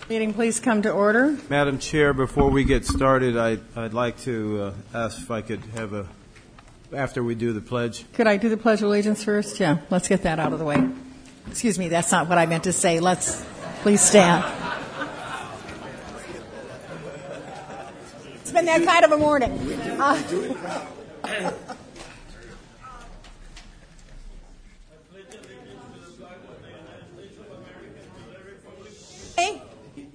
Meeting, please come to order. Madam Chair, before we get started, I'd like to ask if I could have after we do the pledge. Could I do the Pledge of Allegiance first? Yeah, let's get that out of the way. Excuse me, that's not what I meant to say. Let's please stand. It's been that kind of a morning. Hey.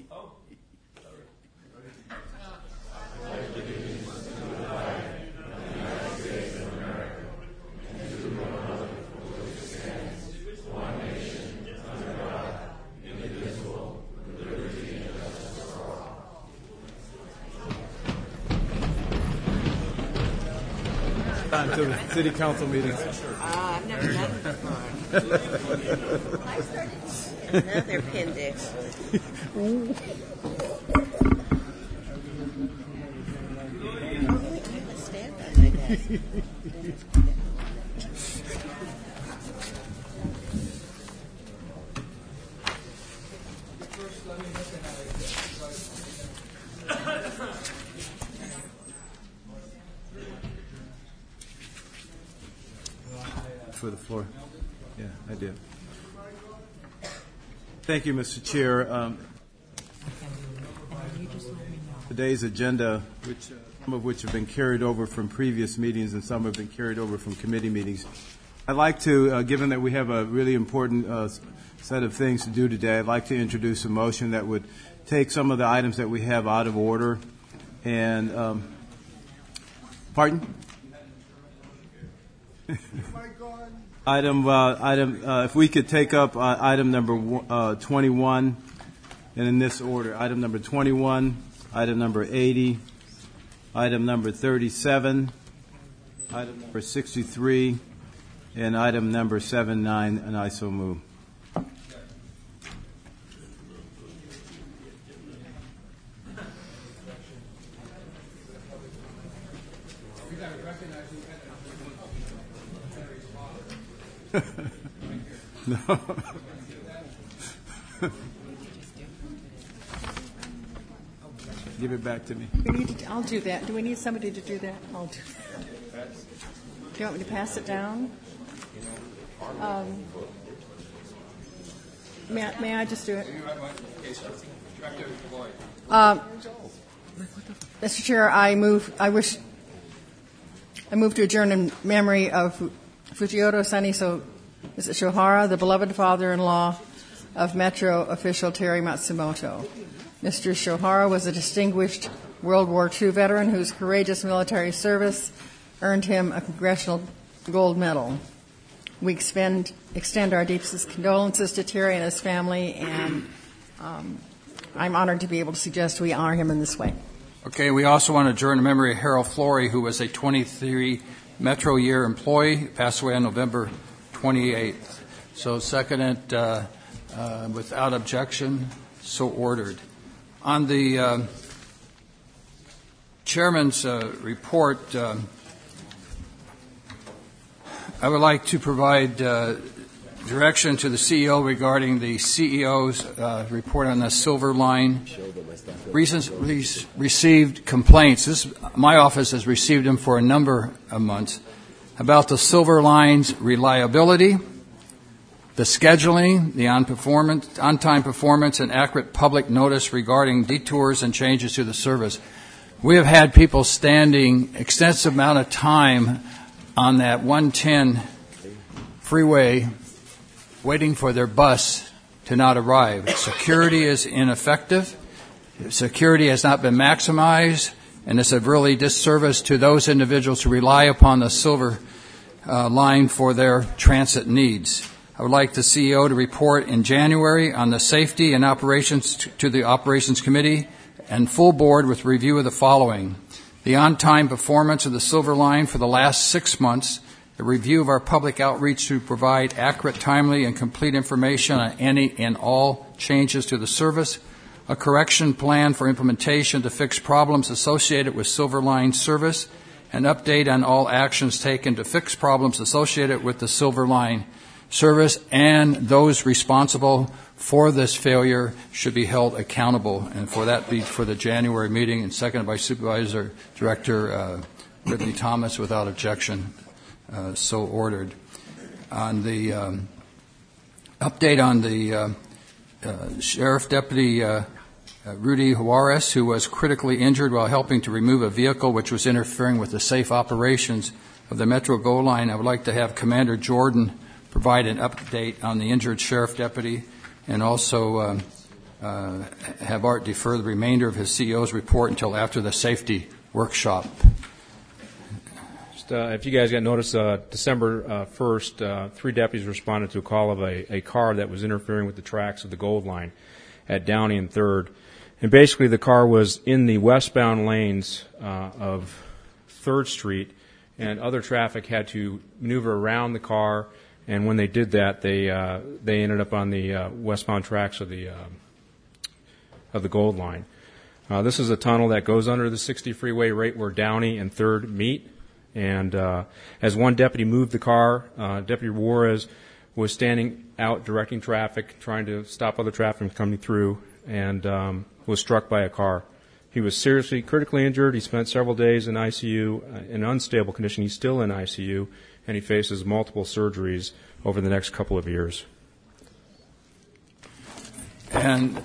To the city council meetings. I've never done it before. Another appendix. Stand by my desk. For the floor. Yeah, I did. Thank you, Mr. Chair. Today's agenda, some of which have been carried over from previous meetings and some have been carried over from committee meetings. I'd like to, given that we have a really important set of things to do today, I'd like to introduce a motion that would take some of the items that we have out of order and, pardon? If we could take up item number 21, and in this order, item number 21, item number 80, item number 37, item number 63, and item number 79, and I so move. No. Give it back to me. I'll do that. Do we need somebody to do that? I'll do that. Do you want me to pass it down? May I just do it? Mr. Chair, I move to adjourn in memory of Fujioto Saniso Shohara, the beloved father-in-law of Metro official Terry Matsumoto. Mr. Shohara was a distinguished World War II veteran whose courageous military service earned him a Congressional Gold Medal. We extend our deepest condolences to Terry and his family, and I'm honored to be able to suggest we honor him in this way. Okay, we also want to adjourn in memory of Harold Flory, who was a 23 Metro year employee, passed away on November 28th. So seconded without objection, so ordered. On the chairman's report, I would like to provide direction to the CEO regarding the CEO's report on the Silver Line. Recently received complaints. My office has received them for a number of months about the Silver Line's reliability, the scheduling, the on-time performance, and accurate public notice regarding detours and changes to the service. We have had people standing extensive amount of time on that 110 freeway waiting for their bus to not arrive. Security is ineffective. Security has not been maximized, and it's a really disservice to those individuals who rely upon the Silver Line for their transit needs. I would like the CEO to report in January on the safety and operations to the Operations Committee and full board with review of the following: the on-time performance of the Silver Line for the last 6 months, a review of our public outreach to provide accurate, timely, and complete information on any and all changes to the service, a correction plan for implementation to fix problems associated with Silver Line service, an update on all actions taken to fix problems associated with the Silver Line service, and those responsible for this failure should be held accountable, and for that be for the January meeting, and seconded by Supervisor Director Whitney Thomas without objection. So ordered. On the update on the Sheriff Deputy Rudy Juarez, who was critically injured while helping to remove a vehicle which was interfering with the safe operations of the Metro Go Line, I would like to have Commander Jordan provide an update on the injured Sheriff Deputy, and also have Art defer the remainder of his CEO's report until after the safety workshop. If you guys got notice, December 1st, 3 deputies responded to a call of a car that was interfering with the tracks of the Gold Line at Downey and 3rd. And basically the car was in the westbound lanes of 3rd Street, and other traffic had to maneuver around the car, and when they did that, they ended up on the westbound tracks of the Gold Line. This is a tunnel that goes under the 60 freeway right where Downey and 3rd meet. And as one deputy moved the car, Deputy Juarez was standing out directing traffic, trying to stop other traffic from coming through, and was struck by a car. He was seriously critically injured. He spent several days in ICU in unstable condition. He's still in ICU, and he faces multiple surgeries over the next couple of years. And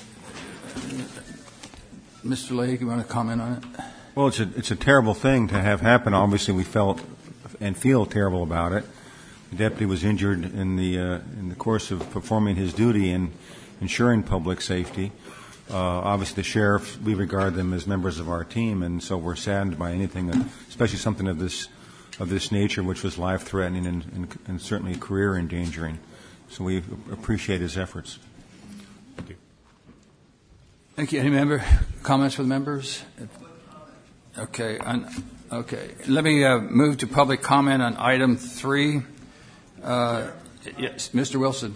Mr. Lake, you want to comment on it? Well, it's a terrible thing to have happen. Obviously, we felt and feel terrible about it. The deputy was injured in the course of performing his duty and ensuring public safety. Obviously, the sheriff, we regard them as members of our team, and so we're saddened by anything, especially something of this nature, which was life-threatening and certainly career-endangering. So we appreciate his efforts. Thank you. Thank you. Any comments from the members? Okay. Let me move to public comment on item 3. Yes, Mr. Wilson.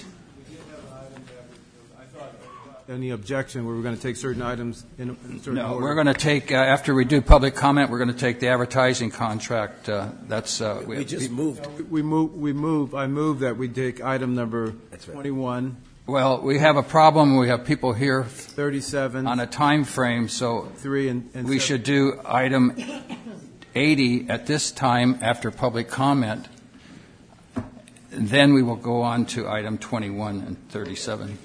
Any objection? We were going to take certain items in a certain order. We're going to take, after we do public comment, we're going to take the advertising contract. We just moved. I move that we take item number 21. Well, we have a problem. We have people here 37 on a time frame, so 3 and we should do item 80 at this time after public comment. Then we will go on to item 21 and 37.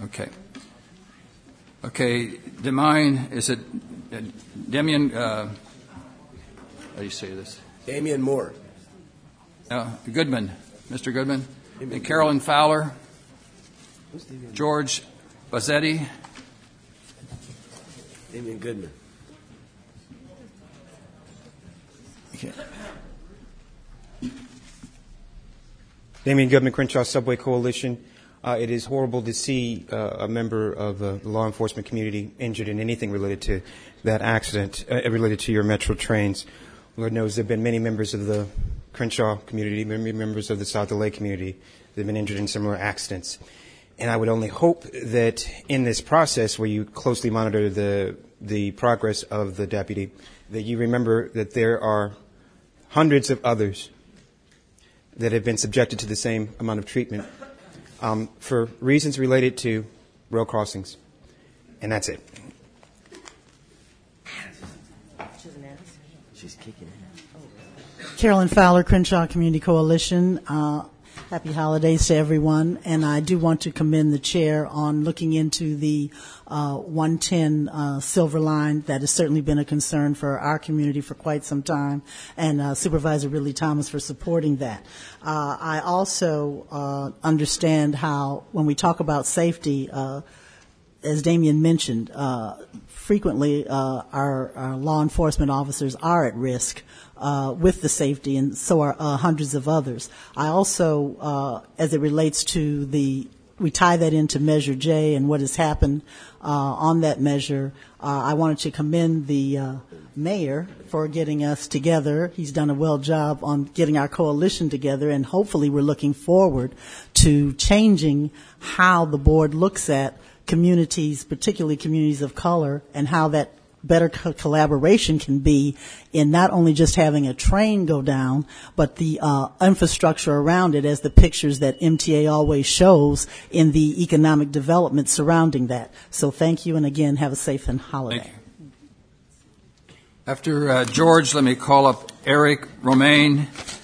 Okay, Demian, is it Demian, how do you say this? Damian Moore. Goodman, Mr. Goodman. And Carolyn Fowler. George Bazzetti. Damian Goodman. Okay. Damian Goodman, Crenshaw Subway Coalition. It is horrible to see a member of the law enforcement community injured in anything related to that accident, related to your Metro trains. Lord knows there have been many members of the Crenshaw community, many members of the South LA community that have been injured in similar accidents. And I would only hope that in this process, where you closely monitor the progress of the deputy, that you remember that there are hundreds of others that have been subjected to the same amount of treatment for reasons related to rail crossings. And that's it. She's kicking it. Carolyn Fowler, Crenshaw Community Coalition. Happy holidays to everyone. And I do want to commend the chair on looking into the 110 Silver Line. That has certainly been a concern for our community for quite some time. And Supervisor Ridley Thomas for supporting that. I also understand how when we talk about safety, as Damian mentioned, frequently our law enforcement officers are at risk with the safety, and so are hundreds of others. I also, as it relates to we tie that into Measure J and what has happened on that measure. I wanted to commend the mayor for getting us together. He's done a well job on getting our coalition together, and hopefully we're looking forward to changing how the board looks at communities, particularly communities of color, and how that better collaboration can be in not only just having a train go down, but the infrastructure around it, as the pictures that MTA always shows in the economic development surrounding that. So thank you, and again, have a safe and holiday. Thank you. After George, let me call up Eric Romaine,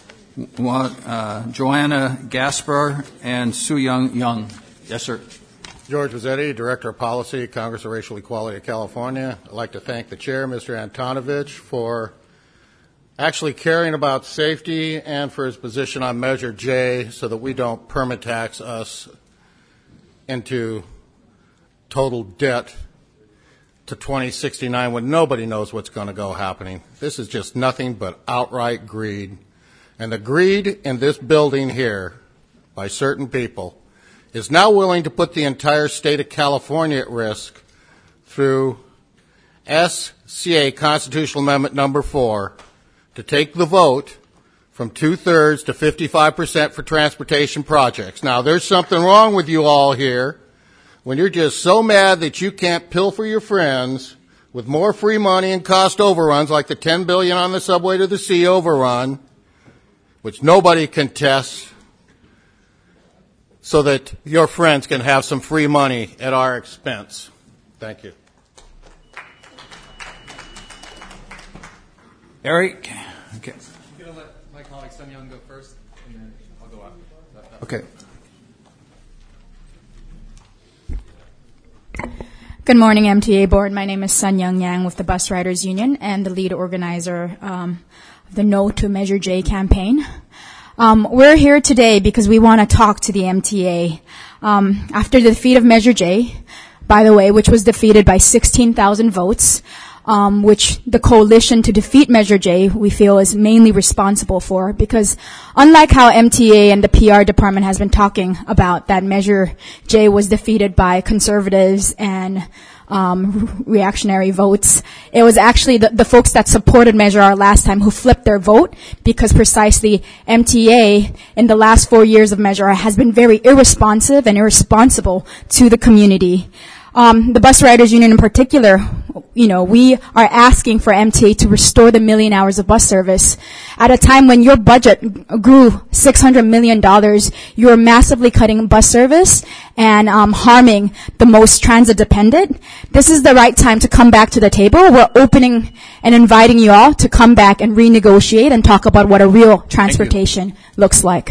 Joanna Gaspar, and Su Young. Yes, sir. George Mazzetti, Director of Policy, Congress of Racial Equality of California. I'd like to thank the Chair, Mr. Antonovich, for actually caring about safety and for his position on Measure J so that we don't permit tax us into total debt to 2069 when nobody knows what's going to go happening. This is just nothing but outright greed. And the greed in this building here by certain people is now willing to put the entire state of California at risk through SCA Constitutional Amendment number 4 to take the vote from 2/3 to 55% for transportation projects. Now, there's something wrong with you all here when you're just so mad that you can't pilfer your friends with more free money and cost overruns like the $10 billion on the Subway to the Sea overrun, which nobody contests, so that your friends can have some free money at our expense. Thank you. Eric? Okay. I'm going to let my colleague Sun Young go first, and then I'll go after. Okay. Good morning, MTA Board. My name is Sun Young Yang with the Bus Riders Union and the lead organizer of the No to Measure J campaign. We're here today because we want to talk to the MTA. After the defeat of Measure J, by the way, which was defeated by 16,000 votes, which the coalition to defeat Measure J, we feel, is mainly responsible for, because unlike how MTA and the PR department has been talking about that Measure J was defeated by conservatives and reactionary votes, it was actually the folks that supported Measure R last time who flipped their vote, because precisely MTA in the last 4 years of Measure R has been very irresponsive and irresponsible to the community. The Bus Riders Union in particular, we are asking for MTA to restore the 1 million hours of bus service. At a time when your budget grew $600 million, you are massively cutting bus service and harming the most transit dependent. This is the right time to come back to the table. We're opening and inviting you all to come back and renegotiate and talk about what a real transportation looks like.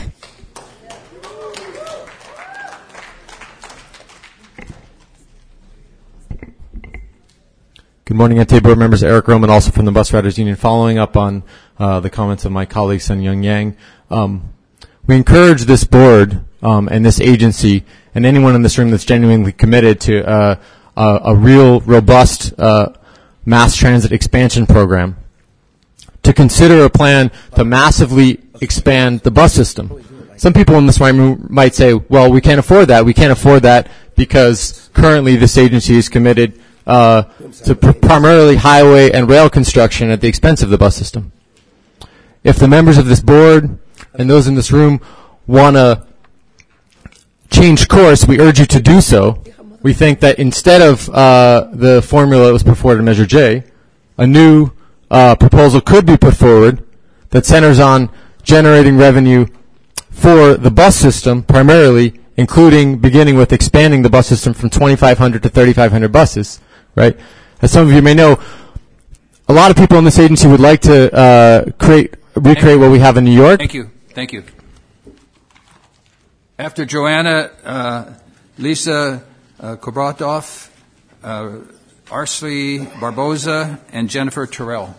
Good morning, MTA Board members. Eric Roman, also from the Bus Riders Union. Following up on the comments of my colleague, Sun Young Yang, we encourage this board and this agency and anyone in this room that's genuinely committed to a real, robust mass transit expansion program to consider a plan to massively expand the bus system. Some people in this room might say, well, we can't afford that. We can't afford that because currently this agency is committed to primarily highway and rail construction at the expense of the bus system. If the members of this board and those in this room want to change course, we urge you to do so. We think that instead of the formula that was put forward in Measure J, a new proposal could be put forward that centers on generating revenue for the bus system primarily, including beginning with expanding the bus system from 2,500 to 3,500 buses. Right? As some of you may know, a lot of people in this agency would like to recreate what we have in New York. Thank you. Thank you. After Joanna, Lisa Kobratov, Arsley Barboza, and Jennifer Terrell.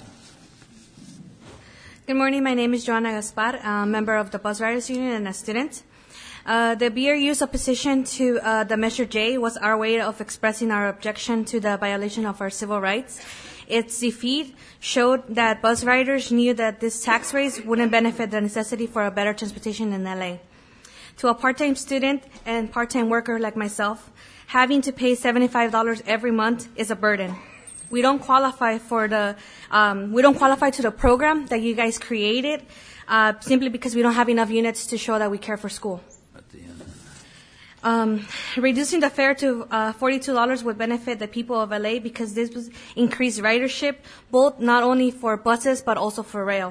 Good morning. My name is Joanna Gaspar, a member of the Bus Riders Union and a student. The BRU's opposition to the Measure J was our way of expressing our objection to the violation of our civil rights. Its defeat showed that bus riders knew that this tax raise wouldn't benefit the necessity for a better transportation in LA. To a part-time student and part-time worker like myself, having to pay $75 every month is a burden. We don't qualify to the program that you guys created simply because we don't have enough units to show that we care for school. Reducing the fare to $42 would benefit the people of LA because this would increase ridership, both not only for buses but also for rail.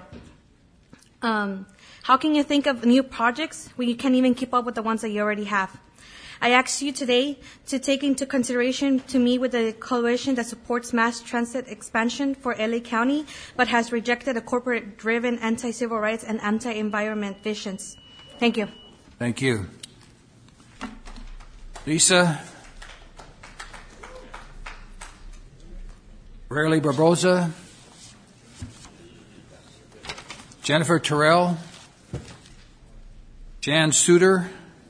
How can you think of new projects when you can't even keep up with the ones that you already have? I ask you today to take into consideration to meet with a coalition that supports mass transit expansion for LA County, but has rejected the corporate-driven anti-civil rights and anti-environment visions. Thank you. Thank you. Lisa Rayleigh Barboza, Jennifer Terrell, Jan Suter,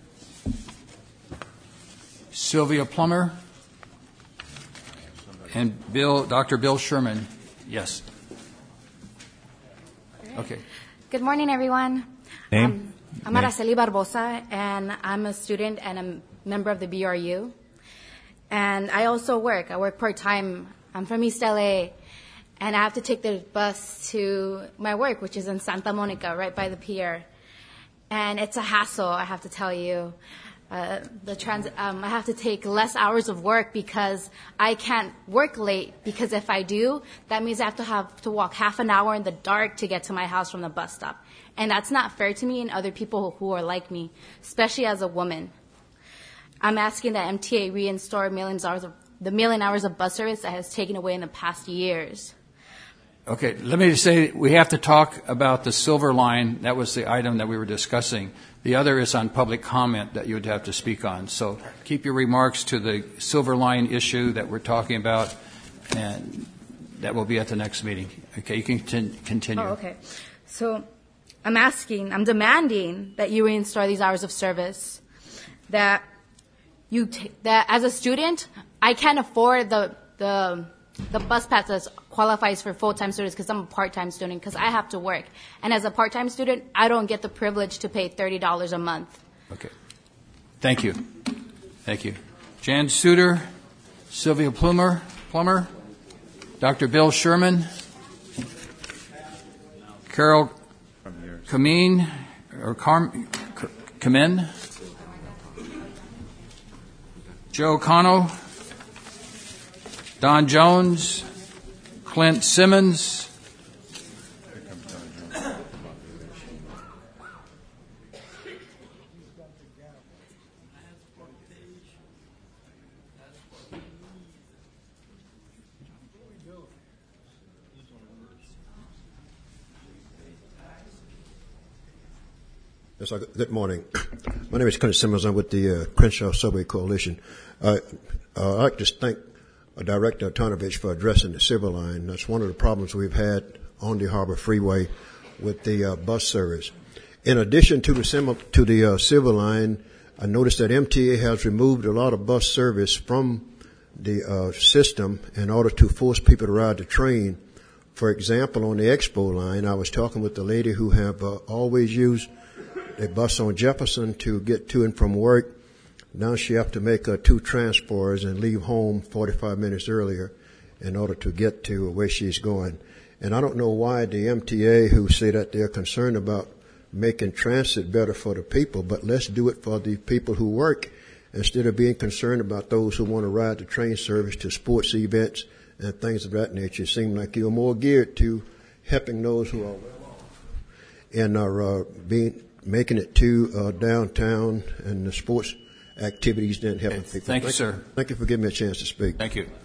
Sylvia Plummer, and Dr. Bill Sherman. Yes. Okay. Good morning, everyone. Name? I'm Araceli Barbosa, and I'm a student and a member of the BRU. And I also work. I work part-time. I'm from East LA, and I have to take the bus to my work, which is in Santa Monica, right by the pier. And it's a hassle, I have to tell you. I have to take less hours of work because I can't work late, because if I do, that means I have to walk half an hour in the dark to get to my house from the bus stop. And that's not fair to me and other people who are like me, especially as a woman. I'm asking that MTA reinstore the million hours of bus service that has taken away in the past years. Okay, let me just say we have to talk about the Silver Line. That was the item that we were discussing. The other is on public comment that you would have to speak on. So keep your remarks to the Silver Line issue that we're talking about, and that will be at the next meeting. Okay, you can continue. Oh, okay. So I'm demanding that you reinstore these hours of service. That as a student, I can't afford the bus pass that qualifies for full-time students because I'm a part-time student, because I have to work. And as a part-time student, I don't get the privilege to pay $30 a month. Okay. Thank you. Thank you. Jan Suter, Sylvia Plummer, Dr. Bill Sherman, Carol Kamin, Joe Cano, Don Jones, Clint Simmons, Yes, good morning. My name is Clint Simmons. I'm with the Crenshaw Subway Coalition. I'd like to thank Director Antonovich for addressing the Silver Line. That's one of the problems we've had on the Harbor Freeway with the bus service. In addition to the Silver Line, I noticed that MTA has removed a lot of bus service from the system in order to force people to ride the train. For example, on the Expo line, I was talking with the lady who have always used a bus on Jefferson to get to and from work. Now she have to make 2 transports and leave home 45 minutes earlier in order to get to where she's going. And I don't know why the MTA, who say that they're concerned about making transit better for the people, but let's do it for the people who work instead of being concerned about those who want to ride the train service to sports events and things of that nature. It seems like you're more geared to helping those who are well off and are making it to downtown and the sports activities than helping people. Thank you, sir. Thank you for giving me a chance to speak. Thank you.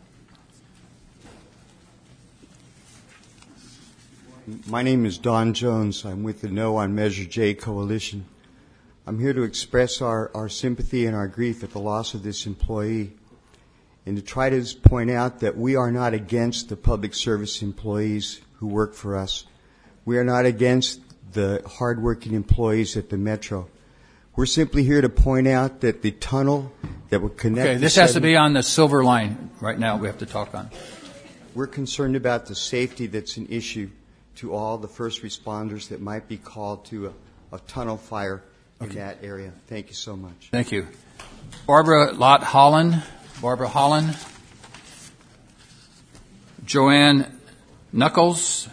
My name is Don Jones. I'm with the No on Measure J Coalition. I'm here to express our sympathy and our grief at the loss of this employee, and to try to point out that we are not against the public service employees who work for us. We are not against the hardworking employees at the Metro. We're simply here to point out that the tunnel that will connect... Okay, this has to be on the Silver Line right now we have to talk on. We're concerned about the safety that's an issue to all the first responders that might be called to a tunnel fire in that area. Thank you so much. Thank you. Barbara Holland, Joanne Nuckols,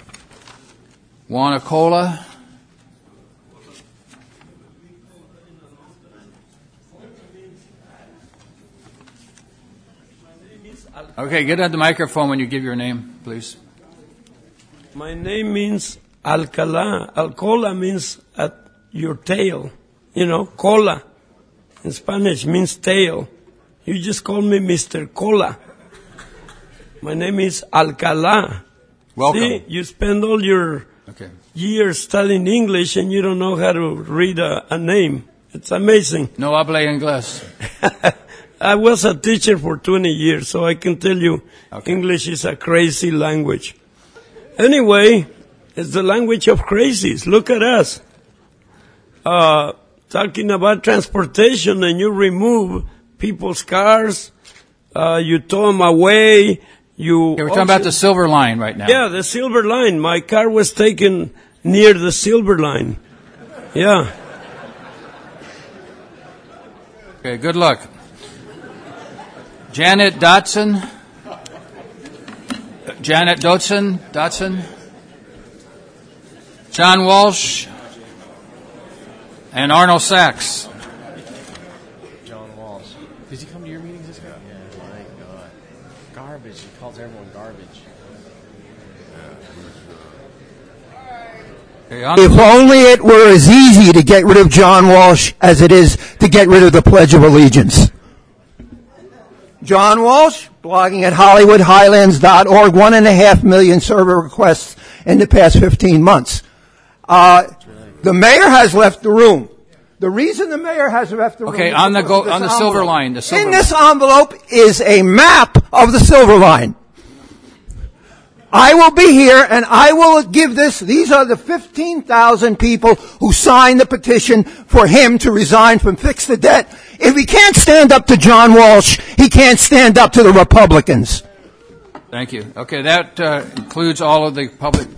Juana Cola, means Okay, get at the microphone when you give your name, please. My name means Alcala. Alcola means at your tail. You know, cola in Spanish means tail. You just call me Mr. Cola. My name is Alcala. Welcome. See, you spend all your years studying English and you don't know how to read a name. It's amazing. No habla inglés. I was a teacher for 20 years, so I can tell you English is a crazy language. Anyway, it's the language of crazies. Look at us. Talking about transportation, and you remove people's cars, you tow them away. We're talking about the Silver Line right now. Yeah, the Silver Line. My car was taken near the Silver Line. Yeah. Okay, good luck. Janet Dotson. Dotson. John Walsh. And Arnold Sachs. John Walsh. Did he come to your meetings this guy? Yeah, my God. Garbage. He calls everyone garbage. If only it were as easy to get rid of John Walsh as it is to get rid of the Pledge of Allegiance. John Walsh, blogging at HollywoodHighlands.org, 1.5 million server requests in the past 15 months. The mayor has left the room. The reason the mayor has left the room. Okay, on the Silver Line. In this envelope is a map of the Silver Line. I will be here and I will give this. These are the 15,000 people who signed the petition for him to resign from Fix the Debt. If he can't stand up to John Walsh, he can't stand up to the Republicans. Thank you. Okay, that includes all of the public.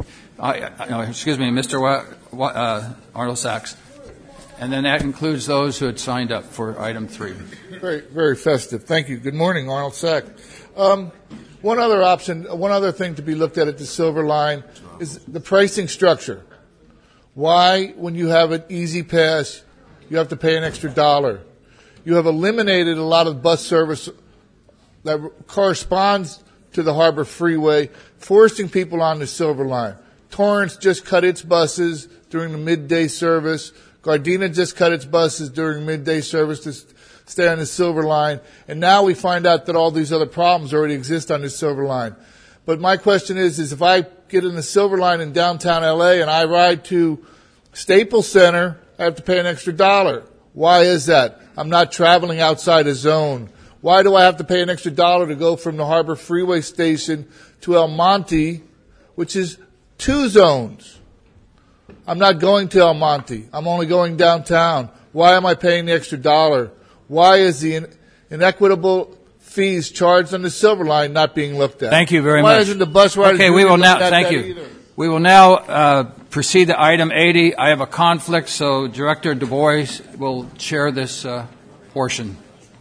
Mr. Arnold Sachs. And then that includes those who had signed up for item 3. Very, very festive. Thank you. Good morning, Arnold Sachs. One other thing to be looked at the Silver Line is the pricing structure. Why, when you have an easy pass, you have to pay an extra $1? You have eliminated a lot of bus service that corresponds to the Harbor Freeway, forcing people on the Silver Line. Torrance just cut its buses during the midday service. Gardena just cut its buses during midday service to stay on the Silver Line. And now we find out that all these other problems already exist on the Silver Line. But my question is if I get in the Silver Line in downtown LA and I ride to Staples Center, I have to pay an extra $1. Why is that? I'm not traveling outside a zone. Why do I have to pay an extra $1 to go from the Harbor Freeway station to El Monte, which is 2 zones? I'm not going to El Monte. I'm only going downtown. Why am I paying the extra $1? Why is the inequitable fees charged on the Silver Line not being looked at? Thank you very much. much. Why isn't the bus riders we will now. Thank you. Either? We will now proceed to item 80. I have a conflict, so Director Du Bois will chair this portion.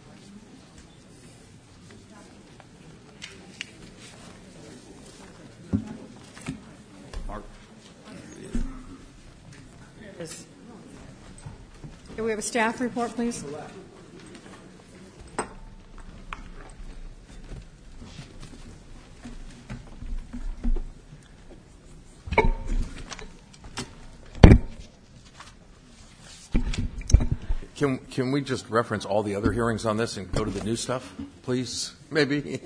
Can we have a staff report, please? Can we just reference all the other hearings on this and go to the new stuff, please? Maybe.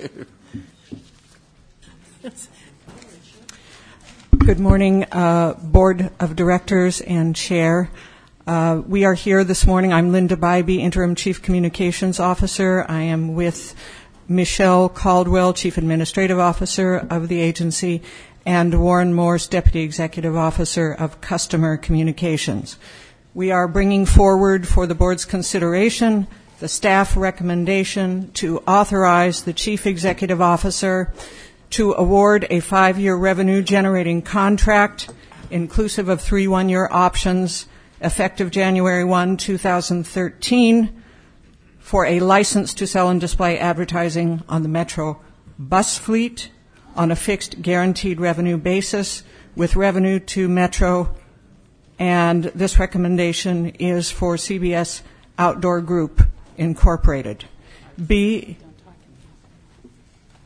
Good morning, Board of Directors and Chair. We are here this morning. I'm Linda Bybee, Interim Chief Communications Officer. I am with Michelle Caldwell, Chief Administrative Officer of the agency, and Warren Morse, Deputy Executive Officer of Customer Communications. We are bringing forward for the Board's consideration the staff recommendation to authorize the Chief Executive Officer to award a 5-year revenue-generating contract, inclusive of 3 one-year options, effective January 1, 2013, for a license to sell and display advertising on the Metro bus fleet on a fixed guaranteed revenue basis with revenue to Metro, and this recommendation is for CBS Outdoor Group Incorporated. B,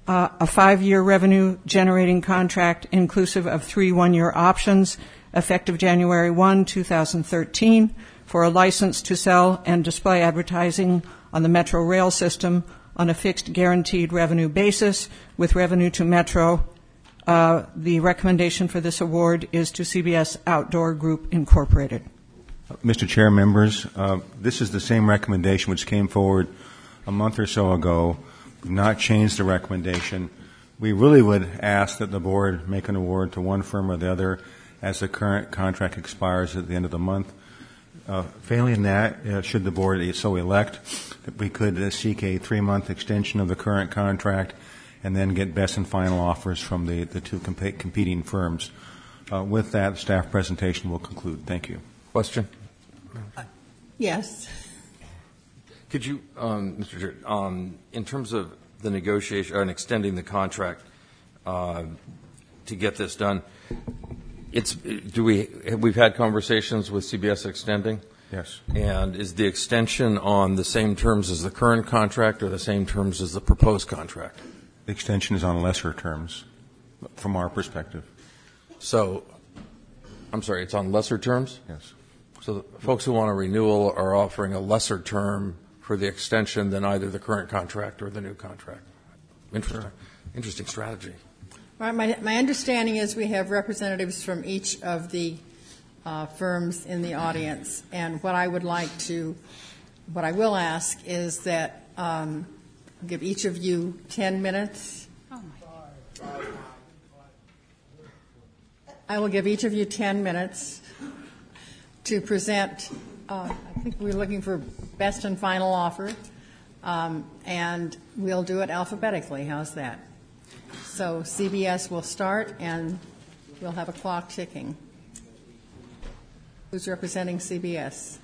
a 5-year revenue-generating contract inclusive of 3 one-year options, effective January 1, 2013, for a license to sell and display advertising on the Metro rail system on a fixed guaranteed revenue basis with revenue to Metro. The recommendation for this award is to CBS Outdoor Group, Incorporated. Mr. Chair, members, this is the same recommendation which came forward a month or so ago. We've not changed the recommendation. We really would ask that the board make an award to one firm or the other as the current contract expires at the end of the month. Failing that, should the board so elect, that we could seek a 3-month extension of the current contract and then get best and final offers from the two competing firms. With that, the staff presentation will conclude. Thank you. Question? Yes. Could you, Mr. Chair, in terms of the negotiation and extending the contract to get this done, we've had conversations with CBS extending? Yes. And is the extension on the same terms as the current contract or the same terms as the proposed contract? The extension is on lesser terms from our perspective. So, I'm sorry, it's on lesser terms? Yes. So the folks who want a renewal are offering a lesser term for the extension than either the current contract or the new contract. Interesting strategy. All right, my understanding is we have representatives from each of the firms in the audience, and what I will ask is that give each of you 10 minutes. I will give each of you 10 minutes to present. I think we're looking for best and final offer, and we'll do it alphabetically. How's that? So CBS will start, and we'll have a clock ticking. Who's representing CBS?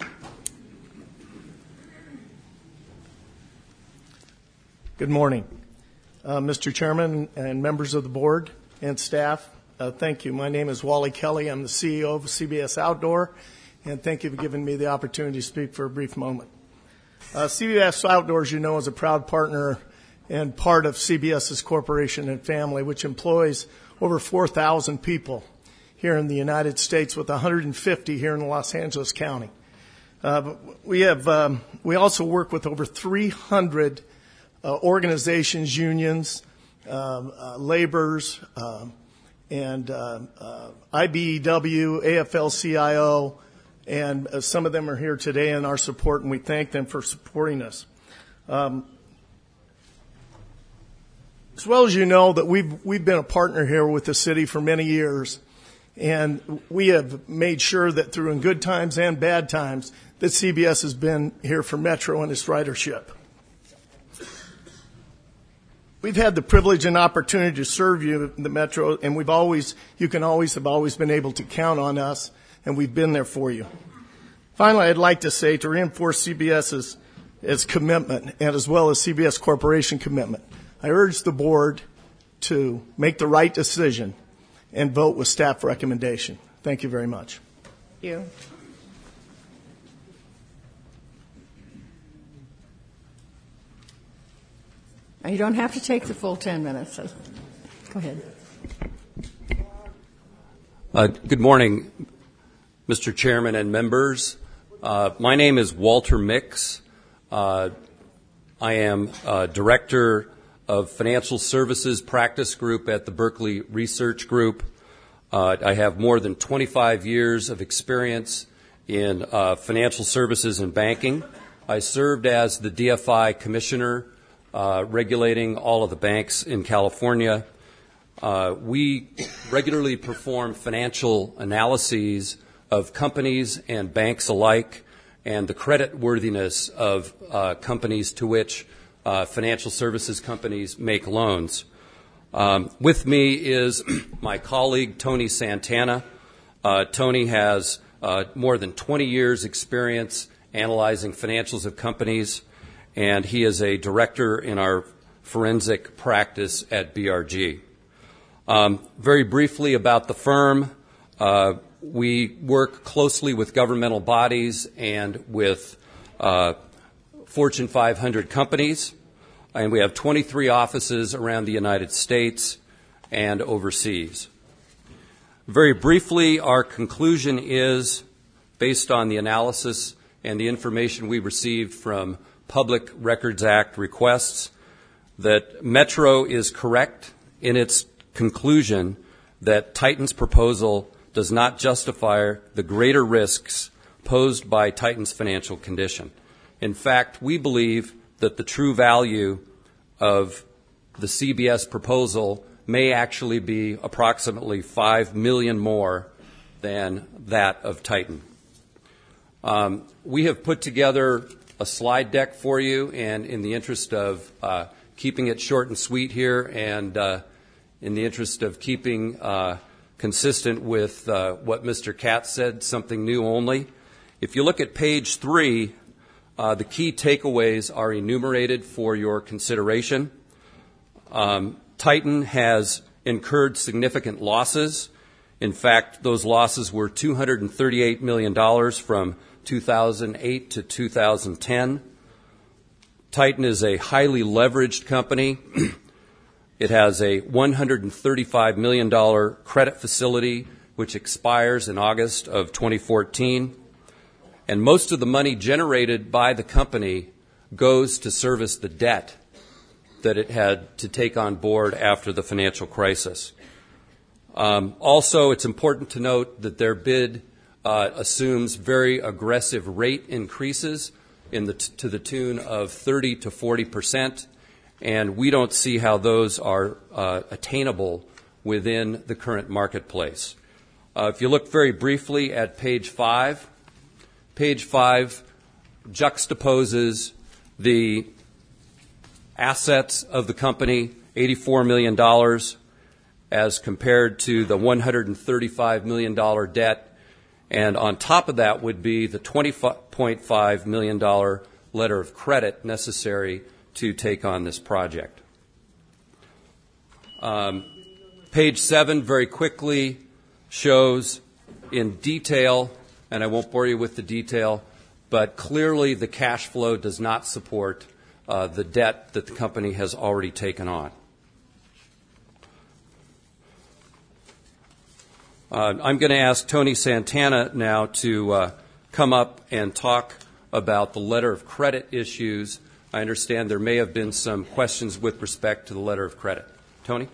Good morning, Mr. Chairman and members of the board and staff. Thank you. My name is Wally Kelly. I'm the CEO of CBS Outdoor, and thank you for giving me the opportunity to speak for a brief moment. CBS Outdoor, as you know, is a proud partner and part of CBS's corporation and family, which employs over 4,000 people here in the United States, with 150 here in Los Angeles County. We also work with over 300 organizations, unions, laborers, and IBEW, AFL-CIO, and some of them are here today in our support, and we thank them for supporting us. As well as you know, that we've been a partner here with the city for many years, and we have made sure that through in good times and bad times that CBS has been here for Metro and its ridership. We've had the privilege and opportunity to serve you, the Metro, and you can always have been able to count on us, and we've been there for you. Finally, I'd like to say, to reinforce CBS's commitment, and as well as CBS Corporation commitment, I urge the board to make the right decision and vote with staff recommendation. Thank you very much. Thank you. Now, you don't have to take the full 10 minutes. Go ahead. Good morning, Mr. Chairman and members. My name is Walter Mix. I am Director of Financial Services Practice Group at the Berkeley Research Group. I have more than 25 years of experience in financial services and banking. I served as the DFI Commissioner regulating all of the banks in California. We regularly perform financial analyses of companies and banks alike and the credit worthiness of companies to which financial services companies make loans. With me is my colleague, Tony Santana. Tony has more than 20 years' experience analyzing financials of companies, and he is a director in our forensic practice at BRG. Very briefly about the firm, we work closely with governmental bodies and with Fortune 500 companies. and we have 23 offices around the United States and overseas. Very briefly, our conclusion is, based on the analysis and the information we received from Public Records Act requests, that Metro is correct in its conclusion that Titan's proposal does not justify the greater risks posed by Titan's financial condition. In fact, we believe that the true value of the CBS proposal may actually be approximately $5 million more than that of Titan. We have put together a slide deck for you, and in the interest of keeping it short and sweet here, and in the interest of keeping consistent with what Mr. Katz said, something new only, if you look at page 3, the key takeaways are enumerated for your consideration. Titan has incurred significant losses. In fact, those losses were $238 million from 2008 to 2010. Titan is a highly leveraged company. It has a $135 million credit facility which expires in August of 2014. And most of the money generated by the company goes to service the debt that it had to take on board after the financial crisis. Also, it's important to note that their bid assumes very aggressive rate increases to the tune of 30 to 40%, and we don't see how those are attainable within the current marketplace. If you look very briefly at page 5, page 5 juxtaposes the assets of the company, $84 million, as compared to the $135 million debt. And on top of that would be the $20.5 million letter of credit necessary to take on this project. Page 7 very quickly shows in detail, and I won't bore you with the detail, but clearly the cash flow does not support the debt that the company has already taken on. I'm going to ask Tony Santana now to come up and talk about the letter of credit issues. I understand there may have been some questions with respect to the letter of credit. Tony?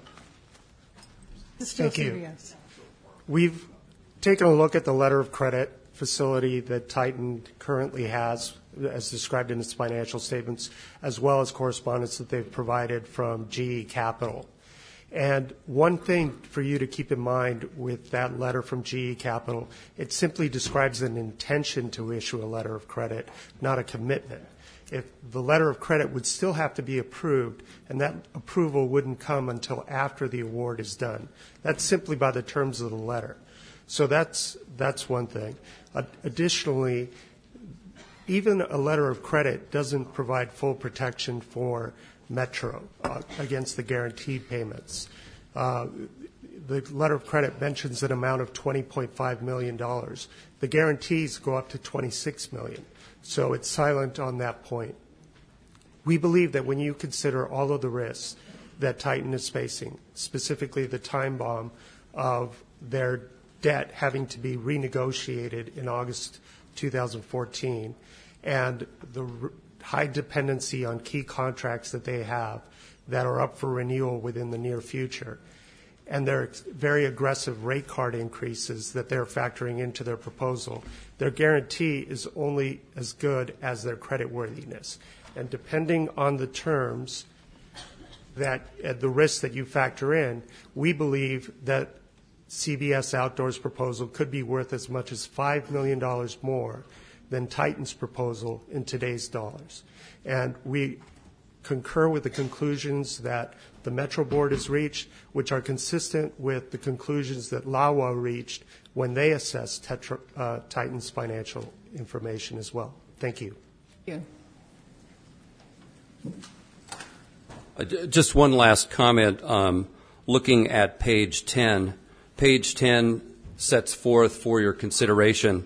Thank you. We've taken a look at the letter of credit facility that Titan currently has, as described in its financial statements, as well as correspondence that they've provided from GE Capital. And one thing for you to keep in mind with that letter from GE Capital, it simply describes an intention to issue a letter of credit, not a commitment. If the letter of credit would still have to be approved, and that approval wouldn't come until after the award is done. That's simply by the terms of the letter. So that's one thing. Additionally, even a letter of credit doesn't provide full protection for Metro against the guaranteed payments. The letter of credit mentions an amount of $20.5 million. The guarantees go up to $26 million. So it's silent on that point. We believe that when you consider all of the risks that Titan is facing, specifically the time bomb of their debt having to be renegotiated in August 2014, and the high dependency on key contracts that they have that are up for renewal within the near future, and their very aggressive rate card increases that they're factoring into their proposal, their guarantee is only as good as their creditworthiness. And depending on the terms that the risks that you factor in, we believe that CBS Outdoors' proposal could be worth as much as $5 million more than Titan's proposal in today's dollars. And we concur with the conclusions that the Metro Board has reached, which are consistent with the conclusions that LAWA reached when they assessed Titan's financial information as well. Thank you. Thank you. Just one last comment. Looking at page 10, page 10 sets forth for your consideration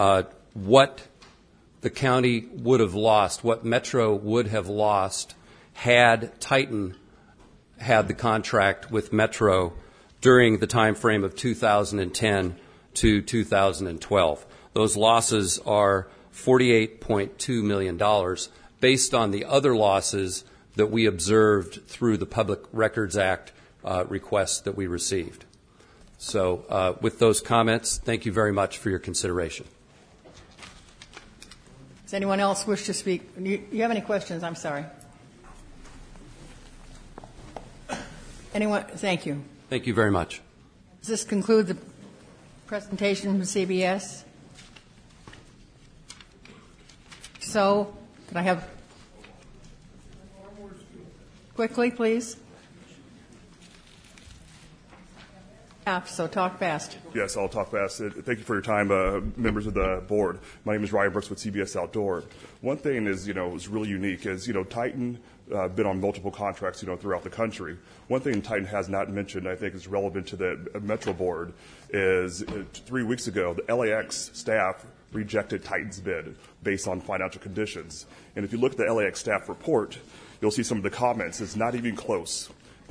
what the county would have lost, what Metro would have lost had Titan had the contract with Metro during the time frame of 2010 to 2012. Those losses are $48.2 million based on the other losses that we observed through the Public Records Act requests that we received. So with those comments, thank you very much for your consideration. Does anyone else wish to speak? Do you have any questions? I'm sorry. Anyone? Thank you. Thank you very much. Does this conclude the presentation from CBS? So, can I have quickly, please? So talk fast. Yes, I'll talk fast. Thank you for your time, members of the board. My name is Ryan Brooks with CBS Outdoor. One thing is, is really unique is, Titan been on multiple contracts, throughout the country. One thing Titan has not mentioned, I think, is relevant to the Metro board is 3 weeks ago, the LAX staff rejected Titan's bid based on financial conditions. And if you look at the LAX staff report, you'll see some of the comments. It's not even close.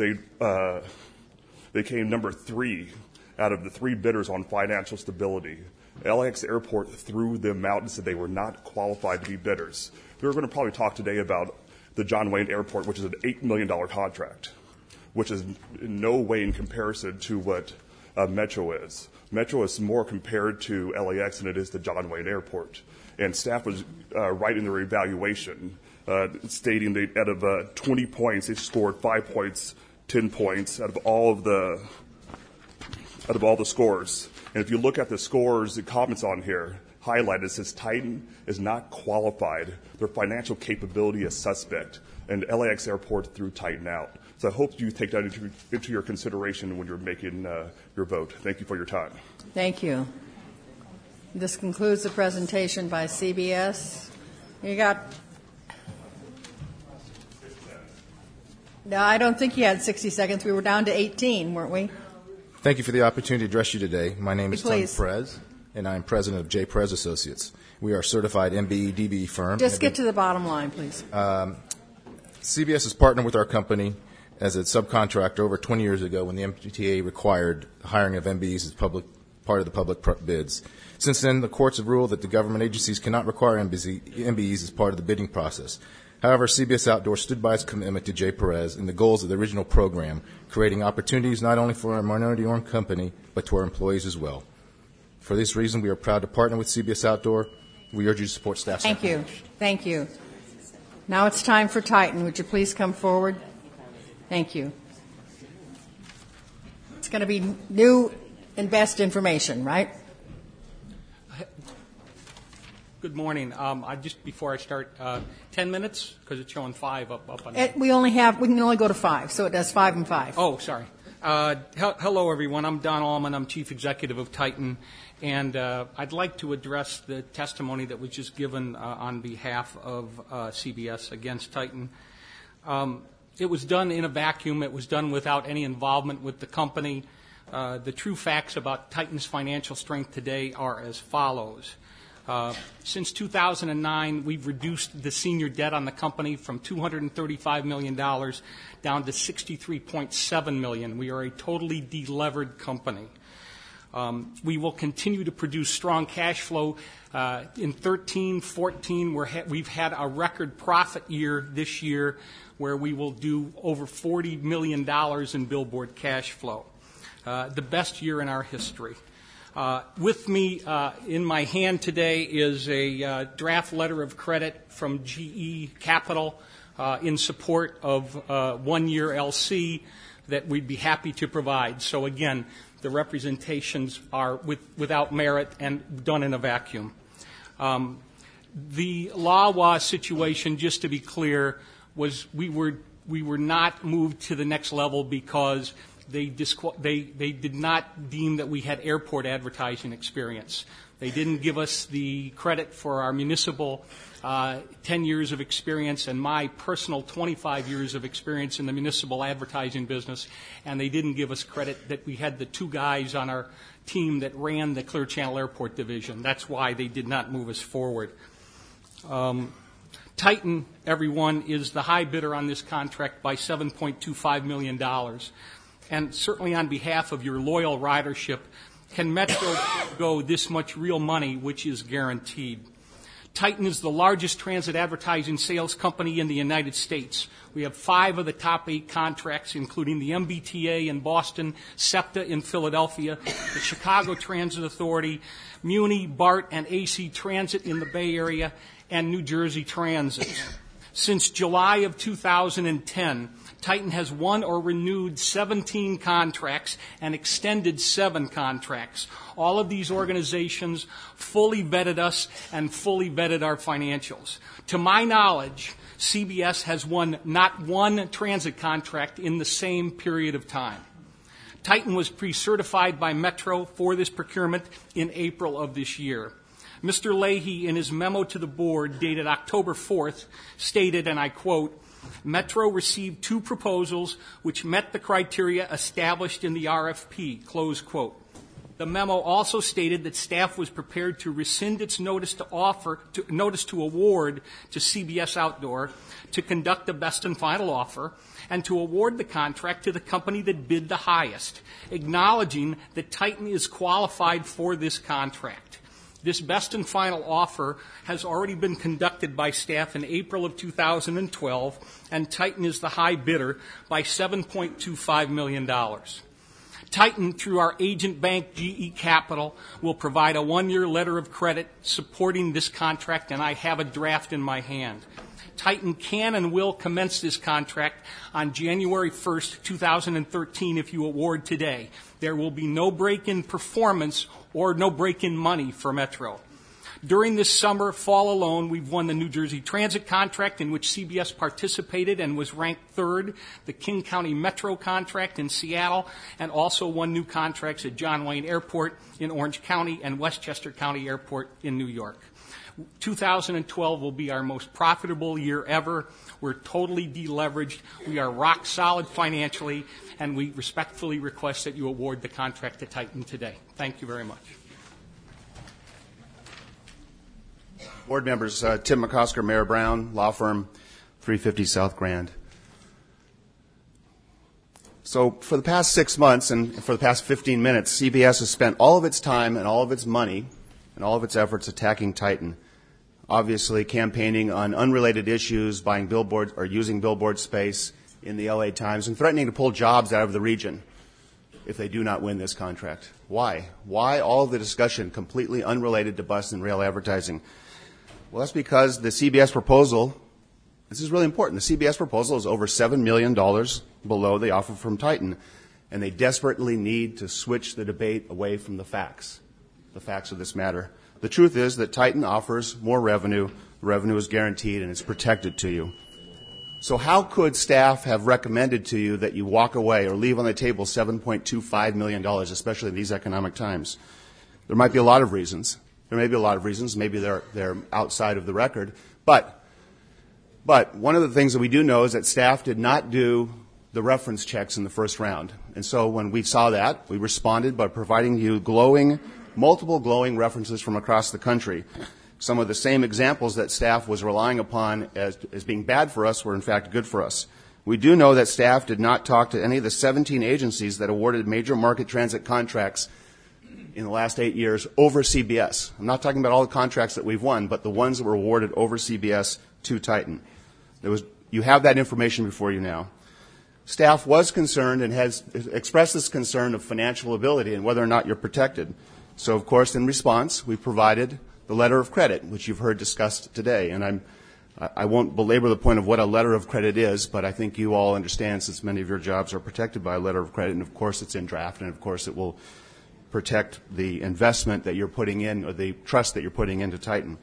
They came number 3 out of the 3 bidders on financial stability. LAX Airport threw them out and said they were not qualified to be bidders. We're going to probably talk today about the John Wayne Airport, which is an $8 million contract, which is in no way in comparison to what Metro is. Metro is more compared to LAX than it is to John Wayne Airport. And staff was right in their evaluation, stating that out of 20 points, they scored 5 points, 10 points out of all the scores. And if you look at the scores, the comments on here highlighted, it says Titan is not qualified. Their financial capability is suspect. And LAX Airport threw Titan out. So I hope you take that into your consideration when you're making your vote. Thank you for your time. Thank you. This concludes the presentation by CBS. You got... No, I don't think you had 60 seconds. We were down to 18, weren't we? Thank you for the opportunity to address you today. My name is Tony Please. Perez, and I'm president of J. Perez Associates. We are a certified MBE DBE firm. Just get to the bottom line, please. CBS has partnered with our company as a subcontractor over 20 years ago when the MTA required hiring of MBEs as part of the public bids. Since then, the courts have ruled that the government agencies cannot require MBEs as part of the bidding process. However, CBS Outdoor stood by its commitment to J. Perez and the goals of the original program, creating opportunities not only for our minority-owned company, but to our employees as well. For this reason, we are proud to partner with CBS Outdoor. We urge you to support staff's Thank you. Thank you. Now it's time for Titan. Would you please come forward? Thank you. It's going to be new and best information, right? Good morning. Just before I start, 10 minutes because it's showing 5 up on. We can only go to 5, so it does 5 and 5. Oh, sorry. Hello, everyone. I'm Don Allman. I'm Chief Executive of Titan, and I'd like to address the testimony that was just given on behalf of CBS against Titan. It was done in a vacuum. It was done without any involvement with the company. The true facts about Titan's financial strength today are as follows. Since 2009, we've reduced the senior debt on the company from $235 million down to $63.7 million. We are a totally delevered company. We will continue to produce strong cash flow. In 13, 14, we've had a record profit year this year where we will do over $40 million in billboard cash flow. The best year in our history. With me in my hand today is a draft letter of credit from GE Capital in support of 1-year LC that we'd be happy to provide. So again, the representations are without merit and done in a vacuum. The LAWA situation, just to be clear, was we were not moved to the next level because they did not deem that we had airport advertising experience. They didn't give us the credit for our municipal 10 years of experience and my personal 25 years of experience in the municipal advertising business, and they didn't give us credit that we had the 2 guys on our team that ran the Clear Channel Airport division. That's why they did not move us forward. Titan, everyone, is the high bidder on this contract by $7.25 million. And certainly on behalf of your loyal ridership, can Metro go this much real money, which is guaranteed? Titan is the largest transit advertising sales company in the United States. We have 5 of the top 8 contracts, including the MBTA in Boston, SEPTA in Philadelphia, the Chicago Transit Authority, Muni, BART, and AC Transit in the Bay Area, and New Jersey Transit. Since July of 2010, Titan has won or renewed 17 contracts and extended 7 contracts. All of these organizations fully vetted us and fully vetted our financials. To my knowledge, CBS has won not one transit contract in the same period of time. Titan was pre-certified by Metro for this procurement in April of this year. Mr. Leahy, in his memo to the board dated October 4th, stated, and I quote, Metro received 2 proposals which met the criteria established in the RFP, close quote. The memo also stated that staff was prepared to rescind its notice to award to CBS Outdoor to conduct the best and final offer and to award the contract to the company that bid the highest, acknowledging that Titan is qualified for this contract. This best and final offer has already been conducted by staff in April of 2012, and Titan is the high bidder by $7.25 million. Titan, through our agent bank, GE Capital, will provide a 1-year letter of credit supporting this contract, and I have a draft in my hand. Titan can and will commence this contract on January 1st, 2013 if you award today. There will be no break in performance or no break in money for Metro. During this summer, fall alone, we've won the New Jersey Transit contract in which CBS participated and was ranked 3rd, the King County Metro contract in Seattle, and also won new contracts at John Wayne Airport in Orange County and Westchester County Airport in New York. 2012 will be our most profitable year ever. We're totally deleveraged. We are rock solid financially, and we respectfully request that you award the contract to Titan today. Thank you very much. Board members, Tim McCosker, Mayor Brown, law firm, 350 South Grand. So for the past 6 months and for the past 15 minutes, CBS has spent all of its time and all of its money and all of its efforts attacking Titan, obviously campaigning on unrelated issues, buying billboards or using billboard space in the LA Times, and threatening to pull jobs out of the region if they do not win this contract. Why? Why all of the discussion completely unrelated to bus and rail advertising? Well, that's because the CBS proposal, this is really important, the CBS proposal is over $7 million below the offer from Titan, and they desperately need to switch the debate away from the facts of this matter. The truth is that Titan offers more revenue, the revenue is guaranteed, and it's protected to you. So how could staff have recommended to you that you walk away or leave on the table $7.25 million, especially in these economic times? There might be a lot of reasons. Maybe they're outside of the record. But one of the things that we do know is that staff did not do the reference checks in the first round. And so when we saw that, we responded by providing you multiple glowing references from across the country. Some of the same examples that staff was relying upon as being bad for us were in fact good for us. We do know that staff did not talk to any of the 17 agencies that awarded major market transit contracts in the last 8 years over CBS. I'm not talking about all the contracts that we've won, but the ones that were awarded over CBS to Titan. You have that information before you now. Staff was concerned and has expressed this concern of financial ability and whether or not you're protected. So, of course, in response, we provided the letter of credit, which you've heard discussed today. And I won't belabor the point of what a letter of credit is, but I think you all understand, since many of your jobs are protected by a letter of credit, and of course it's in draft, and of course it will protect the investment that you're putting in, or the trust that you're putting into Titan.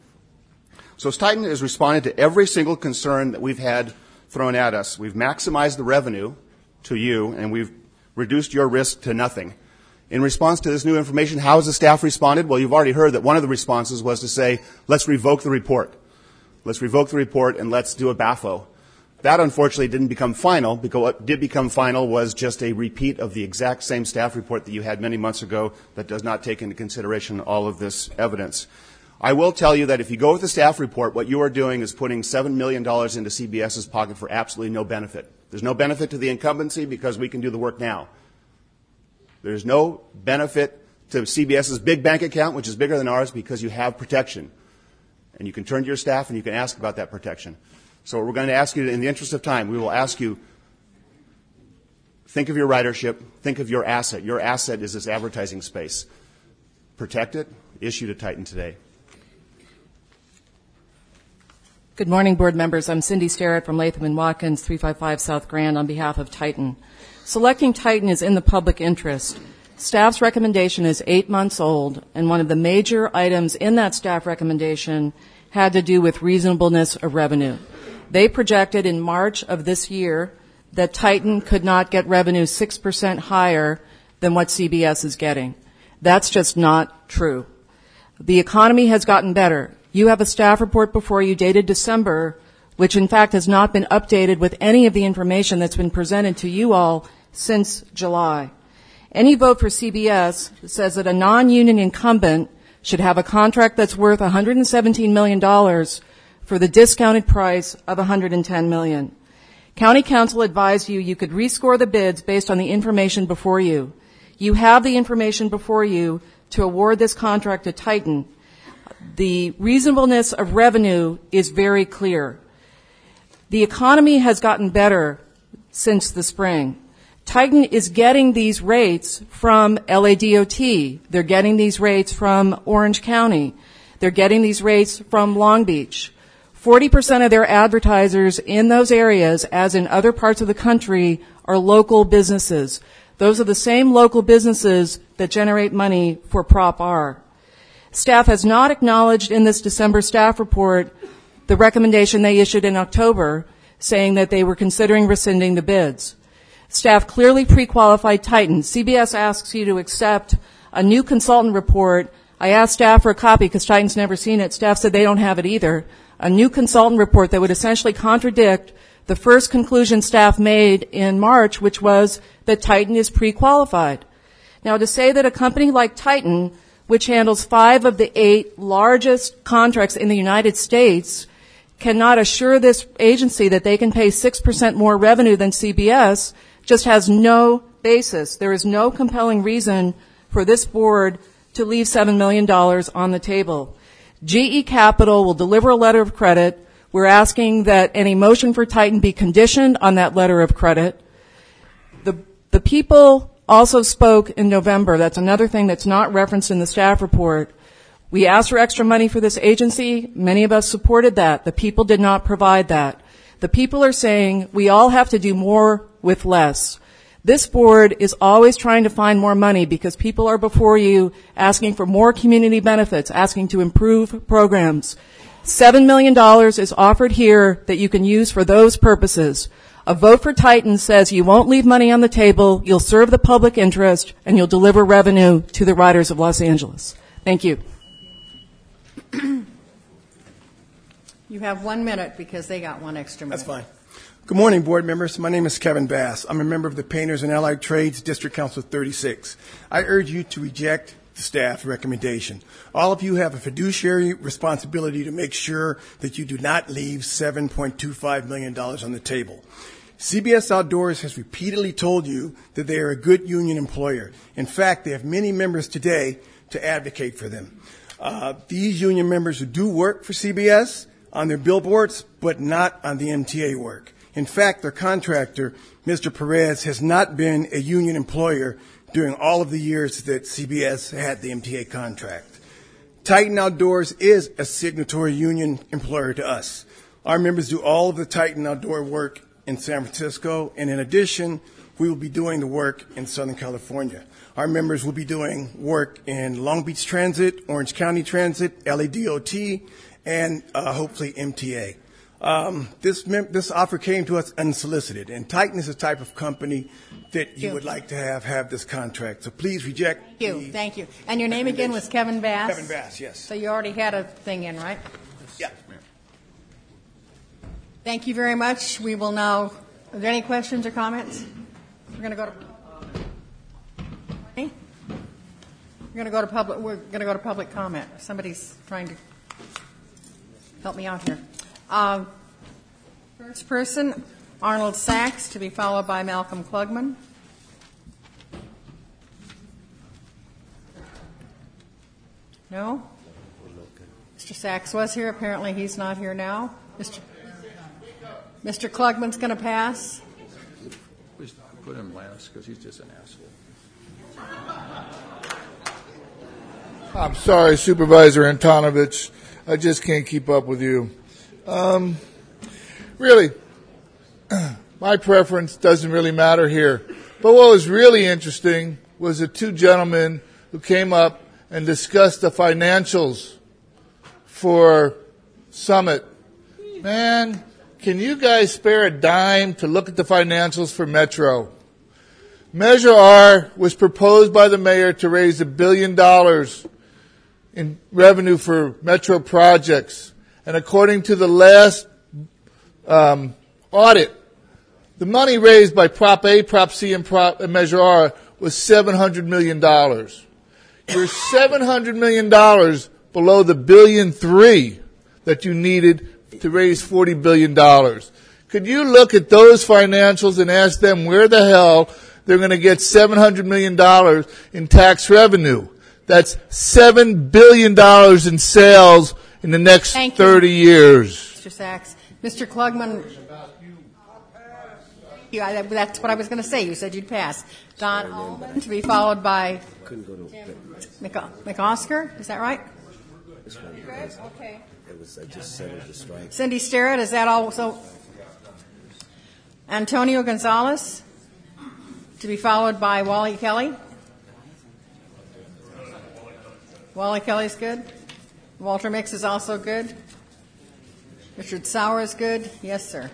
So Titan has responded to every single concern that we've had thrown at us. We've maximized the revenue to you, and we've reduced your risk to nothing. In response to this new information, how has the staff responded? Well, you've already heard that one of the responses was to say, let's revoke the report. Let's revoke the report and let's do a BAFO. That, unfortunately, didn't become final, because what did become final was just a repeat of the exact same staff report that you had many months ago that does not take into consideration all of this evidence. I will tell you that if you go with the staff report, what you are doing is putting $7 million into CBS's pocket for absolutely no benefit. There's no benefit to the incumbency because we can do the work now. There's no benefit to CBS's big bank account, which is bigger than ours, because you have protection. And you can turn to your staff and you can ask about that protection. So we're going to ask you, in the interest of time, we will ask you, think of your ridership, think of your asset. Your asset is this advertising space. Protect it, issue to Titan today. Good morning, board members. I'm Cindy Starrett from Latham & Watkins, 355 South Grand, on behalf of Titan. Selecting Titan is in the public interest. Staff's recommendation is 8 months old, and one of the major items in that staff recommendation had to do with reasonableness of revenue. They projected in March of this year that Titan could not get revenue 6% higher than what CBS is getting. That's just not true. The economy has gotten better. You have a staff report before you dated December, which in fact has not been updated with any of the information that's been presented to you all since July. Any vote for CBS says that a non-union incumbent should have a contract that's worth $117 million for the discounted price of $110 million. County Council advised you could rescore the bids based on the information before you. You have the information before you to award this contract to Titan. The reasonableness of revenue is very clear. The economy has gotten better since the spring. Titan is getting these rates from LADOT. They're getting these rates from Orange County. They're getting these rates from Long Beach. 40% of their advertisers in those areas, as in other parts of the country, are local businesses. Those are the same local businesses that generate money for Prop R. Staff has not acknowledged in this December staff report the recommendation they issued in October, saying that they were considering rescinding the bids. Staff clearly pre-qualified Titan. CBS asks you to accept a new consultant report. I asked staff for a copy because Titan's never seen it. Staff said they don't have it either. A new consultant report that would essentially contradict the first conclusion staff made in March, which was that Titan is pre-qualified. Now, to say that a company like Titan, which handles 5 of the 8 largest contracts in the United States, cannot assure this agency that they can pay 6% more revenue than CBS just has no basis. There is no compelling reason for this board to leave $7 million on the table. GE Capital will deliver a letter of credit. We're asking that any motion for Titan be conditioned on that letter of credit. The people also spoke in November. That's another thing that's not referenced in the staff report. We asked for extra money for this agency. Many of us supported that. The people did not provide that. The people are saying we all have to do more with less. This board is always trying to find more money because people are before you asking for more community benefits, asking to improve programs. $7 million is offered here that you can use for those purposes. A vote for Titan says you won't leave money on the table, you'll serve the public interest, and you'll deliver revenue to the riders of Los Angeles. Thank you. You have 1 minute because they got 1 extra minute. That's fine. Good morning, board members. My name is Kevin Bass. I'm a member of the Painters and Allied Trades District Council 36. I urge you to reject the staff recommendation. All of you have a fiduciary responsibility to make sure that you do not leave $7.25 million on the table. CBS Outdoors has repeatedly told you that they are a good union employer. In fact, they have many members today to advocate for them. These union members who do work for CBS on their billboards, but not on the MTA work. In fact, their contractor, Mr. Perez, has not been a union employer during all of the years that CBS had the MTA contract. Titan Outdoors is a signatory union employer to us. Our members do all of the Titan Outdoor work in San Francisco, and in addition, we will be doing the work in Southern California. Our members will be doing work in Long Beach Transit, Orange County Transit, LADOT, and hopefully MTA. This offer came to us unsolicited, and Titan is the type of company that you would like to have this contract. So please reject. Thank you. And your name again was Kevin Bass? Kevin Bass, yes. So you already had a thing in, right? Yeah. Thank you very much. We will now, are there any questions or comments? We're going to go to public comment. Somebody's trying to help me out here. First person, Arnold Sachs, to be followed by Malcolm Klugman. No? Mr. Sachs was here. Apparently he's not here now. Mr. Klugman's going to pass. Please put him last because he's just an asshole. I'm sorry, Supervisor Antonovich. I just can't keep up with you. Really, my preference doesn't really matter here. But what was really interesting was the two gentlemen who came up and discussed the financials for Summit. Man, can you guys spare a dime to look at the financials for Metro? Measure R was proposed by the mayor to raise $1 billion in revenue for Metro projects. And according to the last audit, the money raised by Prop A, Prop C, and Measure R was $700 million. You're $700 million below the $1.3 billion that you needed to raise $40 billion. Could you look at those financials and ask them where the hell they're going to get $700 million in tax revenue? That's $7 billion in sales in the next 30 years. Mr. Sachs. Mr. Klugman. Yeah, that's what I was going to say. You said you'd pass. Don Allman to be followed by McOsker. Is that right? Good? Okay. I just settled the strike. Cindy Starrett, is that also? Antonio Gonzalez to be followed by Wally Kelly. Wally Kelly's good. Walter Mix is also good. Richard Sauer is good. Yes, sir.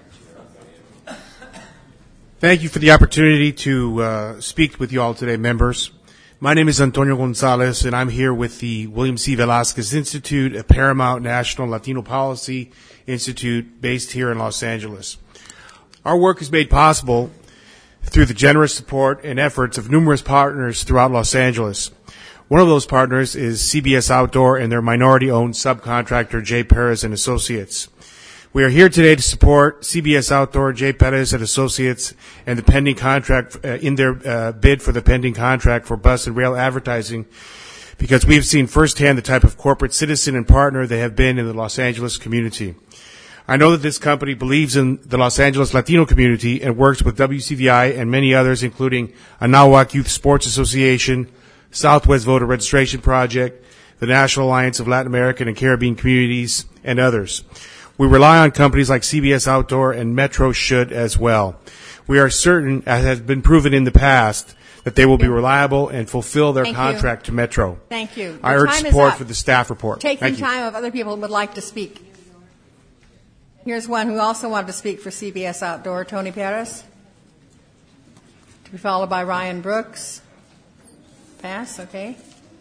Thank you for the opportunity to speak with you all today, members. My name is Antonio Gonzalez, and I'm here with the William C. Velasquez Institute, a Paramount National Latino Policy Institute based here in Los Angeles. Our work is made possible through the generous support and efforts of numerous partners throughout Los Angeles. One of those partners is CBS Outdoor and their minority-owned subcontractor, J. Perez and Associates. We are here today to support CBS Outdoor, J. Perez and Associates, and the pending contract in their bid for the pending contract for bus and rail advertising, because we've seen firsthand the type of corporate citizen and partner they have been in the Los Angeles community. I know that this company believes in the Los Angeles Latino community and works with WCVI and many others, including Anahuac Youth Sports Association, Southwest Voter Registration Project, the National Alliance of Latin American and Caribbean Communities, and others. We rely on companies like CBS Outdoor, and Metro should as well. We are certain, as has been proven in the past, that they will be reliable and fulfill their contract to Metro. Thank you. I urge support for the staff report. Taking time of other people who would like to speak. Here's one who also wanted to speak for CBS Outdoor, Tony Perez, to be followed by Ryan Brooks. Pass, okay.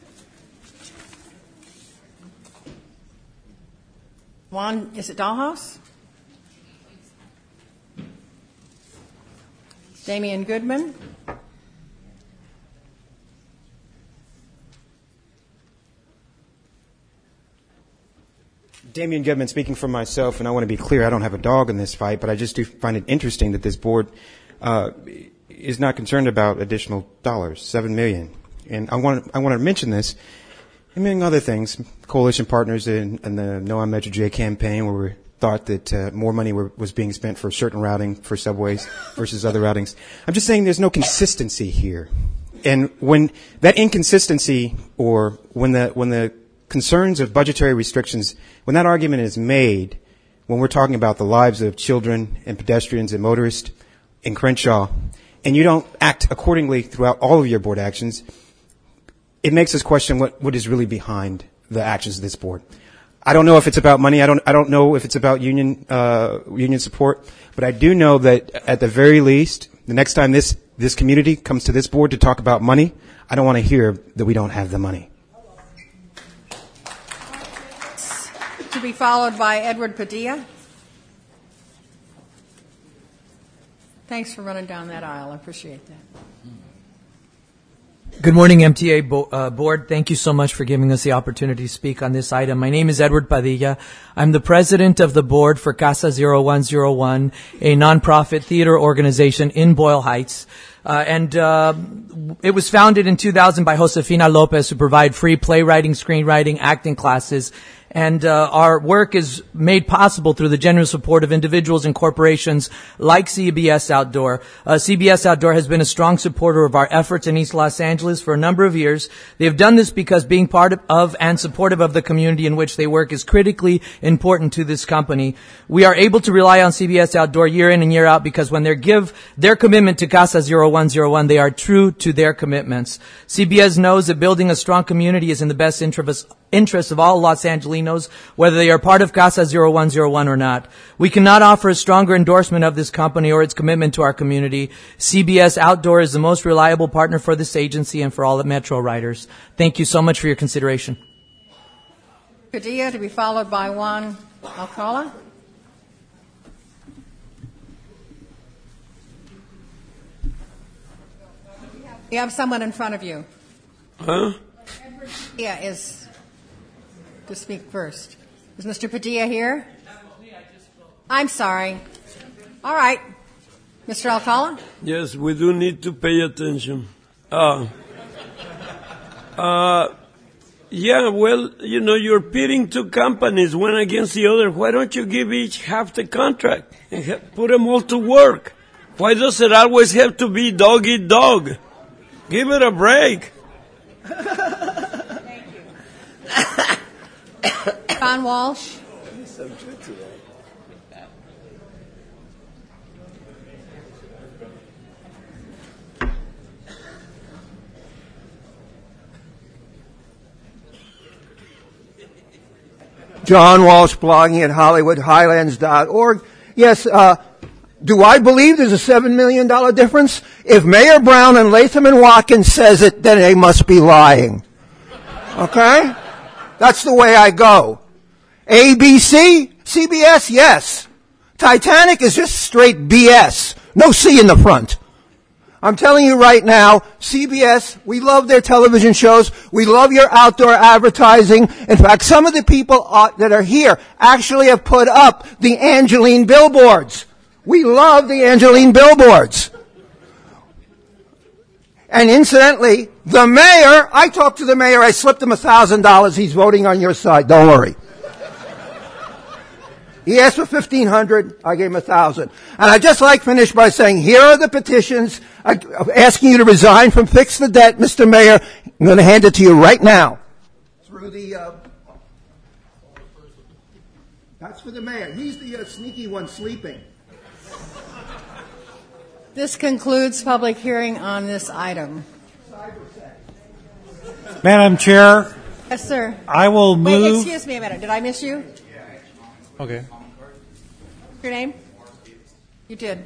Juan, is it Dahlhaus? Damian Goodman. Damian Goodman speaking for myself, and I want to be clear, I don't have a dog in this fight, but I just do find it interesting that this board is not concerned about additional dollars, $7 million. And I want to mention this, among other things, coalition partners in the No on Metro J campaign, where we thought that more money was being spent for certain routing for subways versus other routings. I'm just saying there's no consistency here. And when that inconsistency, or when the concerns of budgetary restrictions, when that argument is made, when we're talking about the lives of children and pedestrians and motorists in Crenshaw, and you don't act accordingly throughout all of your board actions, it makes us question what is really behind the actions of this board. I don't know if it's about money. I don't know if it's about union support, but I do know that at the very least, the next time this community comes to this board to talk about money, I don't want to hear that we don't have the money. To be followed by Edward Padilla. Thanks for running down that aisle. I appreciate that. Good morning, MTA Board. Thank you so much for giving us the opportunity to speak on this item. My name is Edward Padilla. I'm the president of the board for Casa 0101, a nonprofit theater organization in Boyle Heights. It was founded in 2000 by Josefina Lopez to provide free playwriting, screenwriting, acting classes. And our work is made possible through the generous support of individuals and corporations like CBS Outdoor. CBS Outdoor has been a strong supporter of our efforts in East Los Angeles for a number of years. They have done this because being part of and supportive of the community in which they work is critically important to this company. We are able to rely on CBS Outdoor year in and year out because when they give their commitment to Casa 0101, they are true to their commitments. CBS knows that building a strong community is in the best interest of all Los Angelinos, whether they are part of Casa 0101 or not. We cannot offer a stronger endorsement of this company or its commitment to our community. CBS Outdoor is the most reliable partner for this agency and for all the Metro riders. Thank you so much for your consideration. Padilla to be followed by Juan Alcala. You have someone in front of you. Huh? Padilla is to speak first. Is Mr. Padilla here? I'm sorry. All right. Mr. Alcala? Yes, we do need to pay attention. Yeah, well, you know, you're pitting two companies, one against the other. Why don't you give each half the contract and put them all to work? Why does it always have to be dog eat dog? Give it a break. John Walsh. John Walsh, blogging at HollywoodHighlands.org. Yes, do I believe there's a $7 million difference? If Mayor Brown and Latham and Watkins says it, then they must be lying. Okay? That's the way I go. ABC, CBS, yes. Titanic is just straight BS. No C in the front. I'm telling you right now, CBS, we love their television shows. We love your outdoor advertising. In fact, some of the people that are here actually have put up the Angeline billboards. We love the Angeline billboards. And incidentally, the mayor, I talked to the mayor, I slipped him $1,000. He's voting on your side. Don't worry. He asked for $1,500. I gave him $1,000. And I'd just like to finish by saying, here are the petitions asking you to resign from Fix the Debt, Mr. Mayor. I'm going to hand it to you right now. Through the, that's for the mayor. He's the sneaky one sleeping. This concludes public hearing on this item. Madam Chair. Yes, sir. I will move. Wait, excuse me a minute. Did I miss you? Okay. Your name? You did.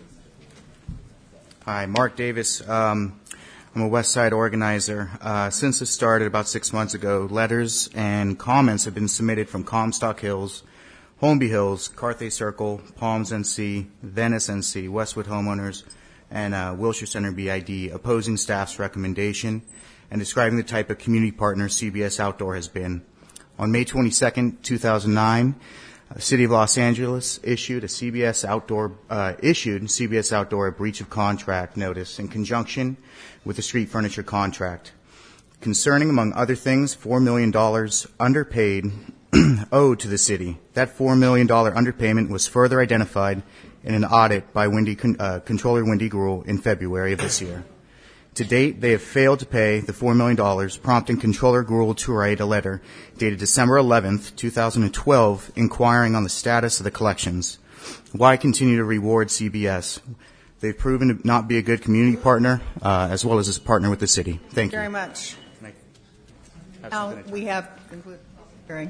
Hi, Mark Davis. I'm a West Side organizer. Since it started about 6 months ago, letters and comments have been submitted from Comstock Hills, Holmby Hills, Carthay Circle, Palms NC, Venice NC, Westwood Homeowners, and Wilshire Center BID opposing staff's recommendation and describing the type of community partner CBS Outdoor has been. On May 22nd, 2009, the City of Los Angeles issued CBS Outdoor a breach of contract notice in conjunction with the street furniture contract concerning, among other things, $4 million underpaid owed to the city. That $4 million underpayment was further identified in an audit by Controller Wendy Gruhl in February of this year. To date, they have failed to pay the $4 million, prompting Controller Gruhl to write a letter dated December 11th, 2012, inquiring on the status of the collections. Why continue to reward CBS? They've proven to not be a good community partner, as well as a partner with the city. Thank you. Very much. Now we have concluded the hearing.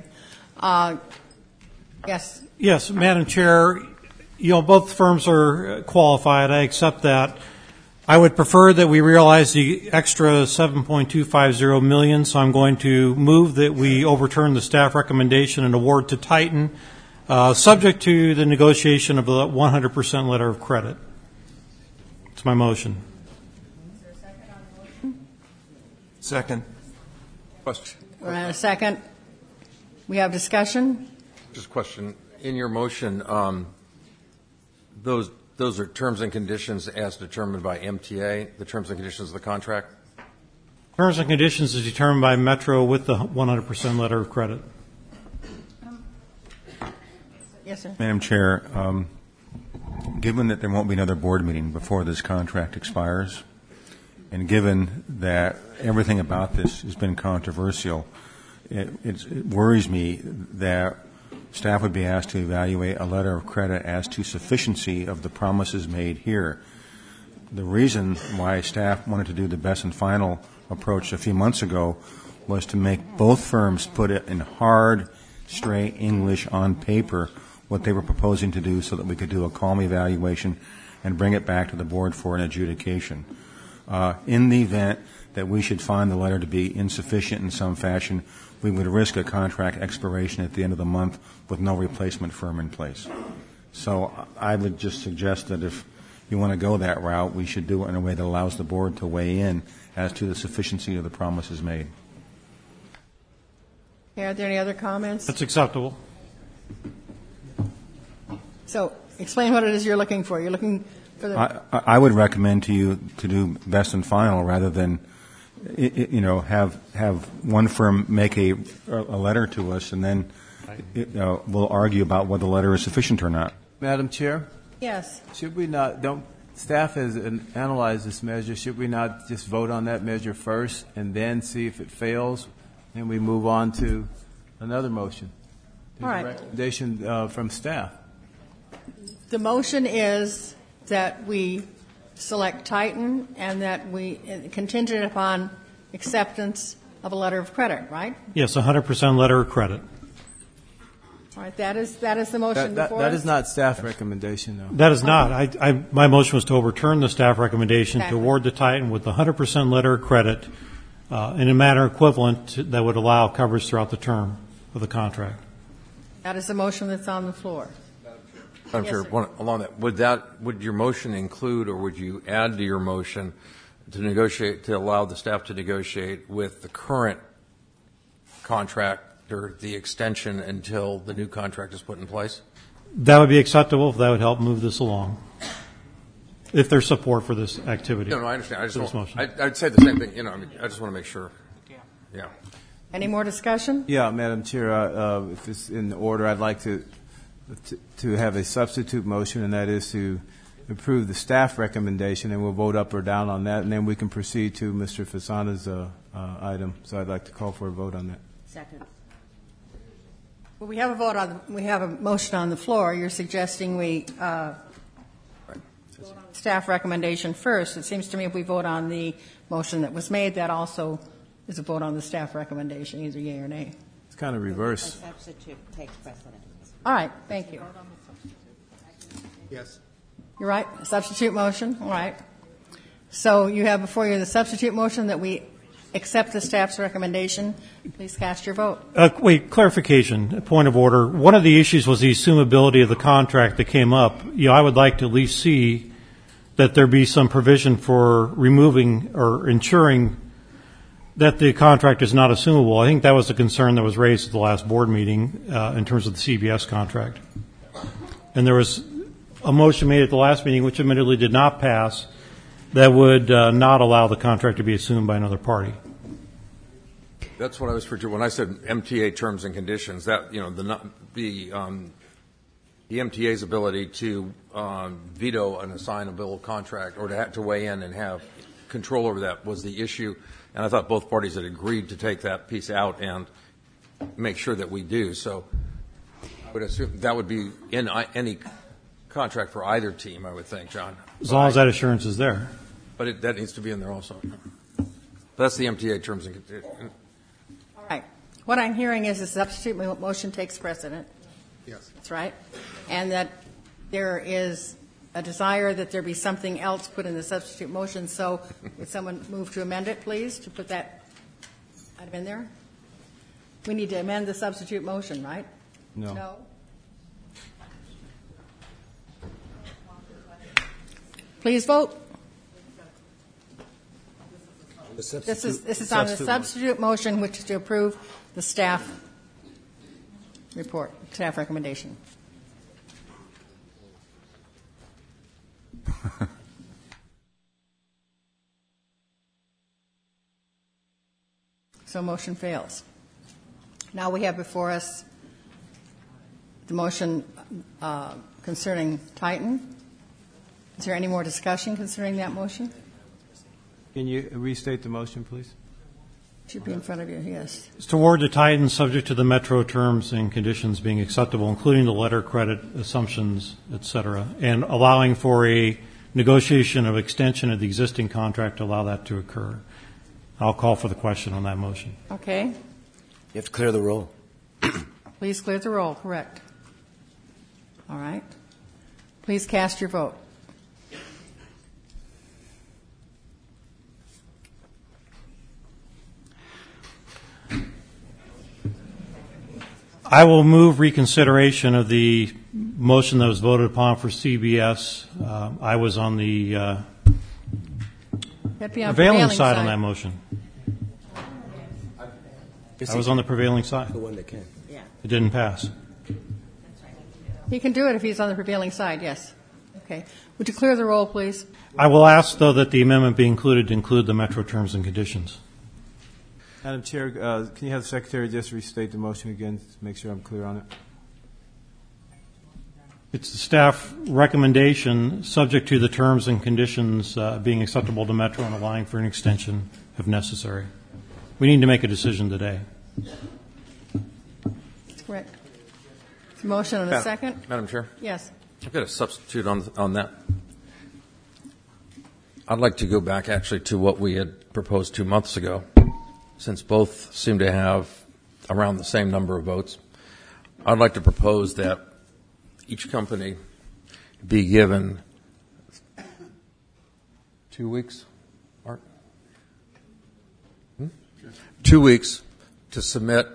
Yes. Yes, Madam Chair. You know, both firms are qualified. I accept that. I would prefer that we realize the extra $7.250 million, so I'm going to move that we overturn the staff recommendation and award to Titan, subject to the negotiation of the 100% letter of credit. It's my motion. Second. Question. We're on a second. We have discussion. Just a question. In your motion, those are terms and conditions as determined by MTA, the terms and conditions of the contract? Terms and conditions is determined by Metro with the 100% letter of credit. Yes, sir. Madam Chair, given that there won't be another board meeting before this contract expires, and given that everything about this has been controversial, it worries me that staff would be asked to evaluate a letter of credit as to sufficiency of the promises made here. The reason why staff wanted to do the best and final approach a few months ago was to make both firms put it in hard, straight English on paper what they were proposing to do so that we could do a calm evaluation and bring it back to the board for an adjudication. In the event that we should find the letter to be insufficient in some fashion, we would risk a contract expiration at the end of the month with no replacement firm in place. So I would just suggest that if you want to go that route, we should do it in a way that allows the board to weigh in as to the sufficiency of the promises made. Are there any other comments? That's acceptable. So explain what it is you're looking for. You're looking for the... I would recommend to you to do best and final rather than have one firm make a letter to us and then we'll argue about whether the letter is sufficient or not. Madam Chair? Yes. Should we not, staff has analyzed this measure, should we not just vote on that measure first and then see if it fails, and we move on to another motion? All right. A recommendation from staff. The motion is that we select Titan and that we contingent upon acceptance of a letter of credit, right? Yes, 100% letter of credit. All right, that is the motion before That us? is not staff recommendation, though. That is not. My motion was to overturn the staff recommendation Exactly. to award the Titan with 100% letter of credit in a manner equivalent that would allow coverage throughout the term of the contract. That is the motion that's on the floor. I'm Yes, sure. sir. Along that, would your motion include, or would you add to your motion to negotiate, to allow the staff to negotiate with the current contractor the extension until the new contract is put in place? That would be acceptable if that would help move this along. If there's support for this activity. No, I understand. I'd I'd say the same thing. I just want to make sure. Yeah. Any more discussion? Yeah, Madam Chair, if it's in order, I'd like to have a substitute motion, and that is to approve the staff recommendation, and we'll vote up or down on that, and then we can proceed to Mr. Fasana's item. So I'd like to call for a vote on that. Second. Well, we have a motion on the floor. You're suggesting we vote on staff recommendation first. It seems to me if we vote on the motion that was made, that also is a vote on the staff recommendation, either yea or nay. It's kind of reverse. A substitute takes precedent. All right, thank you. Yes. You're right, substitute motion, all right. So you have before you the substitute motion that we accept the staff's recommendation. Please cast your vote. Wait, clarification, point of order. One of the issues was the assumability of the contract that came up. I would like to at least see that there be some provision for removing or ensuring that the contract is not assumable. I think that was a concern that was raised at the last board meeting in terms of the CBS contract. And there was a motion made at the last meeting, which admittedly did not pass, that would not allow the contract to be assumed by another party. That's what I was referring to when I said MTA terms and conditions. That the MTA's ability to veto an assignable contract or to weigh in and have control over that was the issue. And I thought both parties had agreed to take that piece out and make sure that we do. So I would assume that would be in any contract for either team, I would think, John. As long as that assurance is there. But that needs to be in there also. That's the MTA terms and conditions. All right. What I'm hearing is the substitute motion takes precedent. Yes. That's right. And that there is a desire that there be something else put in the substitute motion. So would someone move to amend it, please, to put that item in there? We need to amend the substitute motion, right? No. Please vote. This is on the substitute motion, which is to approve the staff report, staff recommendation. So motion fails. Now we have before us the motion concerning Titan. Is there any more discussion concerning that motion? Can you restate the motion, please? It should be in front of you, yes. It's to award to Titan subject to the Metro terms and conditions being acceptable, including the letter credit assumptions, et cetera, and allowing for a negotiation of extension of the existing contract to allow that to occur. I'll call for the question on that motion. Okay. You have to clear the roll. Please clear the roll. Correct. All right. Please cast your vote. I will move reconsideration of the motion that was voted upon for CBS. I was on the prevailing side on that motion. I was on the prevailing side. The one that can. Yeah. It didn't pass. He can do it if he's on the prevailing side, yes. Okay. Would you clear the roll, please? I will ask, though, that the amendment be included to include the Metro terms and conditions. Madam Chair, can you have the Secretary just restate the motion again to make sure I'm clear on it? It's the staff recommendation, subject to the terms and conditions being acceptable to Metro and allowing for an extension if necessary. We need to make a decision today. That's correct. It's a motion and a second. Madam Chair? Yes. I've got a substitute on that. I'd like to go back actually to what we had proposed 2 months ago, since both seem to have around the same number of votes. I'd like to propose that each company be given 2 weeks, Art? 2 weeks to submit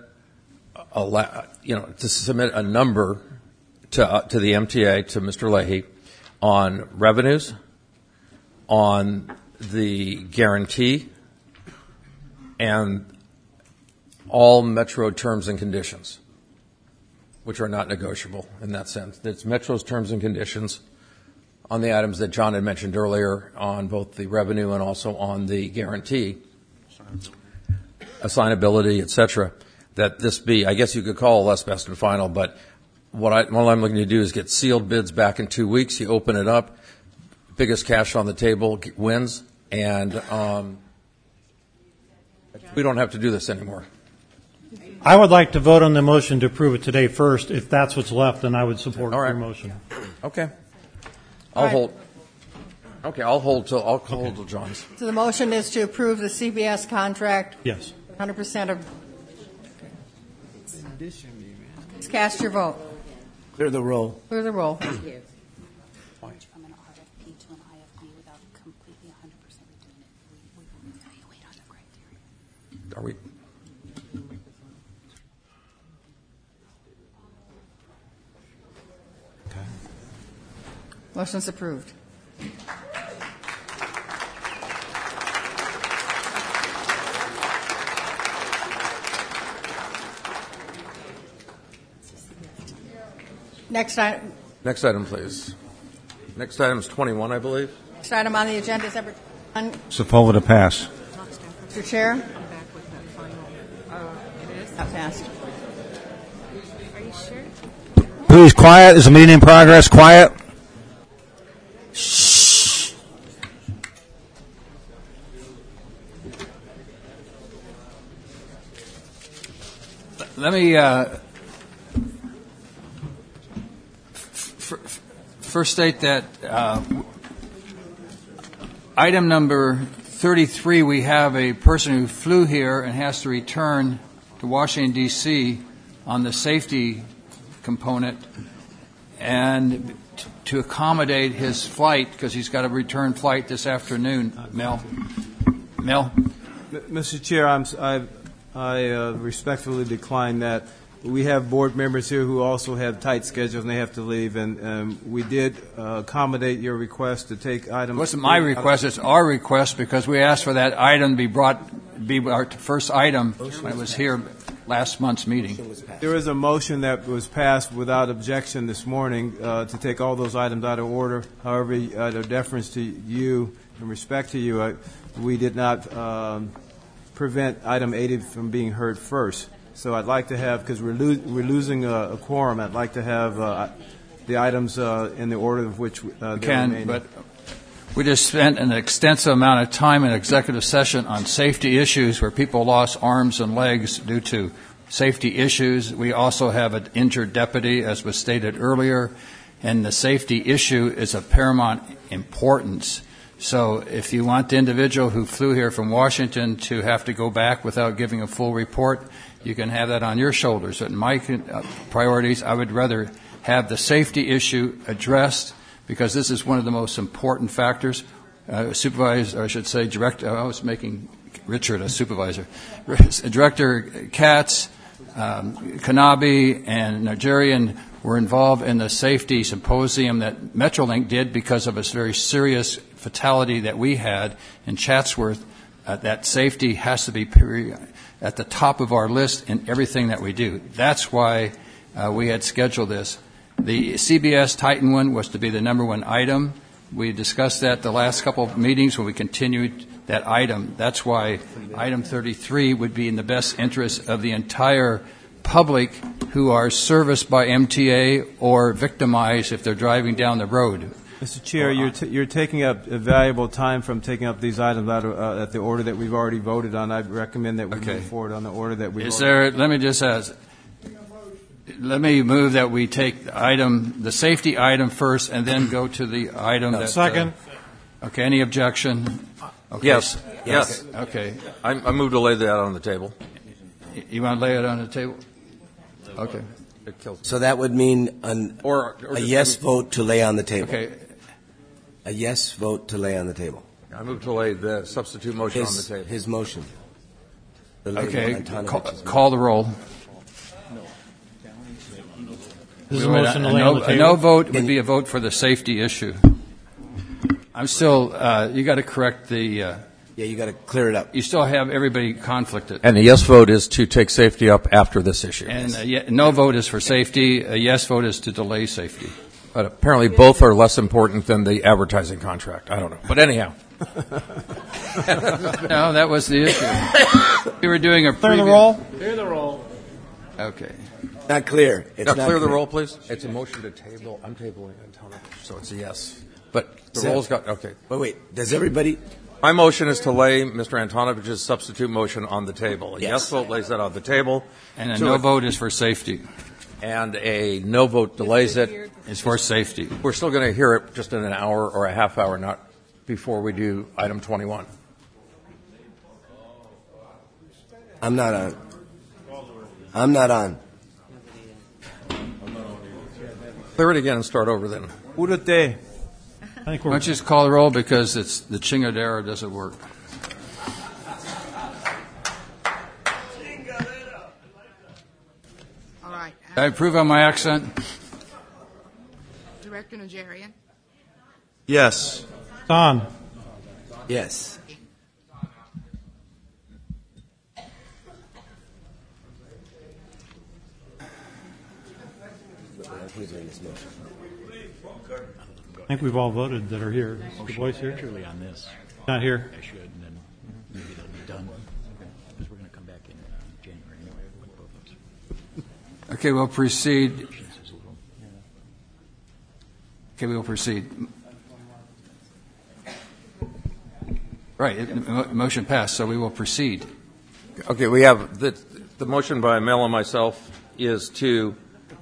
a number to the MTA, to Mr. Leahy, on revenues, on the guarantee, and all Metro terms and conditions, which are not negotiable in that sense. It's Metro's terms and conditions on the items that John had mentioned earlier, on both the revenue and also on the guarantee, assignability, et cetera, that this be, I guess you could call less best and final, but what I'm looking to do is get sealed bids back in 2 weeks. You open it up, biggest cash on the table wins, and we don't have to do this anymore. I would like to vote on the motion to approve it today first. If that's what's left, then I would support your motion. Okay. I'll hold till John's. So the motion is to approve the CBS contract. Yes. 100% of. Please cast your vote. Clear the roll. Clear the roll. Thank you. From an RFP to an IFB without completely 100% doing it. We evaluate on the criteria. Are we? Okay. Motion's approved. Next item, please. Next item is 21, I believe. Next item on the agenda is number 1. Sepulveda to pass. Mr. Chair? Not passed. Are you sure? Please, quiet. There's a meeting in progress. Quiet. Shh. Let me first state that item number 33, we have a person who flew here and has to return to Washington, D.C. on the safety component, and to accommodate his flight, because he's got a return flight this afternoon. Mel? Mr. Chair, I respectfully decline that. we have board members here who also have tight schedules and they have to leave, and we did accommodate your request to take items. It wasn't my request, it's our request, because we asked for that item to be our first item when it was here last month's meeting. There is a motion that was passed without objection this morning to take all those items out of order. However, out of deference to you and respect to you, we did not prevent item 80 from being heard first. So I'd like to have, because we're losing a quorum, I'd like to have the items in the order of which they're remaining. But we just spent an extensive amount of time in executive session on safety issues where people lost arms and legs due to safety issues. We also have an injured deputy, as was stated earlier, and the safety issue is of paramount importance. So if you want the individual who flew here from Washington to have to go back without giving a full report, you can have that on your shoulders. But in my priorities, I would rather have the safety issue addressed, because this is one of the most important factors. Supervisor, or I should say, Director, I was making Richard a supervisor. Director Katz, Kanabe, and Nigerian were involved in the safety symposium that Metrolink did because of a very serious fatality that we had in Chatsworth. That safety has to be at the top of our list in everything that we do. That's why we had scheduled this. The CBS Titan one was to be the number one item. We discussed that the last couple of meetings when we continued that item. That's why item 33 would be in the best interest of the entire public who are serviced by MTA or victimized if they're driving down the road. Mr. Chair, you're taking up a valuable time from taking up these items out of, at the order that we've already voted on. I recommend that we move forward on the order that we've Let me just ask. Let me move that we take the safety item first and then go to the item that... Second. Okay, any objection? Okay. Yes. Okay. I move to lay that on the table. You want to lay it on the table? Okay. So that would mean a yes vote to lay on the table. Okay. A yes vote to lay on the table. I move to lay the substitute motion on the table. His motion. Okay. Call the roll. This is a motion to lay on the table. A no vote would be a vote for the safety issue. I'm still, you got to correct the... yeah, you got to clear it up. You still have everybody conflicted. And the yes vote is to take safety up after this issue. And no vote is for safety. A yes vote is to delay safety. But apparently both are less important than the advertising contract. I don't know. But anyhow. No, that was the issue. We were doing a Clear the roll. Clear the roll. Okay. Not clear. It's not clear the roll, please. It's a motion to table. I'm tabling it, so it's a yes. But the roll's got, okay. Wait. Does everybody... My motion is to lay Mr. Antonovich's substitute motion on the table. A yes vote lays that on the table. And a no vote is for safety. And a no vote delays it. It's for safety. We're still going to hear it just in an hour or a half hour, not before we do item 21. I'm not on. I'm not on. Clear it again and start over then. Urate. Why don't you just call the roll because it's the Chingadera doesn't work. All right. I approve on my accent. Director Najarian. Yes. Don. Yes. I think we've all voted that are here. Is the voice here? Truly on this. Not here. I should, and then maybe they'll be done. Because we're going to come back in January anyway with both of us. Okay, we'll proceed. Okay, we will proceed. Right, motion passed, so we will proceed. Okay, we have the motion by Mel and myself is to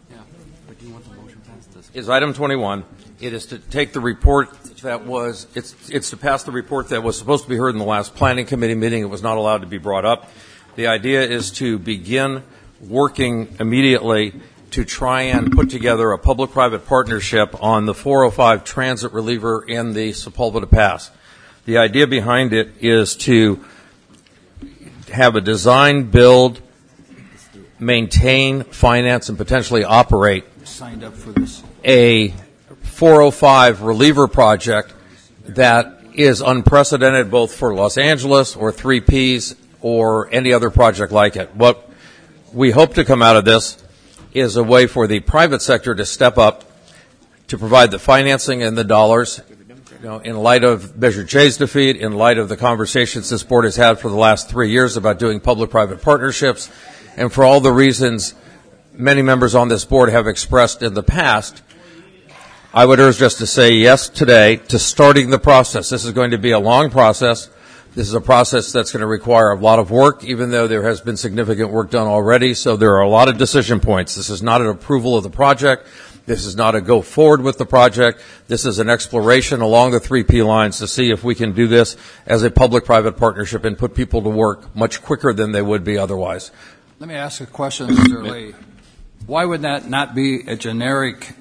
is item 21. It is to take the report that was it's to pass the report that was supposed to be heard in the last planning committee meeting. It was not allowed to be brought up. The idea is to begin working immediately to try and put together a public-private partnership on the 405 transit reliever in the Sepulveda Pass. The idea behind it is to have a design, build, maintain, finance, and potentially operate Signed up for this. a 405 reliever project that is unprecedented both for Los Angeles or 3Ps or any other project like it. What we hope to come out of this is a way for the private sector to step up to provide the financing and the dollars. You know, in light of Measure J's defeat, in light of the conversations this board has had for the last 3 years about doing public-private partnerships, and for all the reasons many members on this board have expressed in the past, I would urge us to say yes today to starting the process. This is going to be a long process. This is a process that's going to require a lot of work, even though there has been significant work done already. So there are a lot of decision points. This is not an approval of the project. This is not a go forward with the project. This is an exploration along the 3P lines to see if we can do this as a public-private partnership and put people to work much quicker than they would be otherwise. Let me ask a question, Mr. Lee. Why would that not be a generic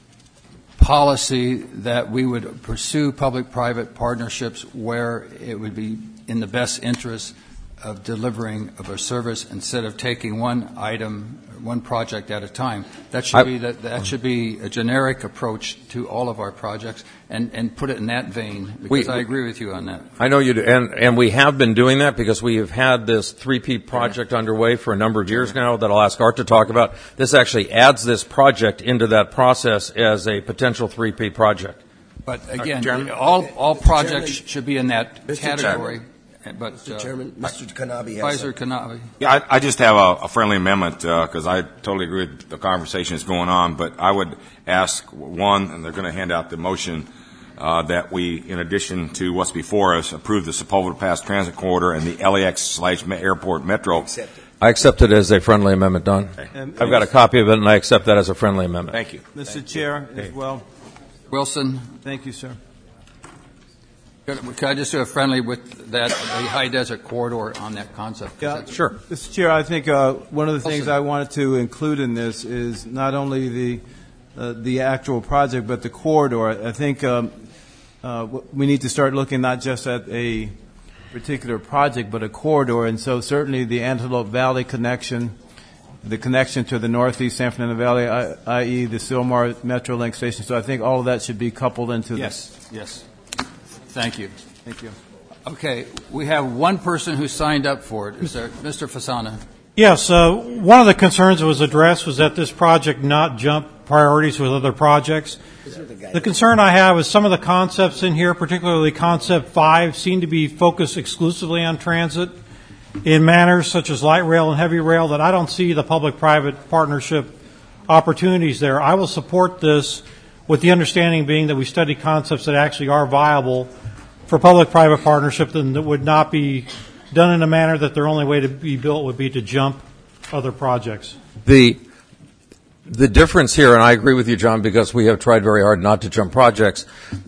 policy that we would pursue public-private partnerships where it would be in the best interest of delivering of a service instead of taking one item, one project at a time? That should be a generic approach to all of our projects, and put it in that vein, because I agree with you on that. I know you do, and we have been doing that because we have had this 3P project underway for a number of years now that I'll ask Art to talk about. This actually adds this project into that process as a potential 3P project. But again, all projects should be in that category. But, Mr. Chairman, Mr. Kanabe has Advisor Kanabe. Yeah, I just have a friendly amendment because I totally agree with the conversation that's going on. But I would ask one, and they're going to hand out the motion that we, in addition to what's before us, approve the Sepulveda Pass Transit Corridor and the LAX/Airport Metro. I accept it as a friendly amendment, Don. Okay. I've got a copy of it, and I accept that as a friendly amendment. Thank you. Mr. Chair, as well. Wilson. Thank you, sir. Could I just do a friendly with that, the high desert corridor on that concept? Yeah, sure. Mr. Chair, I think one of the things I wanted to include in this is not only the actual project, but the corridor. I think we need to start looking not just at a particular project, but a corridor. And so certainly the Antelope Valley connection, the connection to the Northeast San Fernando Valley, i.e. the Sylmar Metrolink station. So I think all of that should be coupled into this. Yes. Thank you. Thank you. Okay, we have one person who signed up for it. Is there Mr. Fasana? Yes, one of the concerns that was addressed was that this project not jump priorities with other projects. The concern I have is some of the concepts in here, particularly Concept 5, seem to be focused exclusively on transit in manners such as light rail and heavy rail that I don't see the public-private partnership opportunities there. I will support this with the understanding being that we study concepts that actually are viable for public-private partnership and that would not be done in a manner that their only way to be built would be to jump other projects. The difference here, and I agree with you, John, because we have tried very hard not to jump projects,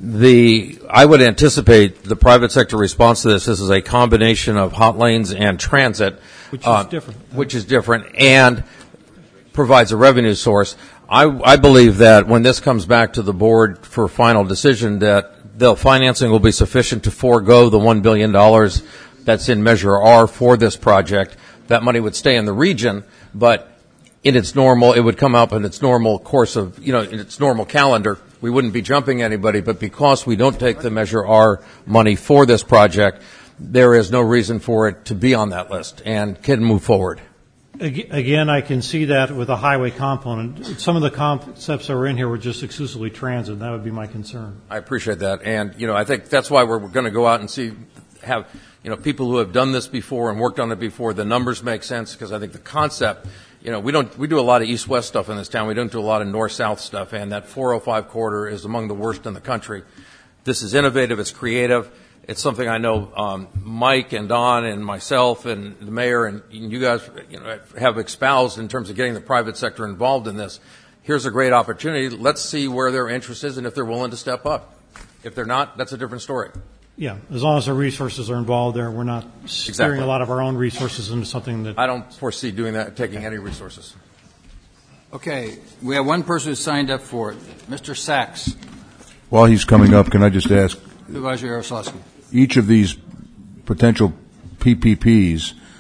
I would anticipate the private sector response to this is a combination of hot lanes and transit. Which is different. Which is different and provides a revenue source. I believe that when this comes back to the board for final decision, that the financing will be sufficient to forego the $1 billion that's in Measure R for this project. That money would stay in the region, but in its normal, it would come up in its normal course of, in its normal calendar. We wouldn't be jumping anybody, but because we don't take the Measure R money for this project, there is no reason for it to be on that list and can move forward. Again, I can see that with a highway component. Some of the concepts that were in here were just exclusively transit. That would be my concern. I appreciate that. And, I think that's why we're going to go out and have people who have done this before and worked on it before. The numbers make sense because I think the concept, we do a lot of east-west stuff in this town. We don't do a lot of north-south stuff. And that 405 corridor is among the worst in the country. This is innovative. It's creative. It's something I know Mike and Don and myself and the mayor and you guys have espoused in terms of getting the private sector involved in this. Here's a great opportunity. Let's see where their interest is and if they're willing to step up. If they're not, that's a different story. Yeah, as long as our resources are involved there, we're not steering a lot of our own resources into something that... I don't foresee doing that, taking any resources. Okay, we have one person who signed up for it. Mr. Sachs. While he's coming up, can I just ask... Supervisor Yaroslavsky. Each of these potential PPPs,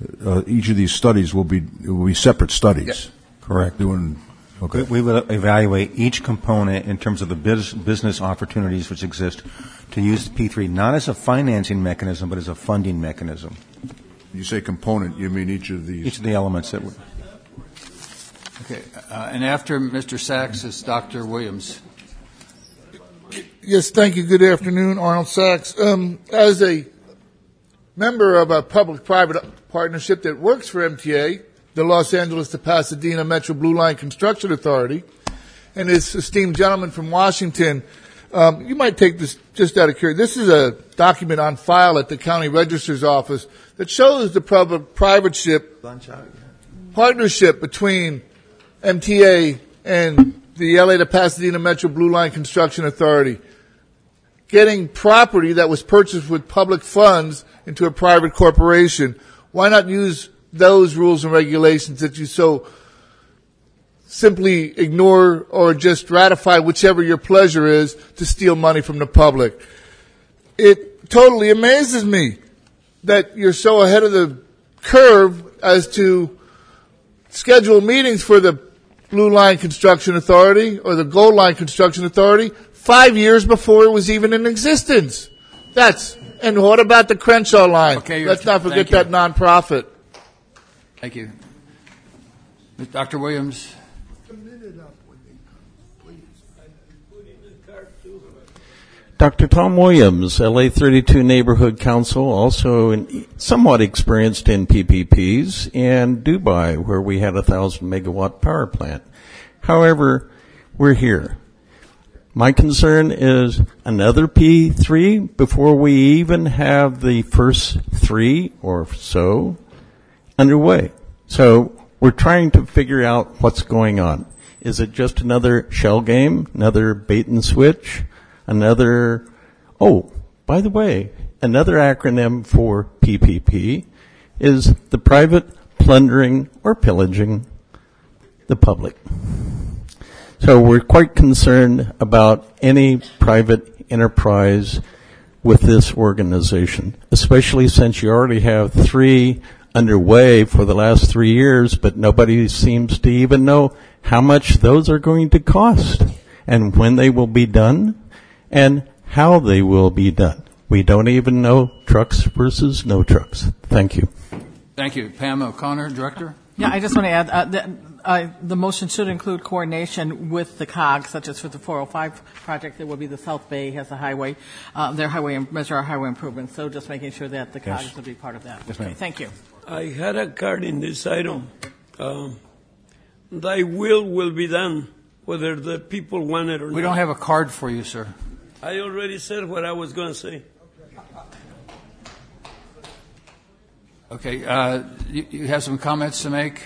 each of these studies will be separate studies. Yes. Correct. Okay. We will evaluate each component in terms of the business opportunities which exist to use P3 not as a financing mechanism, but as a funding mechanism. You say component, you mean each of these? Each of the elements that would. Okay. And after Mr. Sachs is Dr. Williams. Yes, thank you. Good afternoon, Arnold Sachs. As a member of a public-private partnership that works for MTA, the Los Angeles to Pasadena Metro Blue Line Construction Authority, and this esteemed gentleman from Washington, you might take this just out of curiosity. This is a document on file at the county registrar's office that shows the public-private partnership between MTA and the LA to Pasadena Metro Blue Line Construction Authority, getting property that was purchased with public funds into a private corporation. Why not use those rules and regulations that you so simply ignore or just ratify whichever your pleasure is to steal money from the public? It totally amazes me that you're so ahead of the curve as to schedule meetings for the Blue Line Construction Authority or the Gold Line Construction Authority 5 years before it was even in existence. And what about the Crenshaw line? Okay, let's not forget that nonprofit. Thank you. Dr. Williams. Dr. Tom Williams, LA 32 Neighborhood Council, also somewhat experienced in PPPs, and Dubai, where we had 1,000 megawatt power plant. However, we're here. My concern is another P3 before we even have the first 3 or so underway. So we're trying to figure out what's going on. Is it just another shell game, another bait and switch? Another, by the way, another acronym for PPP is the private plundering or pillaging the public. So we're quite concerned about any private enterprise with this organization, especially since you already have 3 underway for the last 3 years, but nobody seems to even know how much those are going to cost and when they will be done and how they will be done. We don't even know trucks versus no trucks. Thank you. Thank you. Pam O'Connor, Director. Yeah, I just want to add that the motion should include coordination with the COG, such as for the 405 project. There will be the South Bay has a highway, their highway, measure our highway improvements. So just making sure that the COGs will be part of that. Yes, ma'am. Okay, thank you. I had a card in this item. Thy will be done, whether the people want it or not. We don't have a card for you, sir. I already said what I was going to say. Okay, you have some comments to make?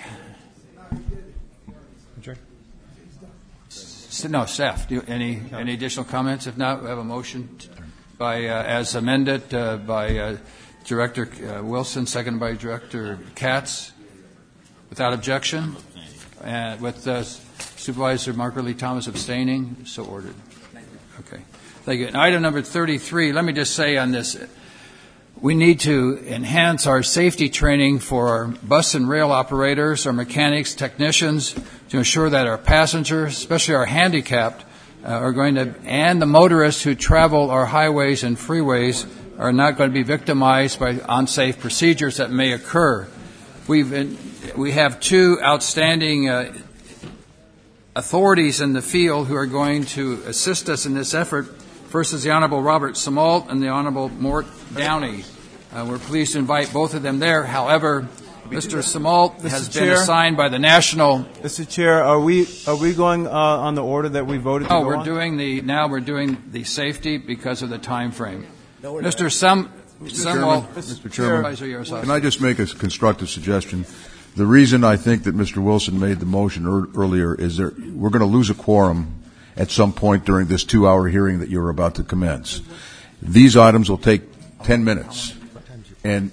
No, staff. Any additional comments? If not, we have a motion by as amended by Director Wilson, seconded by Director Katz. Without objection, with Supervisor Margaret Lee Thomas abstaining, so ordered. Okay. Thank you. And item number 33, let me just say on this, we need to enhance our safety training for our bus and rail operators, our mechanics, technicians, to ensure that our passengers, especially our handicapped, and the motorists who travel our highways and freeways are not going to be victimized by unsafe procedures that may occur. We have 2 outstanding authorities in the field who are going to assist us in this effort. First is the Honorable Robert Simolt and the Honorable Mort Downey. We're pleased to invite both of them there. However, Mr. Simolt has been assigned by the National. Mr. Chair, are we going on the order that we voted to go on? We're doing the safety because of the time frame. Mr. Simolt, Mr. Chairman, can I just make a constructive suggestion? The reason I think that Mr. Wilson made the motion earlier is that we're going to lose a quorum at some point during this 2-hour hearing that you're about to commence. These items will take 10 minutes. And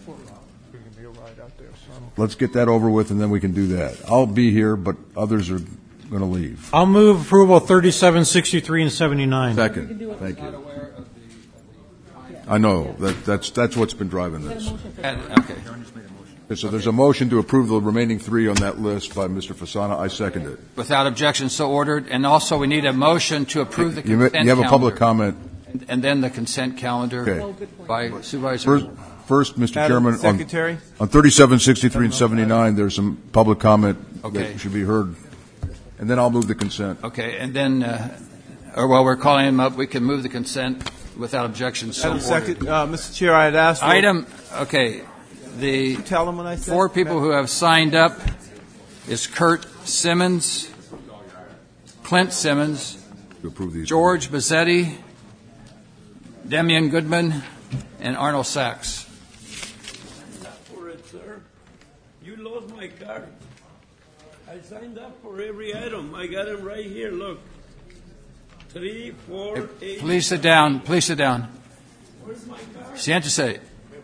let's get that over with, and then we can do that. I'll be here, but others are going to leave. I'll move approval 37, 63, and 79. Second. Thank you. I know. That's what's been driving this. Okay. Okay, so there's a motion to approve the remaining three on that list by Mr. Fasano. I second it. Without objection, so ordered. And also, we need a motion to approve the consent calendar. You have a public comment. And then the consent calendar by Supervisor. First, Mr. Chairman, Secretary? on 37, 63, and 79, there's some public comment that should be heard. And then I'll move the consent. Okay, and then, or while we're calling him up, we can move the consent without objection. So Mr. Chair, I had asked for the four people who have signed up is Kurt Simmons, Clint Simmons, George Bazzetti, Damian Goodman, and Arnold Sachs. For it, sir. You lost my card. I signed up for every item. I got them right here. Look. 3, 4, 8. Please sit down. Please sit down. Where's my card? Siéntese.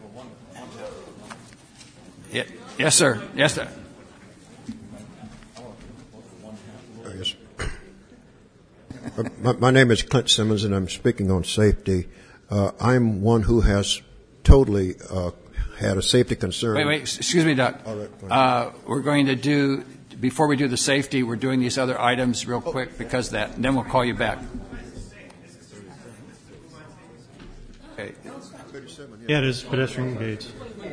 Yes, sir. Yes, sir. Yes. My name is Clint Simmons, and I'm speaking on safety. I'm one who has totally had a safety concern. Wait. Excuse me, Doc. All right, we're going to do, before we do the safety, we're doing these other items real quick because of that, and then we'll call you back. Okay. Yeah, it is pedestrian gates.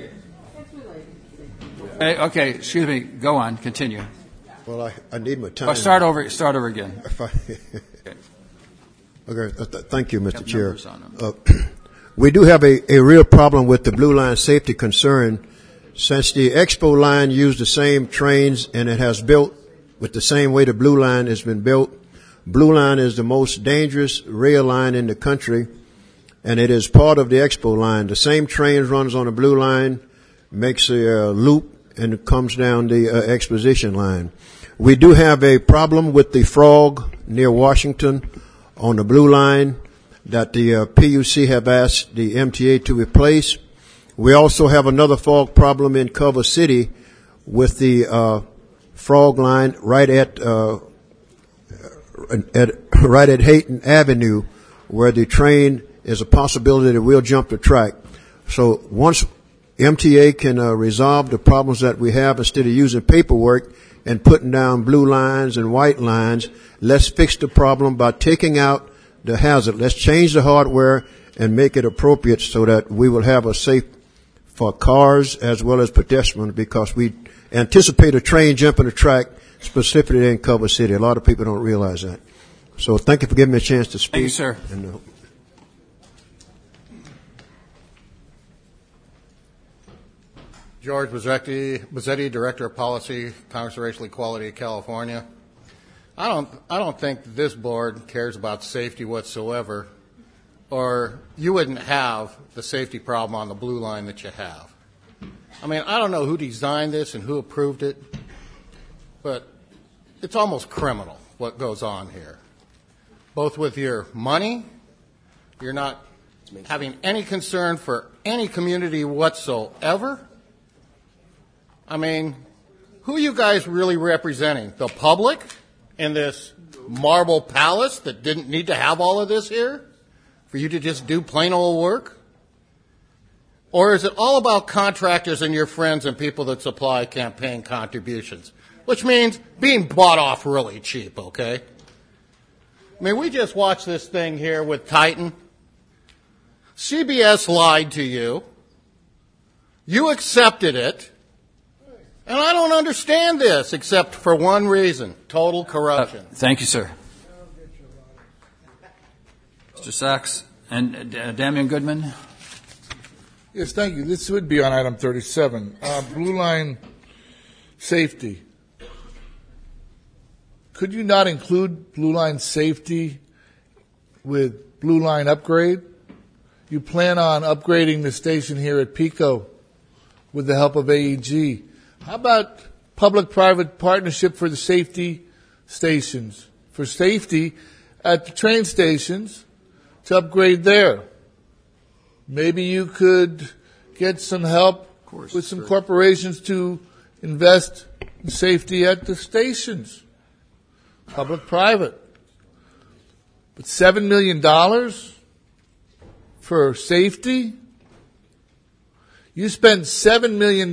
Okay, excuse me. Go on. Continue. Well, I need my time. Start over again. Okay. Thank you, Mr. Chair. We do have a real problem with the Blue Line safety concern. Since the Expo line used the same trains and it has built with the same way the Blue Line has been built, Blue Line is the most dangerous rail line in the country, and it is part of the Expo line. The same train runs on the Blue Line, makes a loop, and comes down the Exposition line. We do have a problem with the Frog near Washington on the Blue Line that the PUC have asked the MTA to replace. We also have another fog problem in Culver City with the Frog line right at Hayton Avenue, where the train is a possibility that we'll jump the track. So once MTA can resolve the problems that we have, instead of using paperwork and putting down blue lines and white lines, let's fix the problem by taking out the hazard. Let's change the hardware and make it appropriate so that we will have a safe for cars as well as pedestrians, because we anticipate a train jumping the track specifically in Culver City. A lot of people don't realize that. So thank you for giving me a chance to speak. Thank you, sir. George Bazzetti, Director of Policy, Congress of Racial Equality of California. I don't think this board cares about safety whatsoever, or you wouldn't have the safety problem on the Blue Line that you have. I mean, I don't know who designed this and who approved it, but it's almost criminal what goes on here. Both with your money, you're not having any concern for any community whatsoever. I mean, who are you guys really representing? The public in this marble palace that didn't need to have all of this here for you to just do plain old work? Or is it all about contractors and your friends and people that supply campaign contributions, which means being bought off really cheap, okay? I mean, we just watched this thing here with Titan. CBS lied to you. You accepted it. And I don't understand this except for one reason: total corruption. Thank you, sir. Mr. Sachs and Damian Goodman. Yes, thank you. This would be on item 37. Blue Line safety. Could you not include Blue Line safety with Blue Line upgrade? You plan on upgrading the station here at Pico with the help of AEG. How about public-private partnership for the safety stations, for safety at the train stations to upgrade there? Maybe you could get some help with some corporations to invest in safety at the stations, public-private. But $7 million for safety? You spent $7 million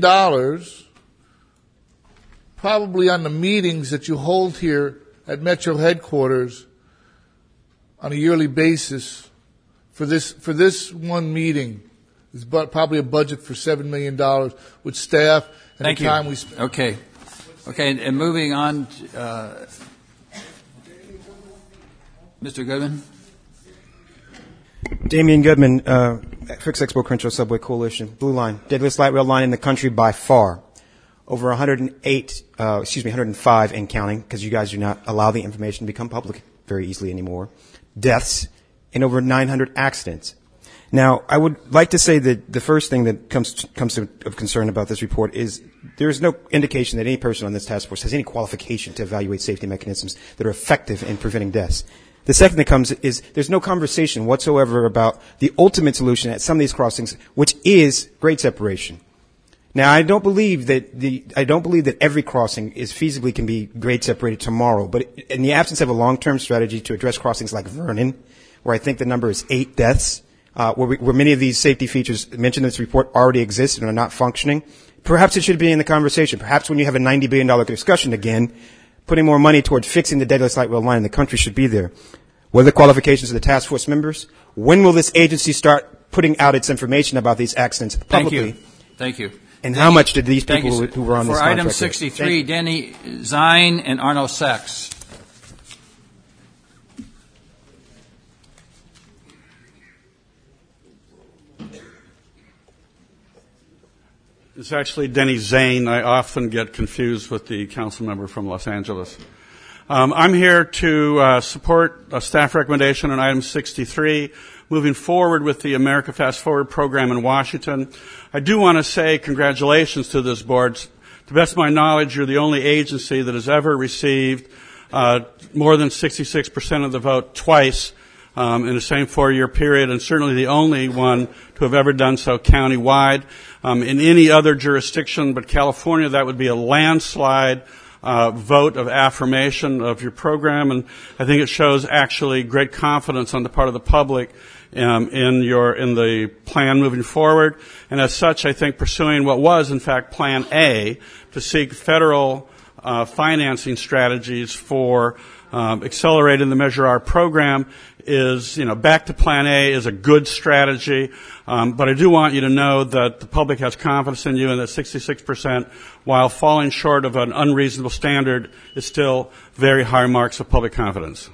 probably on the meetings that you hold here at Metro headquarters on a yearly basis for this one meeting. There's probably a budget for $7 million with staff and Thank the time we spend. Okay, and moving on, Mr. Goodman. Damian Goodman, Fix Expo Crenshaw Subway Coalition, Blue Line, deadliest light rail line in the country by far. Over 105 and counting, because you guys do not allow the information to become public very easily anymore. Deaths and over 900 accidents. Now, I would like to say that the first thing that comes to of concern about this report is there is no indication that any person on this task force has any qualification to evaluate safety mechanisms that are effective in preventing deaths. The second that comes is there's no conversation whatsoever about the ultimate solution at some of these crossings, which is grade separation. Now, I don't believe that every crossing is feasibly can be grade separated tomorrow, but in the absence of a long-term strategy to address crossings like Vernon, where I think the number is 8 deaths, where many of these safety features mentioned in this report already exist and are not functioning, perhaps it should be in the conversation. Perhaps when you have a $90 billion discussion again, putting more money toward fixing the deadliest light rail line in the country should be there. What are the qualifications of the task force members? When will this agency start putting out its information about these accidents publicly? Thank you. And how much did these people who were on this contract? For item 63, Denny Zine and Arno Sachs. It's actually Denny Zane. I often get confused with the council member from Los Angeles. I'm here to support a staff recommendation on item 63, moving forward with the America Fast Forward program in Washington. I do want to say congratulations to this board. To the best of my knowledge, you're the only agency that has ever received more than 66% of the vote twice in the same 4-year period, and certainly the only one to have ever done so countywide. In any other jurisdiction but California, that would be a landslide vote of affirmation of your program, and I think it shows actually great confidence on the part of the public in the plan moving forward. And as such, I think pursuing what was in fact Plan A to seek federal financing strategies for accelerating the Measure R program is, back to Plan A is a good strategy. But I do want you to know that the public has confidence in you, and that 66%, while falling short of an unreasonable standard, is still very high marks of public confidence.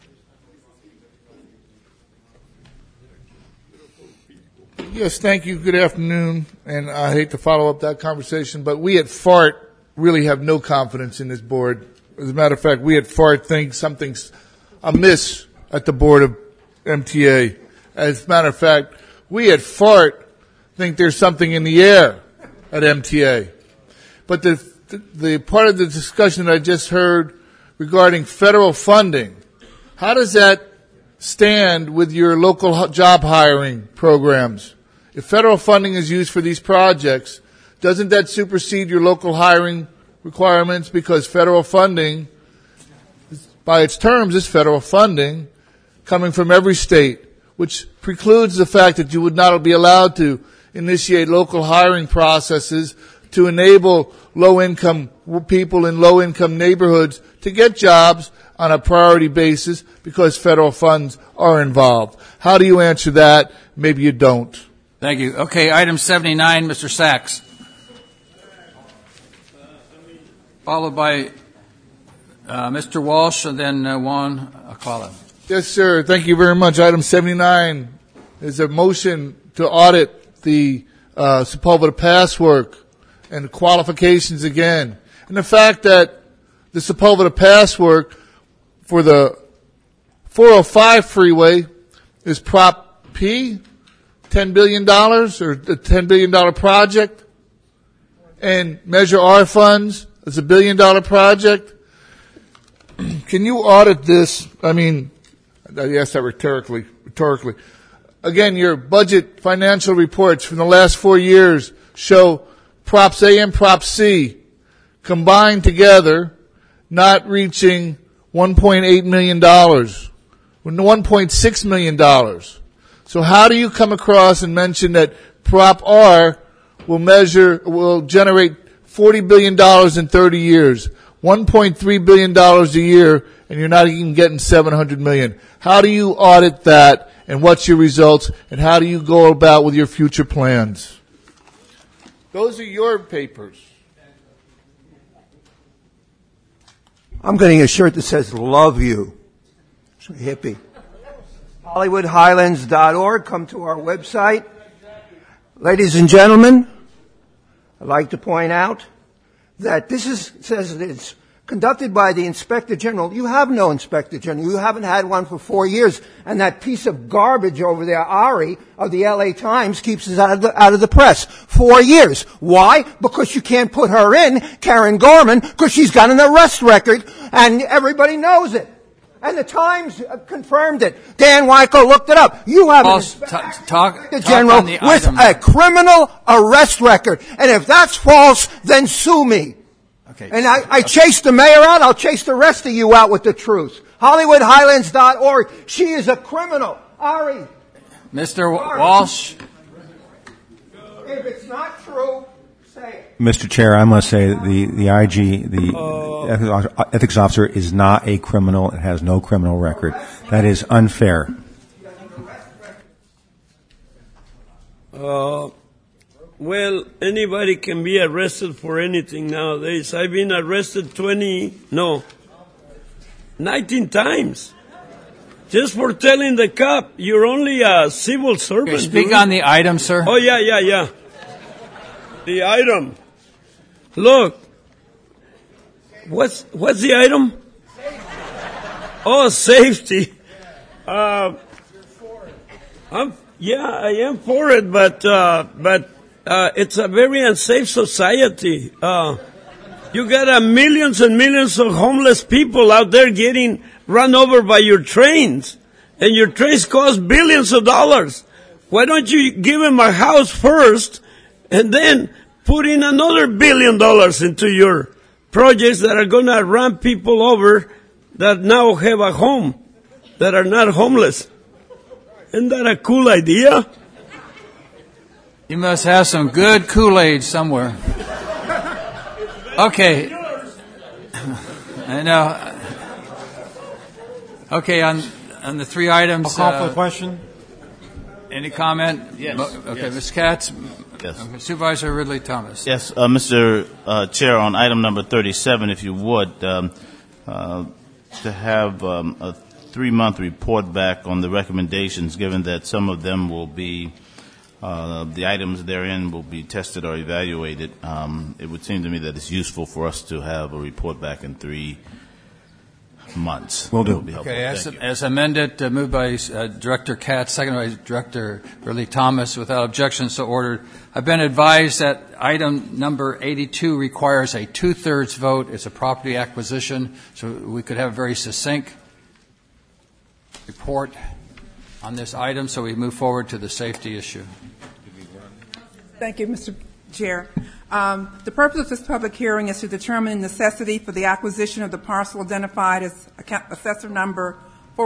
Yes, thank you. Good afternoon. And I hate to follow up that conversation, but we at FART really have no confidence in this board. As a matter of fact, we at FART think something's amiss at the board of MTA. As a matter of fact, we at FART think there's something in the air at MTA. But the part of the discussion that I just heard regarding federal funding, how does that stand with your local job hiring programs? If federal funding is used for these projects, doesn't that supersede your local hiring requirements? Because federal funding, by its terms, is federal funding coming from every state, which precludes the fact that you would not be allowed to initiate local hiring processes to enable low-income people in low-income neighborhoods to get jobs on a priority basis because federal funds are involved. How do you answer that? Maybe you don't. Thank you. Okay, item 79, Mr. Sachs. Followed by Mr. Walsh and then Juan Acala. Yes, sir. Thank you very much. Item 79 is a motion to audit the Sepulveda Pass work and the qualifications again. And the fact that the Sepulveda Pass work for the 405 freeway is Prop P, $10 billion, or the $10 billion project, and Measure R funds is $1 billion project. Can you audit this? I mean, I asked that rhetorically. Again, your budget financial reports from the last 4 years show Props A and Prop C combined together not reaching $1.8 million, $1.6 million. So how do you come across and mention that Prop R will generate $40 billion in 30 years, $1.3 billion a year, and you're not even getting $700 million. How do you audit that, and what's your results, and how do you go about with your future plans? Those are your papers. I'm getting a shirt that says, love you. It's a hippie. HollywoodHighlands.org. Come to our website. Ladies and gentlemen, I'd like to point out that says that it's conducted by the Inspector General. You have no Inspector General. You haven't had one for 4 years. And that piece of garbage over there, Ari, of the LA Times, keeps us out of the press. 4 years. Why? Because you can't put her in, Karen Gorman, because she's got an arrest record, and everybody knows it. And the Times confirmed it. Dan Weichel looked it up. You have an Inspector General with a criminal arrest record. And if that's false, then sue me. Okay. And I chased the mayor out. I'll chase the rest of you out with the truth. HollywoodHighlands.org. She is a criminal. Ari. Mr. Walsh. If it's not true, say it. Mr. Chair, I must say that the IG, the ethics officer, is not a criminal. It has no criminal record. That is unfair. Well, anybody can be arrested for anything nowadays. I've been arrested 19 times. Just for telling the cop, you're only a civil servant. Okay, speak on the item, sir. Oh, yeah. The item. Look. What's the item? Oh, safety. I am for it, but it's a very unsafe society. You got millions and millions of homeless people out there getting run over by your trains, and your trains cost billions of dollars. Why don't you give them a house first, and then put in another $1 billion into your projects that are going to run people over that now have a home, that are not homeless? Isn't that a cool idea? You must have some good Kool-Aid somewhere. Okay. I know. Okay, on the three items. I'll call for the question. Any comment? Yes. Okay, Yes. Ms. Katz. Yes. Okay, Supervisor Ridley Thomas. Yes, Mr. Chair, on item number 37, if you would, to have a 3-month report back on the recommendations, given that some of them will be, the items therein will be tested or evaluated. It would seem to me that it's useful for us to have a report back in 3 months. Will do. Okay, as amended, moved by Director Katz, seconded by Director Ridley Thomas, without objection, so ordered. I've been advised that item number 82 requires a 2/3 vote. It's a property acquisition, so we could have a very succinct report on this item, so we move forward to the safety issue. Thank you, Mr. Chair. The purpose of this public hearing is to determine the necessity for the acquisition of the parcel identified as assessor number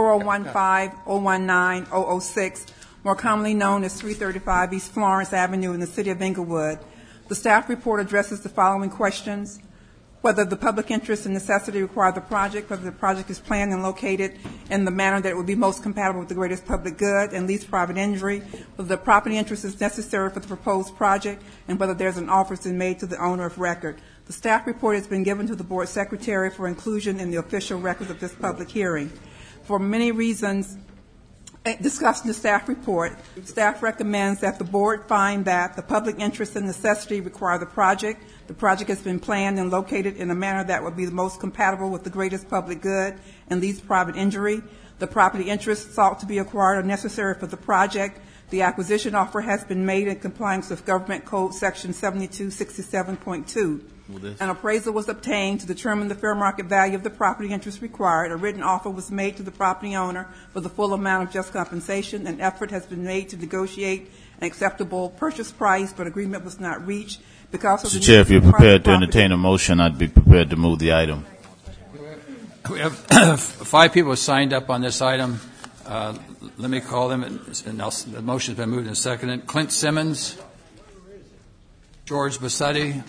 4015-019-006, more commonly known as 335 East Florence Avenue in the city of Inglewood. The staff report addresses the following questions: whether the public interest and necessity require the project, whether the project is planned and located in the manner that it would be most compatible with the greatest public good and least private injury, whether the property interest is necessary for the proposed project, and whether there's an offer been made to the owner of record. The staff report has been given to the board secretary for inclusion in the official records of this public hearing. For many reasons discussed in the staff report, staff recommends that the board find that the public interest and necessity require the project. The project has been planned and located in a manner that would be the most compatible with the greatest public good and least private injury. The property interests sought to be acquired are necessary for the project. The acquisition offer has been made in compliance with Government Code Section 7267.2. An appraisal was obtained to determine the fair market value of the property interest required. A written offer was made to the property owner for the full amount of just compensation. An effort has been made to negotiate an acceptable purchase price, but agreement was not reached. Mr. Chair, if you're prepared to entertain a motion, I'd be prepared to move the item. We have 5 people signed up on this item. Let me call them. The motion has been moved and seconded. Clint Simmons. George Bassetti.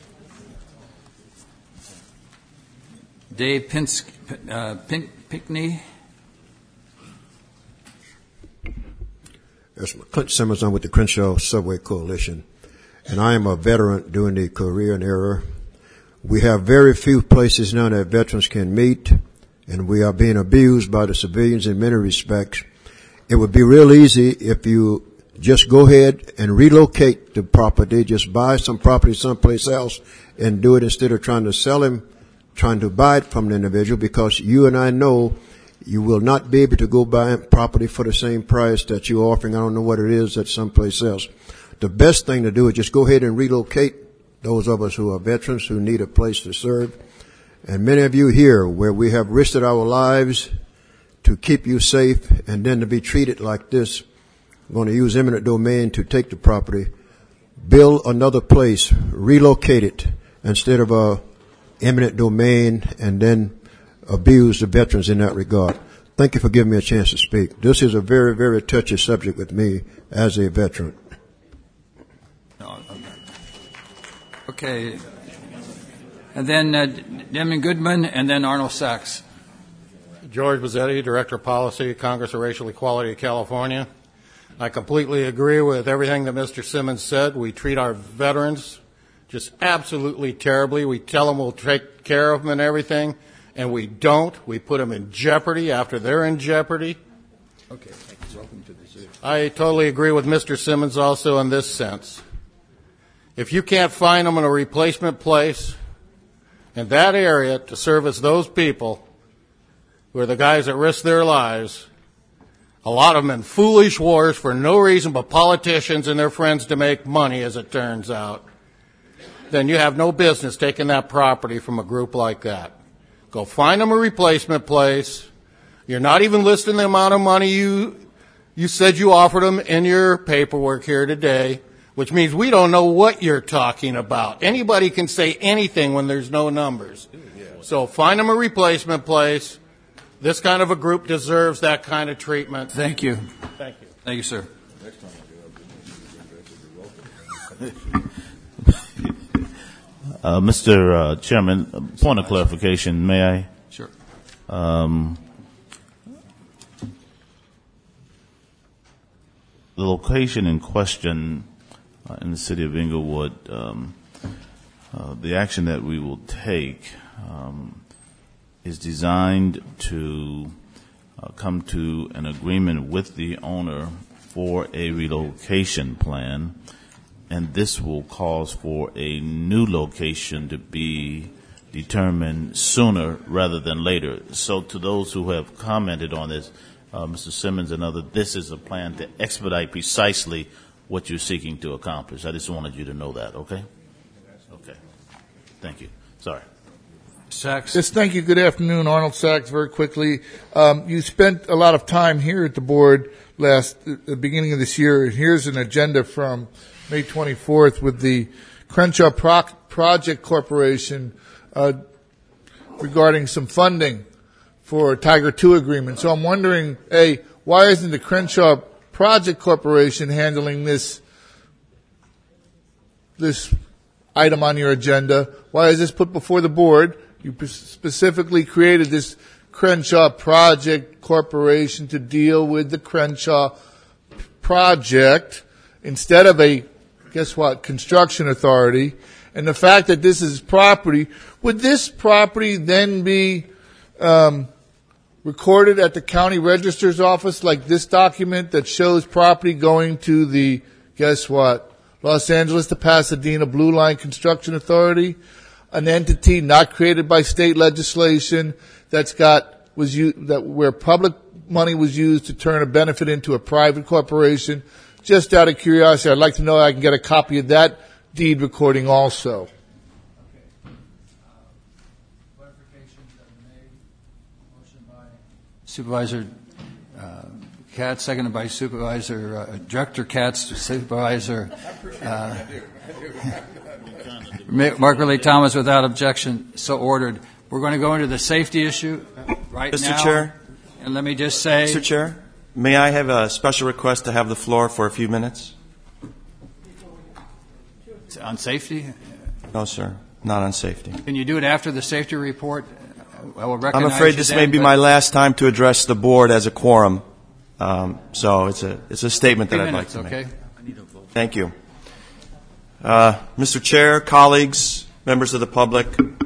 Dave Pinkney. Yes, Clint Simmons. I'm with the Crenshaw Subway Coalition, and I am a veteran during the Korean era. We have very few places now that veterans can meet, and we are being abused by the civilians in many respects. It would be real easy if you just go ahead and relocate the property, just buy some property someplace else and do it instead of trying to sell him, trying to buy it from the individual, because you and I know you will not be able to go buy property for the same price that you're offering. I don't know what it is at someplace else. The best thing to do is just go ahead and relocate those of us who are veterans who need a place to serve. And many of you here where we have risked our lives to keep you safe and then to be treated like this, I'm going to use eminent domain to take the property, build another place, relocate it instead of eminent domain and then abuse the veterans in that regard. Thank you for giving me a chance to speak. This is a very, very touchy subject with me as a veteran. Okay. And then Deming Goodman, and then Arnold Sachs. George Bassetti, Director of Policy, Congress of Racial Equality of California. I completely agree with everything that Mr. Simmons said. We treat our veterans just absolutely terribly. We tell them we'll take care of them and everything, and we don't. We put them in jeopardy after they're in jeopardy. Okay. Welcome to the city. I totally agree with Mr. Simmons also in this sense. If you can't find them in a replacement place in that area to service those people who are the guys that risk their lives, a lot of them in foolish wars for no reason but politicians and their friends to make money, as it turns out, then you have no business taking that property from a group like that. Go find them a replacement place. You're not even listing the amount of money you said you offered them in your paperwork here today, which means we don't know what you're talking about. Anybody can say anything when there's no numbers. So find them a replacement place. This kind of a group deserves that kind of treatment. Thank you. Thank you. Thank you, sir. Mr. Chairman, point of clarification, may I? Sure. The location in question in the city of Inglewood, the action that we will take is designed to come to an agreement with the owner for a relocation plan, and this will cause for a new location to be determined sooner rather than later. So to those who have commented on this, Mr. Simmons and others, this is a plan to expedite precisely what you're seeking to accomplish. I just wanted you to know that, okay? Okay. Thank you. Sorry. Sachs. Yes, thank you. Good afternoon. Arnold Sachs, very quickly. You spent a lot of time here at the board at the beginning of this year. Here's an agenda from May 24th with the Crenshaw Project Corporation regarding some funding for Tiger II agreement. So I'm wondering, A, why isn't the Crenshaw Project Corporation handling this item on your agenda? Why is this put before the board? You specifically created this Crenshaw Project Corporation to deal with the Crenshaw Project instead of a, guess what, construction authority. And the fact that this is property, would this property then be recorded at the county register's office like this document that shows property going to the, guess what, Los Angeles to Pasadena Blue Line Construction Authority, an entity not created by state legislation where public money was used to turn a benefit into a private corporation? Just out of curiosity, I'd like to know if I can get a copy of that deed recording also. Supervisor Katz, seconded by Director Katz, Supervisor Mark Thomas, without objection, so ordered. We're going to go into the safety issue right now. Mr. Chair. And let me just say. Mr. Chair, may I have a special request to have the floor for a few minutes? On safety? No, sir, not on safety. Can you do it after the safety report? I will I'm recognize afraid you this then, may be but my last time to address the board as a quorum. So it's a statement that 3 I'd like minutes, to okay? make. Thank you. Mr. Chair, colleagues, members of the public,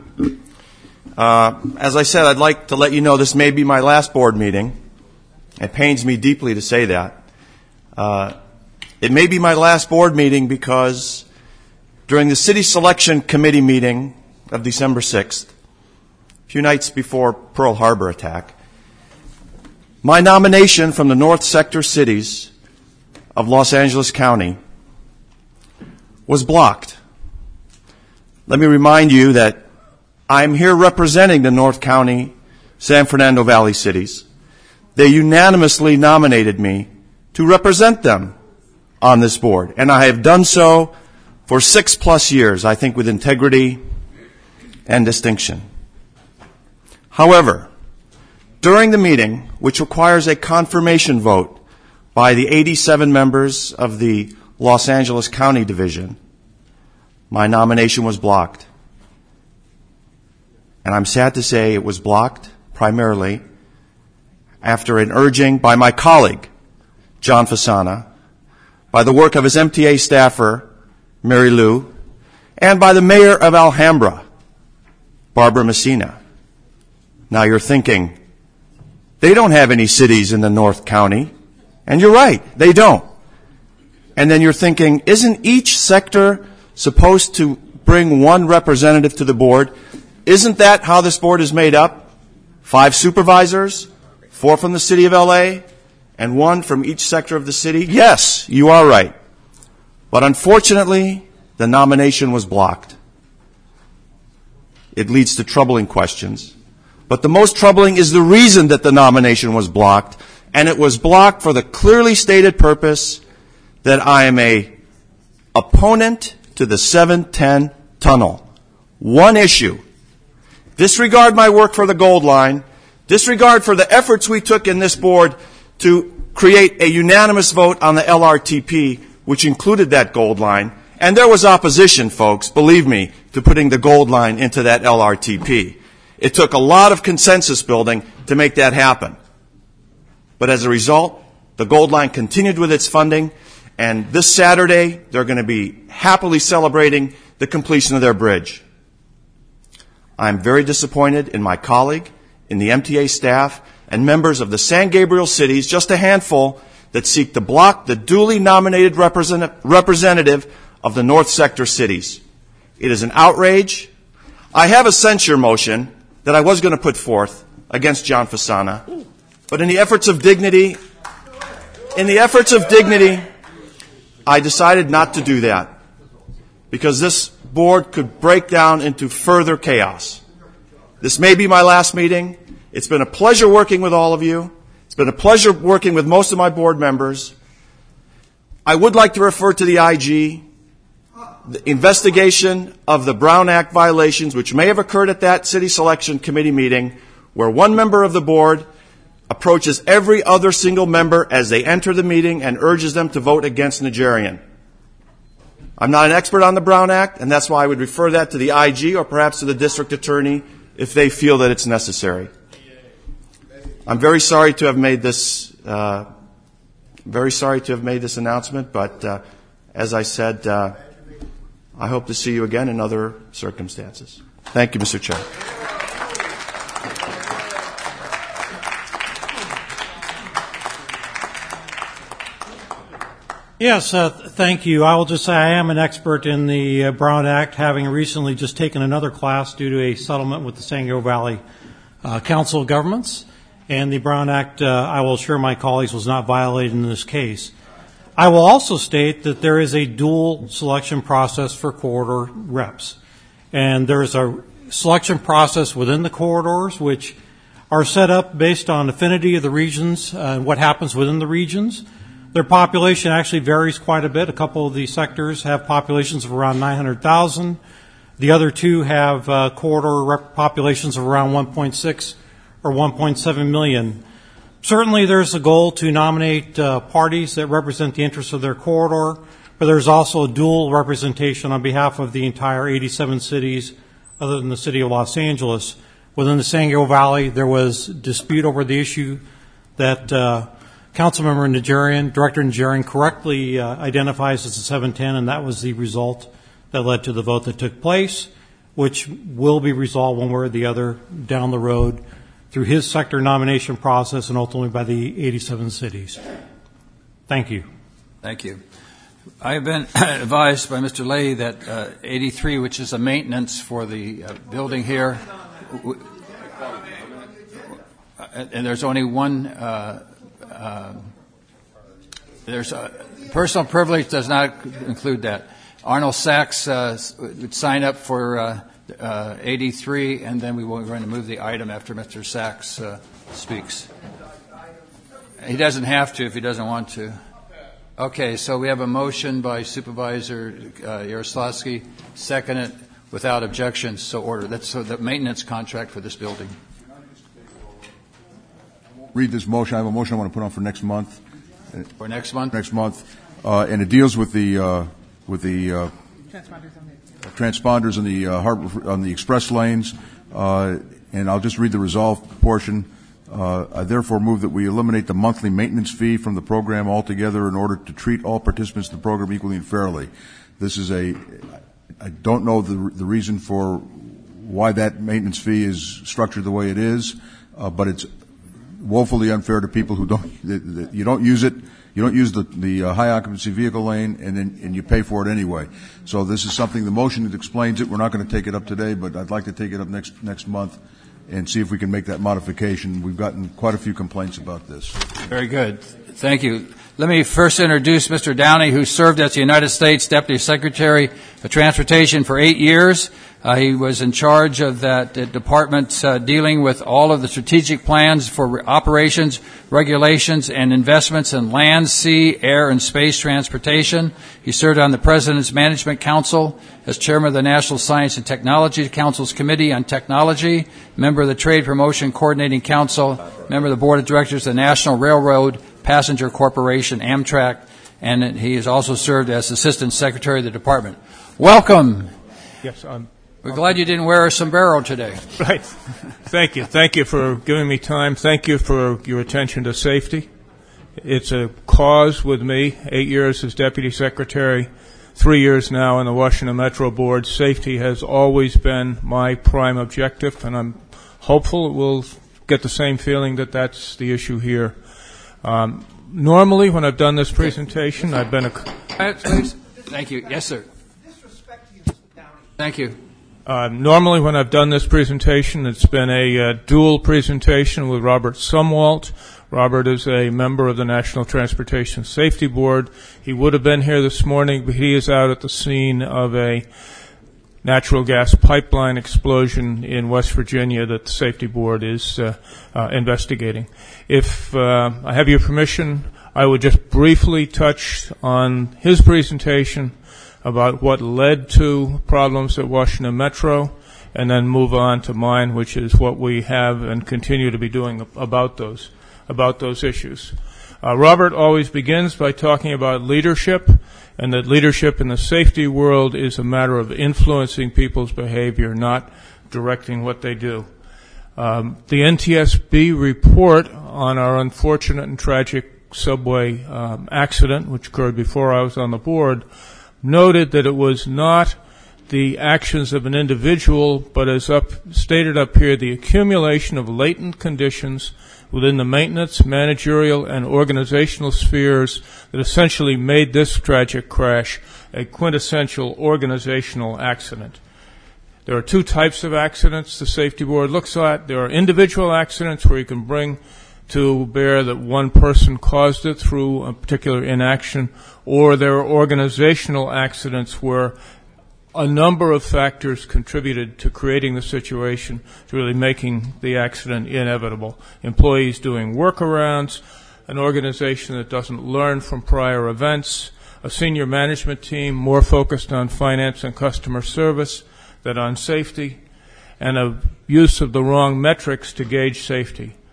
as I said, I'd like to let you know this may be my last board meeting. It pains me deeply to say that. It may be my last board meeting because during the City Selection Committee meeting of December 6th, a few nights before Pearl Harbor attack, my nomination from the North Sector cities of Los Angeles County was blocked. Let me remind you that I'm here representing the North County, San Fernando Valley cities. They unanimously nominated me to represent them on this board, and I have done so for 6+ years, I think with integrity and distinction. However, during the meeting, which requires a confirmation vote by the 87 members of the Los Angeles County Division, my nomination was blocked. And I'm sad to say it was blocked primarily after an urging by my colleague, John Fasana, by the work of his MTA staffer, Mary Lou, and by the mayor of Alhambra, Barbara Messina. Now you're thinking, they don't have any cities in the North County. And you're right, they don't. And then you're thinking, isn't each sector supposed to bring one representative to the board? Isn't that how this board is made up? 5 supervisors, 4 from the city of LA, and 1 from each sector of the city? Yes, you are right. But unfortunately, the nomination was blocked. It leads to troubling questions. But the most troubling is the reason that the nomination was blocked, and it was blocked for the clearly stated purpose that I am a opponent to the 710 tunnel. One issue. Disregard my work for the Gold Line. Disregard for the efforts we took in this board to create a unanimous vote on the LRTP, which included that Gold Line. And there was opposition, folks, believe me, to putting the Gold Line into that LRTP. It took a lot of consensus building to make that happen. But as a result, the Gold Line continued with its funding, and this Saturday, they're going to be happily celebrating the completion of their bridge. I'm very disappointed in my colleague, in the MTA staff, and members of the San Gabriel cities, just a handful, that seek to block the duly nominated representative of the North Sector cities. It is an outrage. I have a censure motion that I was going to put forth against John Fasana, but in the efforts of dignity, I decided not to do that because this board could break down into further chaos. This may be my last meeting. It's been a pleasure working with all of you. It's been a pleasure working with most of my board members. I would like to refer to the IG, the investigation of the Brown Act violations, which may have occurred at that City Selection Committee meeting, where one member of the board approaches every other single member as they enter the meeting and urges them to vote against Nigerian. I'm not an expert on the Brown Act, and that's why I would refer that to the IG or perhaps to the district attorney if they feel that it's necessary. I'm very sorry to have made this announcement, but as I said, I hope to see you again in other circumstances. Thank you, Mr. Chair. Yes, thank you. I will just say I am an expert in the Brown Act, having recently just taken another class due to a settlement with the San Gabriel Valley Council of Governments. And the Brown Act, I will assure my colleagues, was not violated in this case. I will also state that there is a dual selection process for corridor reps. And there is a selection process within the corridors, which are set up based on affinity of the regions and what happens within the regions. Their population actually varies quite a bit. A couple of these sectors have populations of around 900,000. The other two have corridor populations of around 1.6 or 1.7 million. Certainly there's a goal to nominate parties that represent the interests of their corridor. but there's also dual representation on behalf of the entire 87 cities other than the city of Los Angeles. Within the San Gabriel Valley, there was dispute over the issue that Councilmember Najarian, Director Najarian, correctly identifies as a 710, and that was the result that led to the vote that took place, which will be resolved one way or the other down the road through his sector nomination process and ultimately by the 87 cities. Thank you. Thank you. I have been advised by Mr. Lay that 83, which is a maintenance for the building here, and there's only one. There's personal privilege does not include that. Arnold Sachs would sign up for 83, and then we're going to move the item after Mr. Sachs speaks. He doesn't have to if he doesn't want to. Okay, so we have a motion by Supervisor Yaroslavsky, seconded without objection, so ordered. That's the maintenance contract for this building. Read this motion. I have a motion I want to put on for next month. For next month? Next month. And it deals with the transponders on the express lanes. And I'll just read the resolved portion. I therefore move that we eliminate the monthly maintenance fee from the program altogether in order to treat all participants in the program equally and fairly. This is I don't know the reason for why that maintenance fee is structured the way it is, but it's woefully unfair to people who you don't use it. You don't use the high occupancy vehicle lane, and you pay for it anyway. So this is something, the motion that explains it. We're not going to take it up today, but I'd like to take it up next month and see if we can make that modification. We've gotten quite a few complaints about this. Very good. Thank you. Let me first introduce Mr. Downey, who served as the United States Deputy Secretary of Transportation for 8 years. He was in charge of that department dealing with all of the strategic plans for operations, regulations, and investments in land, sea, air, and space transportation. He served on the President's Management Council as chairman of the National Science and Technology Council's Committee on Technology, member of the Trade Promotion Coordinating Council, member of the Board of Directors of the National Railroad Passenger Corporation, Amtrak, and he has also served as Assistant Secretary of the Department. Welcome. Yes, we're glad you didn't wear a sombrero today. Right. Thank you. Thank you for giving me time. Thank you for your attention to safety. It's a cause with me. 8 years as Deputy Secretary, 3 years now in the Washington Metro Board. Safety has always been my prime objective, and I'm hopeful it will get the same feeling that that's the issue here. Normally, when I've done this presentation, I've been Please. Thank you. Yes, sir. Thank you. Normally, when I've done this presentation, it's been a dual presentation with Robert Sumwalt. Robert is a member of the National Transportation Safety Board. He would have been here this morning, but he is out at the scene of a natural gas pipeline explosion in West Virginia that the Safety Board is investigating. If I have your permission, I would just briefly touch on his presentation about what led to problems at Washington Metro, and then move on to mine, which is what we have and continue to be doing about those issues. Robert always begins by talking about leadership, and that leadership in the safety world is a matter of influencing people's behavior, not directing what they do. The NTSB report on our unfortunate and tragic subway accident, which occurred before I was on the board, noted that it was not the actions of an individual, but as stated up here, the accumulation of latent conditions within the maintenance, managerial, and organizational spheres that essentially made this tragic crash a quintessential organizational accident. There are two types of accidents the Safety Board looks at. There are individual accidents where you can bring to bear that one person caused it through a particular inaction, or there are organizational accidents where a number of factors contributed to creating the situation, to really making the accident inevitable. Employees doing workarounds, an organization that doesn't learn from prior events, a senior management team more focused on finance and customer service than on safety, and a use of the wrong metrics to gauge safety.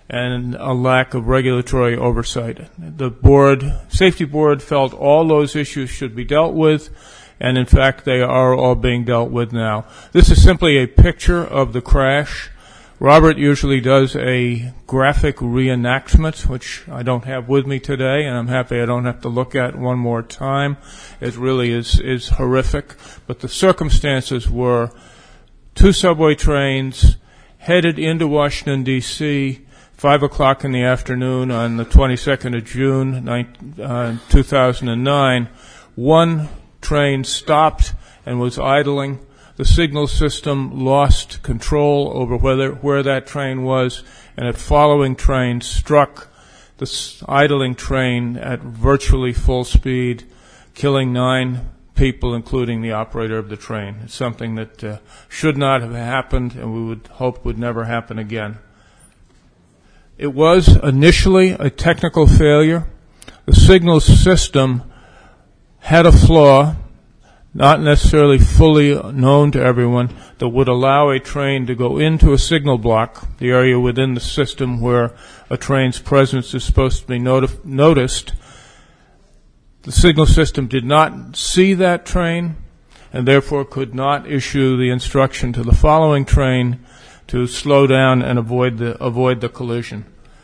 and a lack of regulatory oversight. The safety board felt all those issues should be dealt with, and in fact they are all being dealt with now. This is simply a picture of the crash. Robert usually does a graphic reenactment, which I don't have with me today, and I'm happy I don't have to look at one more time. It really is horrific. But the circumstances were 2 subway trains headed into Washington, D.C., 5 o'clock in the afternoon on the 22nd of June, 2009. One train stopped and was idling. The signal system lost control over where that train was, and a following train struck the idling train at virtually full speed, killing 9 people, including the operator of the train. It's something that should not have happened, and we would hope would never happen again. It was initially a technical failure. The signal system had a flaw, not necessarily fully known to everyone, that would allow a train to go into a signal block, the area within the system where a train's presence is supposed to be noticed. The signal system did not see that train and therefore could not issue the instruction to the following train to slow down and avoid the collision.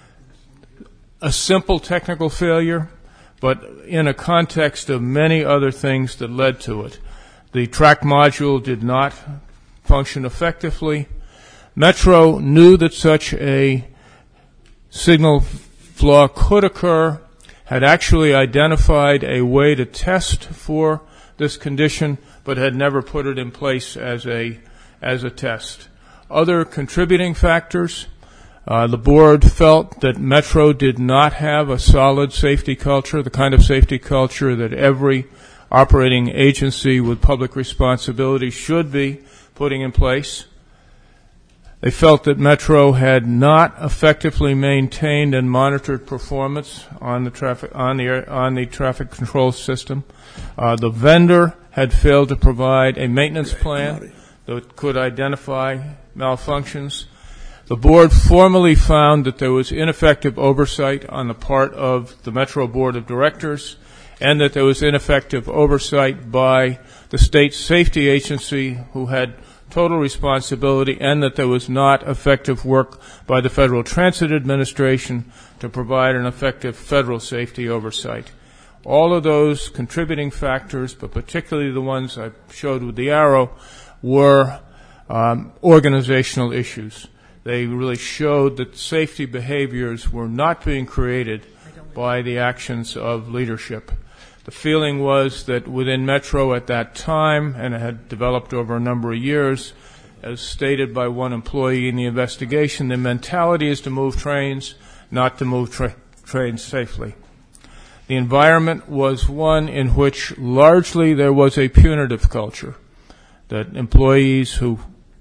A simple technical failure, but in a context of many other things that led to it. The track module did not function effectively. Metro knew that such a signal flaw could occur, had actually identified a way to test for this condition, but had never put it in place as a test. Other contributing factors, the board felt that Metro did not have a solid safety culture, the kind of safety culture that every operating agency with public responsibility should be putting in place. They felt that Metro had not effectively maintained and monitored performance on the traffic control system. The vendor had failed to provide a maintenance plan that could identify malfunctions. The board formally found that there was ineffective oversight on the part of the Metro Board of Directors, and that there was ineffective oversight by the state safety agency, who had total responsibility, and that there was not effective work by the Federal Transit Administration to provide an effective federal safety oversight. All of those contributing factors, but particularly the ones I showed with the arrow, were organizational issues. They really showed that safety behaviors were not being created by the actions of leadership. The feeling was that within Metro at that time, and it had developed over a number of years, as stated by one employee in the investigation, the mentality is to move trains, not to move trains safely. The environment was one in which largely there was a punitive culture, that employees who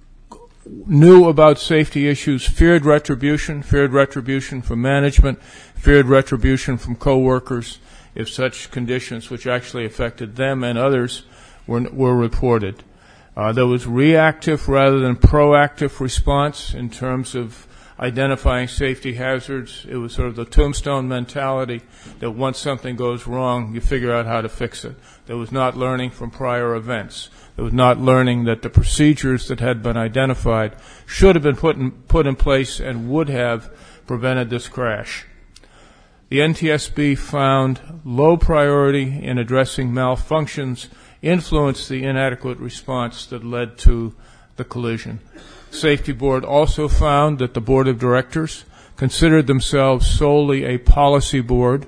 knew about safety issues feared retribution from management, feared retribution from coworkers if such conditions, which actually affected them and others, were reported. There was reactive rather than proactive response in terms of identifying safety hazards. It was sort of the tombstone mentality that once something goes wrong, you figure out how to fix it. There was not learning from prior events. There was not learning that the procedures that had been identified should have been put in place and would have prevented this crash. The NTSB found low priority in addressing malfunctions influenced the inadequate response that led to the collision. The Safety Board also found that the Board of Directors considered themselves solely a policy board.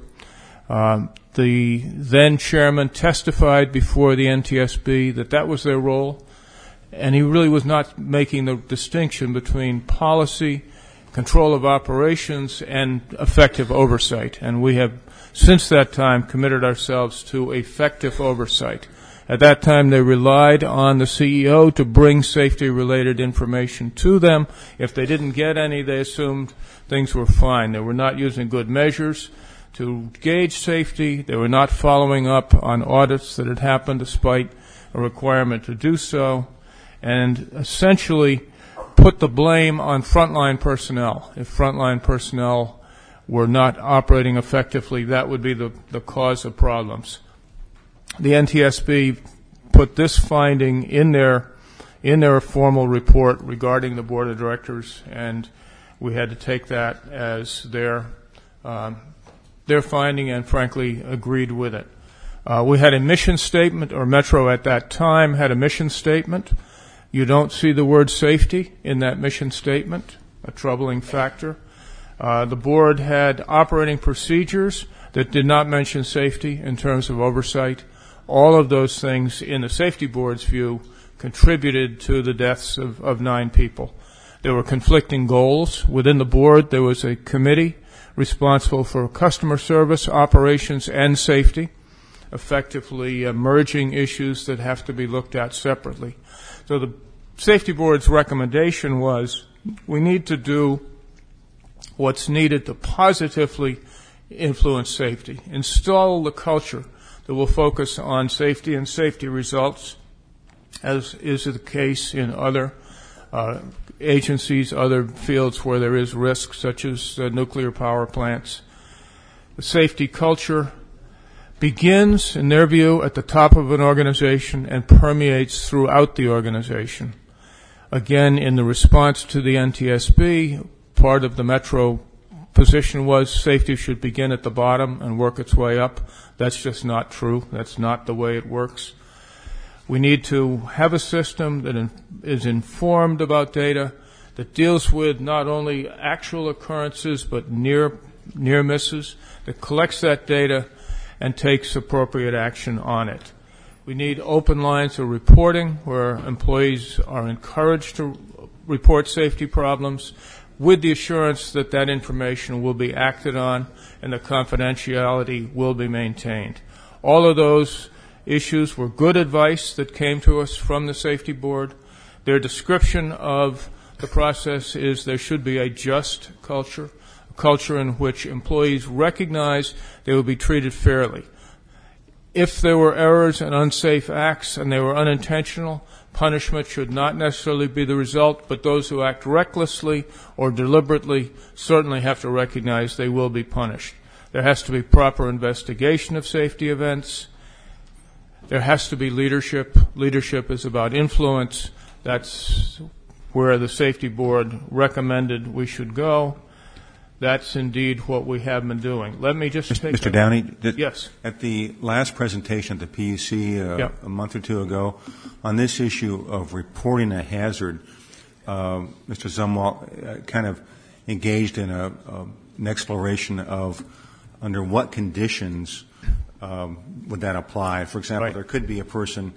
The then chairman testified before the NTSB that that was their role, and he really was not making the distinction between policy, control of operations, and effective oversight. And we have, since that time, committed ourselves to effective oversight. At that time, they relied on the CEO to bring safety-related information to them. If they didn't get any, they assumed things were fine. They were not using good measures to gauge safety. They were not following up on audits that had happened despite a requirement to do so. And essentially, put the blame on frontline personnel. If frontline personnel were not operating effectively, that would be the cause of problems. The NTSB put this finding in their formal report regarding the board of directors, and we had to take that as their finding, and frankly agreed with it. We had a mission statement, or Metro at that time had a mission statement. You don't see the word safety in that mission statement, a troubling factor. The board had operating procedures that did not mention safety in terms of oversight. All of those things, in the safety board's view, contributed to the deaths of 9 people. There were conflicting goals. Within the board, there was a committee responsible for customer service, operations, and safety, effectively merging issues that have to be looked at separately. So the safety board's recommendation was we need to do what's needed to positively influence safety, install the culture that will focus on safety and safety results, as is the case in other agencies, other fields where there is risk, such as nuclear power plants. The safety culture begins, in their view, at the top of an organization and permeates throughout the organization. Again, in the response to the NTSB, part of the Metro position was safety should begin at the bottom and work its way up. That's just not true. That's not the way it works. We need to have a system that is informed about data, that deals with not only actual occurrences but near misses, that collects that data and takes appropriate action on it. We need open lines of reporting where employees are encouraged to report safety problems with the assurance that that information will be acted on and the confidentiality will be maintained. All of those issues were good advice that came to us from the safety board. Their description of the process is there should be a just culture, a culture in which employees recognize they will be treated fairly. If there were errors and unsafe acts and they were unintentional, punishment should not necessarily be the result, but those who act recklessly or deliberately certainly have to recognize they will be punished. There has to be proper investigation of safety events. There has to be leadership. Leadership is about influence. That's where the safety board recommended we should go. That's indeed what we have been doing. Let me just take Mr. Downey, yes. At the last presentation at the PUC a month or two ago, on this issue of reporting a hazard, Mr. Zumwalt kind of engaged in an exploration of under what conditions would that apply. For example, there could be a person.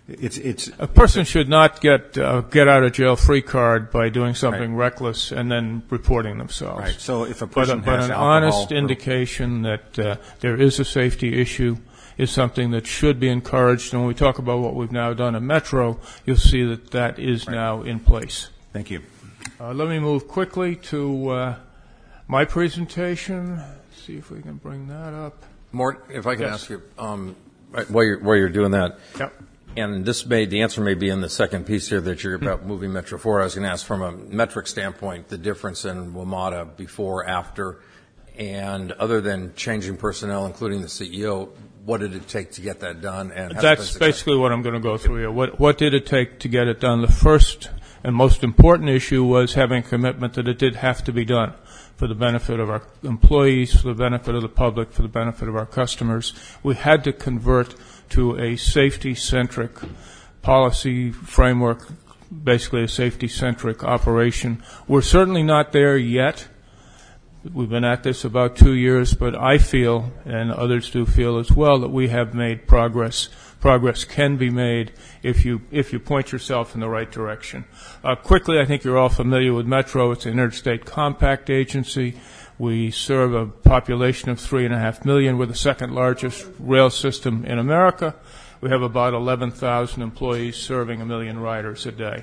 A person should not get out of jail free card by doing something reckless and then reporting themselves. Right. So if a person has an alcohol, honest indication that there is a safety issue is something that should be encouraged. And when we talk about what we've now done at Metro, you'll see that that is now in place. Thank you. Let me move quickly to my presentation. See if we can bring that up. Mort, if I can ask you, while you're doing that. Yep. And the answer may be in the second piece here that you're about moving Metro 4. I was going to ask from a metric standpoint, the difference in WMATA before, after, and other than changing personnel, including the CEO, what did it take to get that done? And that's basically what I'm going to go through here. What did it take to get it done? The first and most important issue was having a commitment that it did have to be done for the benefit of our employees, for the benefit of the public, for the benefit of our customers. We had to convert to a safety-centric policy framework, basically a safety-centric operation. We're certainly not there yet. We've been at this about 2 years, but I feel, and others do feel as well, that we have made progress. Progress can be made if you point yourself in the right direction. Quickly, I think you're all familiar with Metro. It's an interstate compact agency. We serve a population of 3.5 million. We're the second largest rail system in America. We have about 11,000 employees serving 1 million riders a day.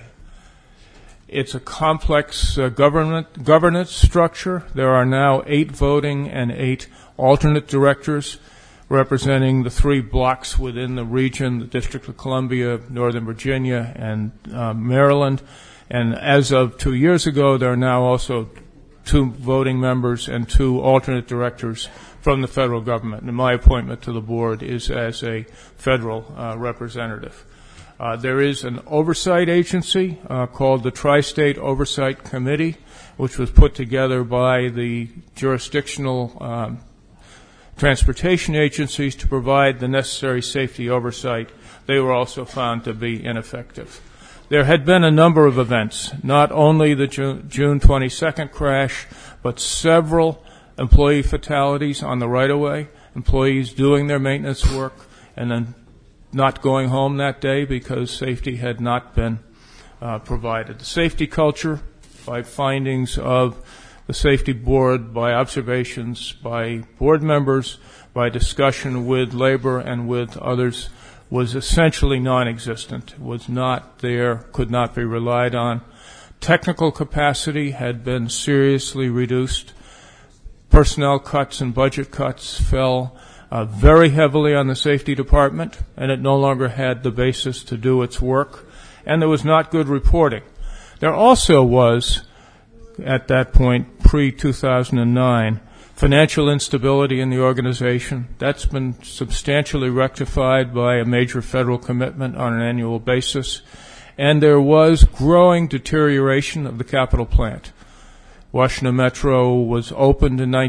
It's a complex governance structure. There are now 8 voting and 8 alternate directors representing the 3 blocks within the region, the District of Columbia, Northern Virginia, and Maryland. And as of 2 years ago, there are now also 2 voting members and 2 alternate directors from the federal government. And my appointment to the board is as a federal representative. There is an oversight agency called the Tri-State Oversight Committee, which was put together by the jurisdictional transportation agencies to provide the necessary safety oversight. They were also found to be ineffective. There had been a number of events, not only the June 22nd crash, but several employee fatalities on the right-of-way, employees doing their maintenance work and then not going home that day because safety had not been provided. The safety culture, by findings of the safety board, by observations by board members, by discussion with labor and with others, was essentially non-existent, was not there, could not be relied on. Technical capacity had been seriously reduced. Personnel cuts and budget cuts fell very heavily on the safety department, and it no longer had the basis to do its work, and there was not good reporting. There also was, at that point, pre-2009, financial instability in the organization. That's been substantially rectified by a major federal commitment on an annual basis. And there was growing deterioration of the capital plant. Washington Metro was opened in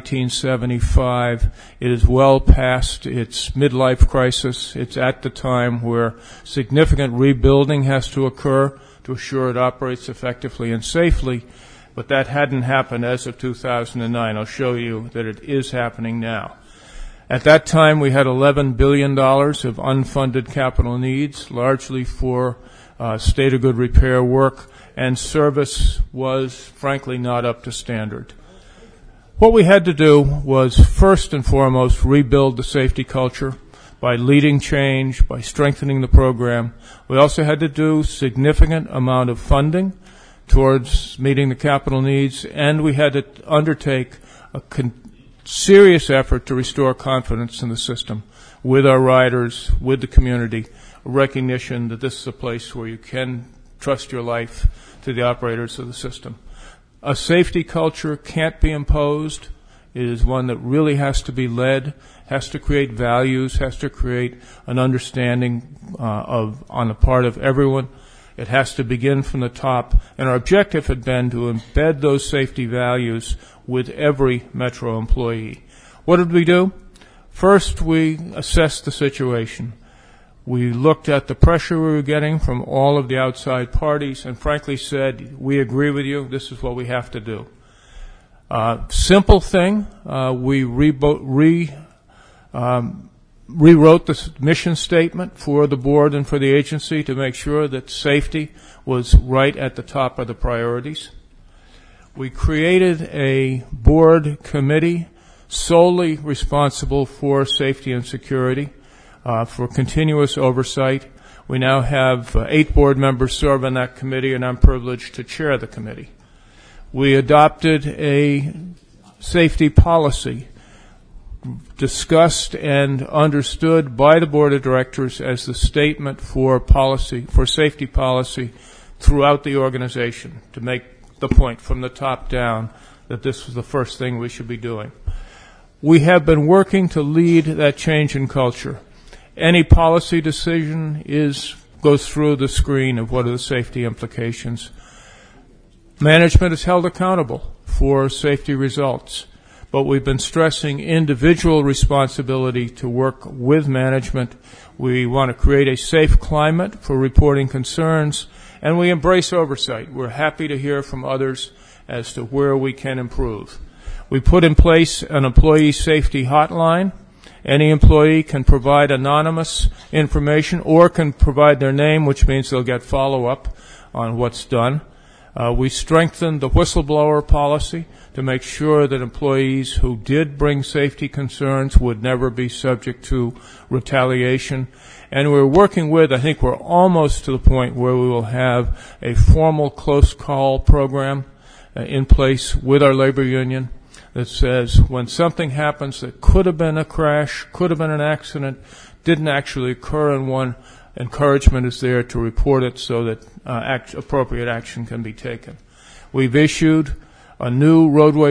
1975. It is well past its midlife crisis. It's at the time where significant rebuilding has to occur to assure it operates effectively and safely. But that hadn't happened as of 2009. I'll show you that it is happening now. At that time, we had $11 billion of unfunded capital needs, largely for state of good repair work, and service was, frankly, not up to standard. What we had to do was, first and foremost, rebuild the safety culture by leading change, by strengthening the program. We also had to do significant amount of funding towards meeting the capital needs, and we had to undertake a serious effort to restore confidence in the system with our riders, with the community, a recognition that this is a place where you can trust your life to the operators of the system. A safety culture can't be imposed. It is one that really has to be led, has to create values, has to create an understanding on the part of everyone. It has to begin from the top, and our objective had been to embed those safety values with every Metro employee. What did we do? First, we assessed the situation. We looked at the pressure we were getting from all of the outside parties and frankly said, we agree with you, this is what we have to do. Simple thing, we rewrote the mission statement for the board and for the agency to make sure that safety was right at the top of the priorities. We created a board committee solely responsible for safety and security, for continuous oversight. We now have 8 board members serve on that committee, and I'm privileged to chair the committee. We adopted a safety policy discussed and understood by the board of directors as the statement for policy, for safety policy throughout the organization, to make the point from the top down that this was the first thing we should be doing. We have been working to lead that change in culture. Any policy decision goes through the screen of what are the safety implications. Management is held accountable for safety results. But we've been stressing individual responsibility to work with management. We want to create a safe climate for reporting concerns, and we embrace oversight. We're happy to hear from others as to where we can improve. We put in place an employee safety hotline. Any employee can provide anonymous information or can provide their name, which means they'll get follow-up on what's done. We strengthened the whistleblower policy to make sure that employees who did bring safety concerns would never be subject to retaliation. And we're working with, I think we're almost to the point where we will have a formal close call program in place with our labor union that says when something happens that could have been a crash, could have been an accident, didn't actually occur in one, encouragement is there to report it so that appropriate action can be taken. We've issued a new roadway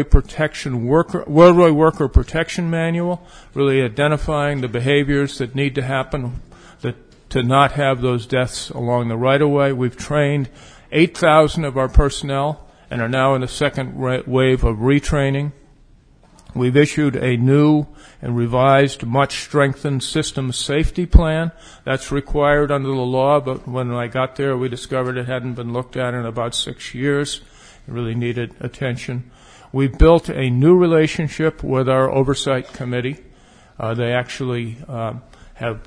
worker protection manual, really identifying the behaviors that need to happen to not have those deaths along the right-of-way. We've trained 8,000 of our personnel and are now in the second wave of retraining. We've issued a new and revised, much strengthened system safety plan. That's required under the law, but when I got there, we discovered it hadn't been looked at in about 6 years. It really needed attention. We built a new relationship with our oversight committee. They actually have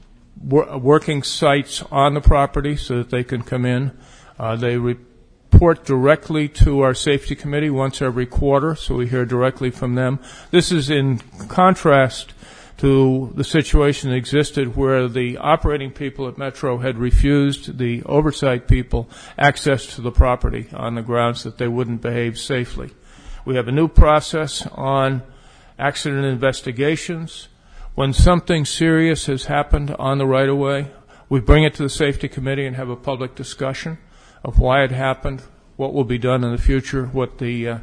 working sites on the property so that they can come in. They report directly to our safety committee once every quarter, so we hear directly from them. This is in contrast to the situation that existed where the operating people at Metro had refused the oversight people access to the property on the grounds that they wouldn't behave safely. We have a new process on accident investigations. When something serious has happened on the right-of-way, we bring it to the safety committee and have a public discussion of why it happened, what will be done in the future, what the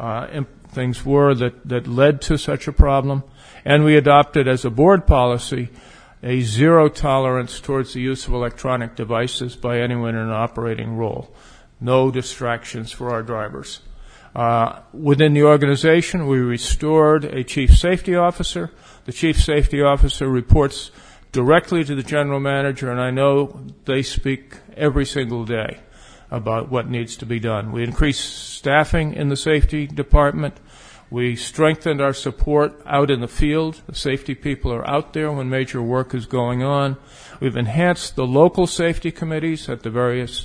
things were that led to such a problem. And we adopted as a board policy a zero tolerance towards the use of electronic devices by anyone in an operating role. No distractions for our drivers. Within the organization, we restored a chief safety officer. The chief safety officer reports directly to the general manager, and I know they speak every single day about what needs to be done. We increased staffing in the safety department. We strengthened our support out in the field. The safety people are out there when major work is going on. We've enhanced the local safety committees at the various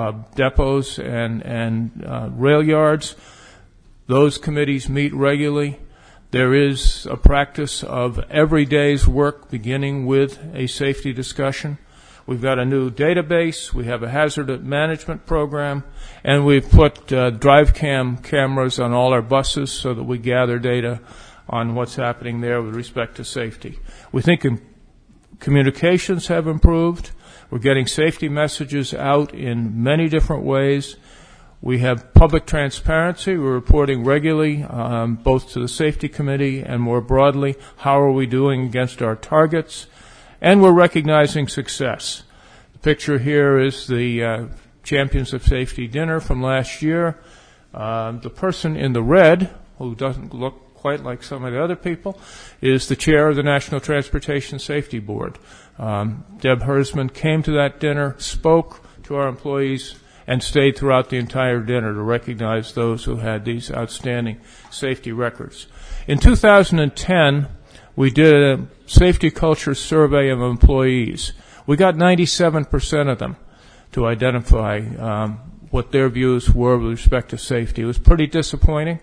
depots and rail yards. Those committees meet regularly. There is a practice of every day's work beginning with a safety discussion. We've got a new database. We have a hazard management program. And we've put drive cameras on all our buses so that we gather data on what's happening there with respect to safety. We think communications have improved. We're getting safety messages out in many different ways. We have public transparency. We're reporting regularly, both to the safety committee and more broadly, how are we doing against our targets. And we're recognizing success. The picture here is the Champions of Safety dinner from last year. The person in the red, who doesn't look quite like some of the other people, is the chair of the National Transportation Safety Board. Deb Hersman came to that dinner, spoke to our employees, and stayed throughout the entire dinner to recognize those who had these outstanding safety records. In 2010, we did a safety culture survey of employees. We got 97% of them to identify what their views were with respect to safety. It was pretty disappointing.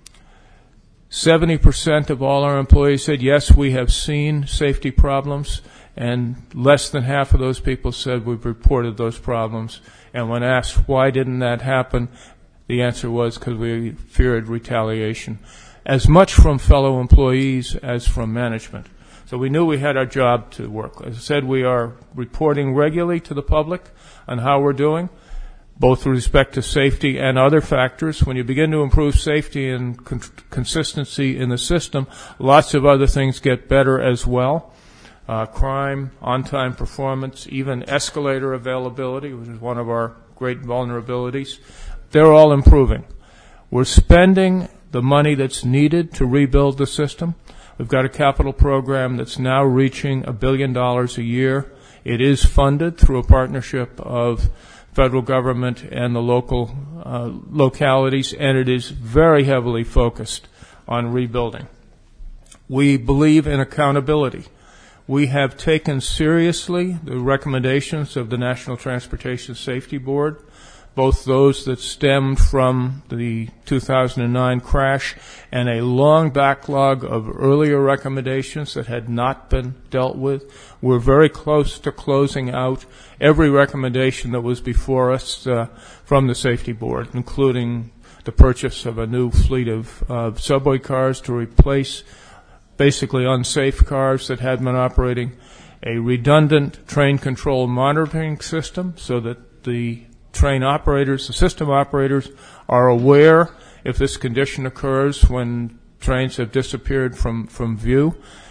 70% of all our employees said, yes, we have seen safety problems, and less than half of those people said we've reported those problems. And when asked why didn't that happen, the answer was because we feared retaliation, as much from fellow employees as from management. So we knew we had our job to work. As I said, we are reporting regularly to the public on how we're doing, both with respect to safety and other factors. When you begin to improve safety and consistency in the system, lots of other things get better as well. Crime, on-time performance, even escalator availability, which is one of our great vulnerabilities. They're all improving. We're spending the money that's needed to rebuild the system. We've got a capital program that's now reaching $1 billion a year. It is funded through a partnership of federal government and the local localities, and it is very heavily focused on rebuilding. We believe in accountability. We have taken seriously the recommendations of the National Transportation Safety Board, both those that stemmed from the 2009 crash and a long backlog of earlier recommendations that had not been dealt with. We're very close to closing out every recommendation that was before us from the Safety Board, including the purchase of a new fleet of subway cars to replace basically unsafe cars that had been operating, a redundant train control monitoring system so that the train operators, the system operators, are aware if this condition occurs when trains have disappeared from view.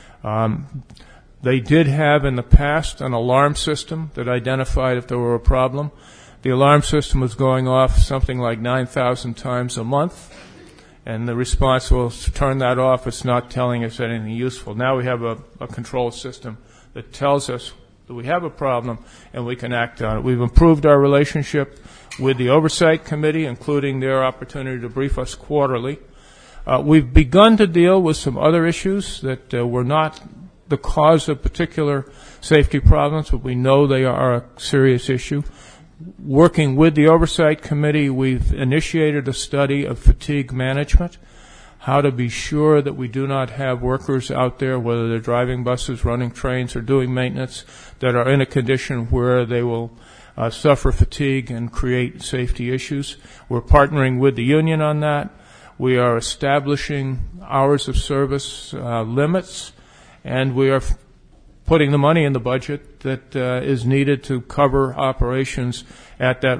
They did have in the past an alarm system that identified if there were a problem. The alarm system was going off something like 9,000 times a month, and the response was, turn that off, it's not telling us anything useful. Now we have a control system that tells us that we have a problem and we can act on it. We've improved our relationship with the Oversight Committee, including their opportunity to brief us quarterly. We've begun to deal with some other issues that were not the cause of particular safety problems, but we know they are a serious issue. Working with the Oversight Committee, we've initiated a study of fatigue management, how to be sure that we do not have workers out there, whether they're driving buses, running trains, or doing maintenance, that are in a condition where they will suffer fatigue and create safety issues. We're partnering with the union on that. We are establishing hours of service limits, and we are putting the money in the budget that is needed to cover operations at that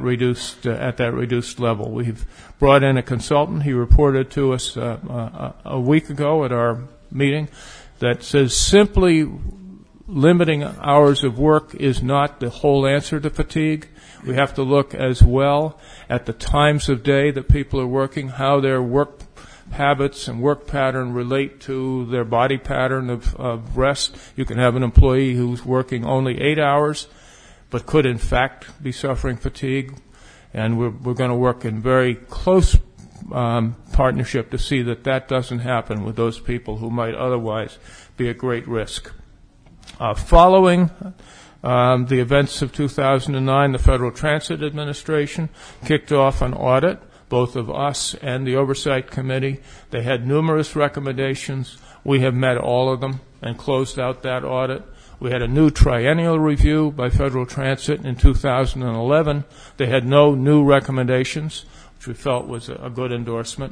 reduced level. We've brought in a consultant. He reported to us a week ago at our meeting that says simply limiting hours of work is not the whole answer to fatigue. We have to look as well at the times of day that people are working, how their work habits and work pattern relate to their body pattern of rest. You can have an employee who's working only 8 hours but could in fact be suffering fatigue, and we're going to work in very close partnership to see that that doesn't happen with those people who might otherwise be at great risk. Following the events of 2009, the Federal Transit Administration kicked off an audit, both of us and the Oversight Committee. They had numerous recommendations. We have met all of them and closed out that audit. We had a new triennial review by Federal Transit in 2011. They had no new recommendations, which we felt was a good endorsement.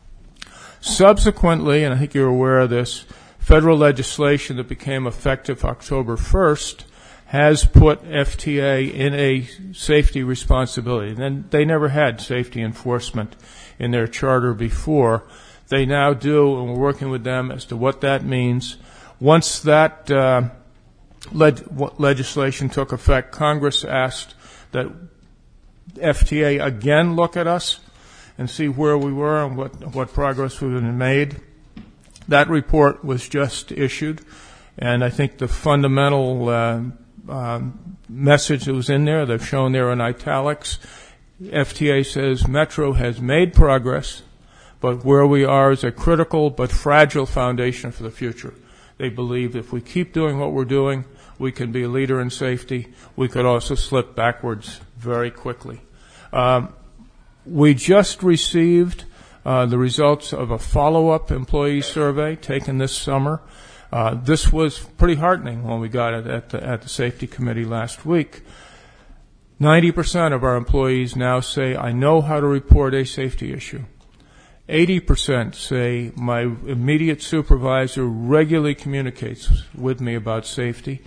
Subsequently, and I think you're aware of this, federal legislation that became effective October 1st has put FTA in a safety responsibility. And they never had safety enforcement in their charter before. They now do, and we're working with them as to what that means. Once that legislation took effect, Congress asked that FTA again look at us and see where we were and what progress we've been made. That report was just issued, and I think the fundamental message that was in there, they've shown there in italics, FTA says Metro has made progress, but where we are is a critical but fragile foundation for the future. They believe if we keep doing what we're doing, we can be a leader in safety. We could also slip backwards very quickly. We just received the results of a follow-up employee survey taken this summer. This was pretty heartening when we got it at the Safety Committee last week. 90% of our employees now say, I know how to report a safety issue. 80% say my immediate supervisor regularly communicates with me about safety.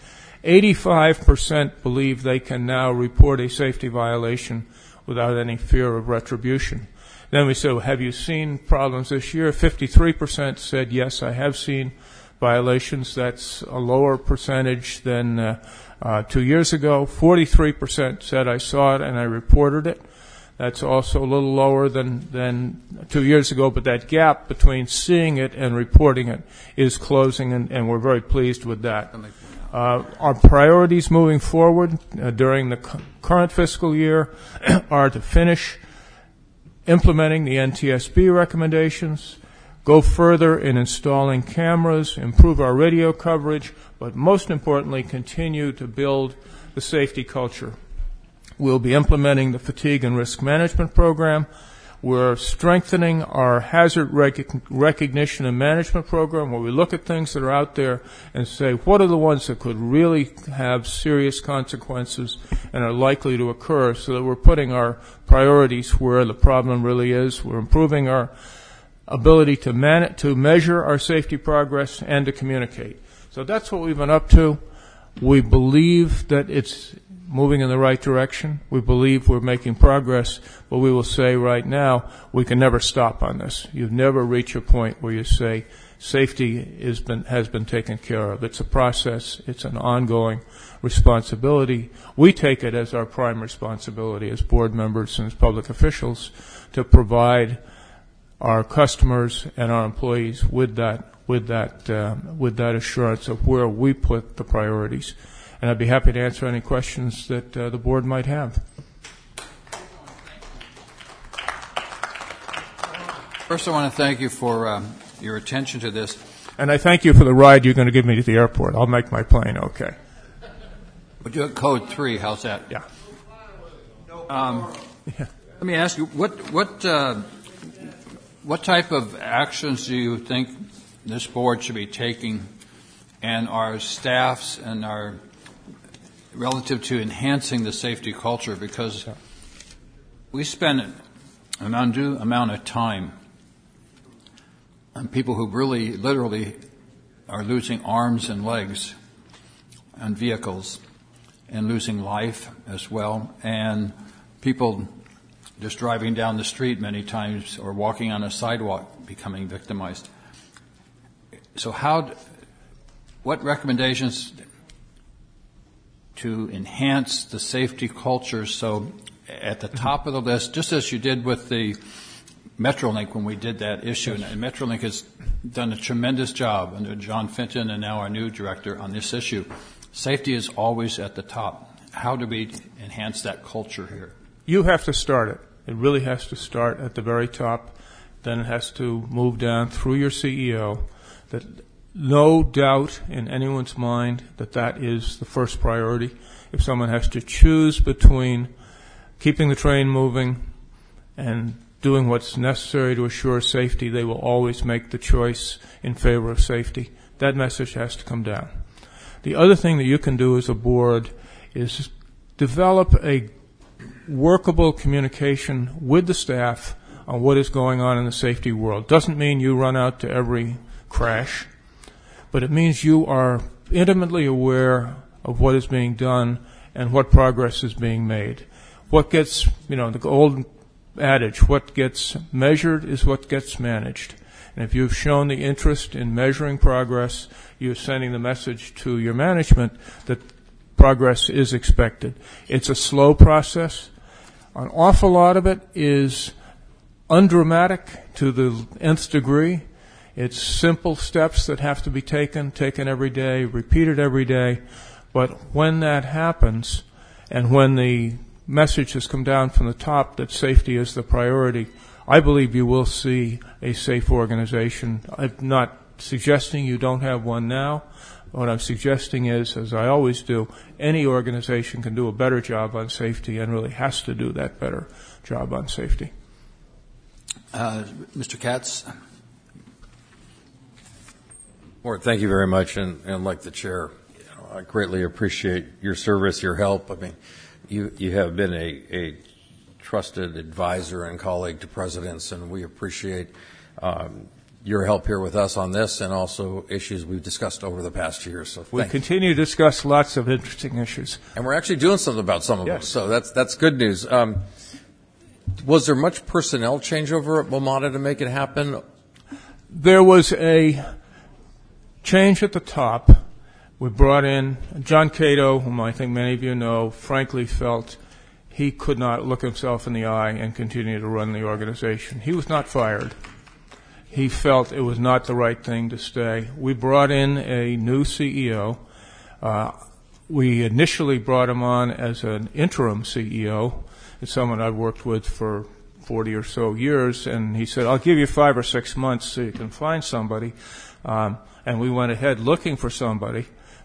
85% believe they can now report a safety violation without any fear of retribution. Then we said, well, have you seen problems this year? 53% said, yes, I have seen violations. That's a lower percentage than 2 years ago. 43% said, I saw it and I reported it. That's also a little lower than 2 years ago, but that gap between seeing it and reporting it is closing, and we're very pleased with that. Our priorities moving forward during the current fiscal year are to finish implementing the NTSB recommendations, go further in installing cameras, improve our radio coverage, but most importantly, continue to build the safety culture. We'll be implementing the fatigue and risk management program. We're strengthening our hazard recognition and management program, where we look at things that are out there and say, what are the ones that could really have serious consequences and are likely to occur, so that we're putting our priorities where the problem really is. We're improving our ability to measure our safety progress and to communicate. So that's what we've been up to. We believe that it's moving in the right direction. We believe we're making progress, but we will say right now we can never stop on this. You never reach a point where you say safety has been taken care of. It's a process. It's an ongoing responsibility. We take it as our prime responsibility as board members and as public officials to provide our customers and our employees with that assurance of where we put the priorities. And I'd be happy to answer any questions that the board might have. First, I want to thank you for your attention to this. And I thank you for the ride you're going to give me to the airport. I'll make my plane okay. We'll do code 3. How's that? Yeah. Let me ask you, what type of actions do you think this board should be taking, and our staffs and our relative to enhancing the safety culture? Because we spend an undue amount of time on people who really literally are losing arms and legs on vehicles and losing life as well, and people just driving down the street many times or walking on a sidewalk becoming victimized. So what recommendations to enhance the safety culture, so at the top of the list, just as you did with the Metrolink when we did that issue, and Metrolink has done a tremendous job under John Fenton and now our new director on this issue. Safety is always at the top. How do we enhance that culture here? You have to start it. It really has to start at the very top. Then it has to move down through your CEO. That no doubt in anyone's mind that is the first priority. If someone has to choose between keeping the train moving and doing what's necessary to assure safety, they will always make the choice in favor of safety. That message has to come down. The other thing that you can do as a board is develop a workable communication with the staff on what is going on in the safety world. Doesn't mean you run out to every crash, but it means you are intimately aware of what is being done and what progress is being made. What gets, the old adage, what gets measured is what gets managed. And if you've shown the interest in measuring progress, you're sending the message to your management that progress is expected. It's a slow process. An awful lot of it is undramatic to the nth degree. It's simple steps that have to be taken every day, repeated every day. But when that happens, and when the message has come down from the top that safety is the priority, I believe you will see a safe organization. I'm not suggesting you don't have one now. What I'm suggesting is, as I always do, any organization can do a better job on safety and really has to do that better job on safety. Mr. Katz? Ward, thank you very much, and like the chair, I greatly appreciate your service, your help. I mean, you have been a trusted advisor and colleague to presidents, and we appreciate your help here with us on this and also issues we've discussed over the past year. So we continue to discuss lots of interesting issues. And we're actually doing something about some of them, so that's good news. Was there much personnel change over at WMATA to make it happen? There was a change at the top. We brought in John Cato, whom I think many of you know, frankly felt he could not look himself in the eye and continue to run the organization. He was not fired. He felt it was not the right thing to stay. We brought in a new CEO. We initially brought him on as an interim CEO. It's someone I've worked with for 40 or so years, and he said, I'll give you 5 or 6 months so you can find somebody. And we went ahead looking for somebody,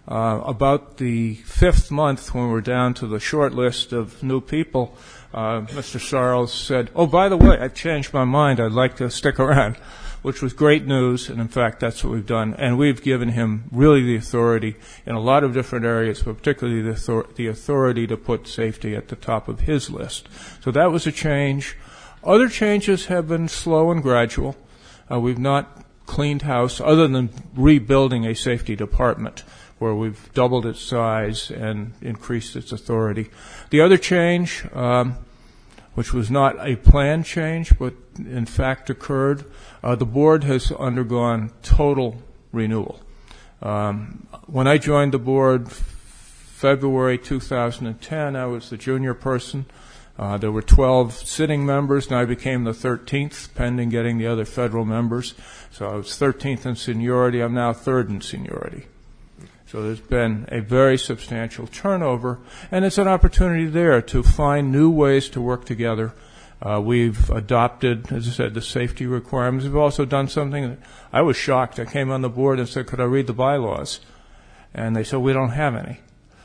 About the fifth month, when we're down to the short list of new people, Mr. Sarles said, "Oh, by the way, I've changed my mind. I'd like to stick around," which was great news, and in fact, that's what we've done. And we've given him really the authority in a lot of different areas, but particularly the authority to put safety at the top of his list. So that was a change. Other changes have been slow and gradual. We've not cleaned house other than rebuilding a safety department, where we've doubled its size and increased its authority. The other change, which was not a planned change, but in fact occurred, the board has undergone total renewal. When I joined the board February 2010, I was the junior person. There were 12 sitting members, and I became the 13th, pending getting the other federal members. So I was 13th in seniority. I'm now third in seniority. So there's been a very substantial turnover, and it's an opportunity there to find new ways to work together. We've adopted, as I said, the safety requirements. We've also done something that I was shocked. I came on the board and said, "Could I read the bylaws?" And they said, "We don't have any."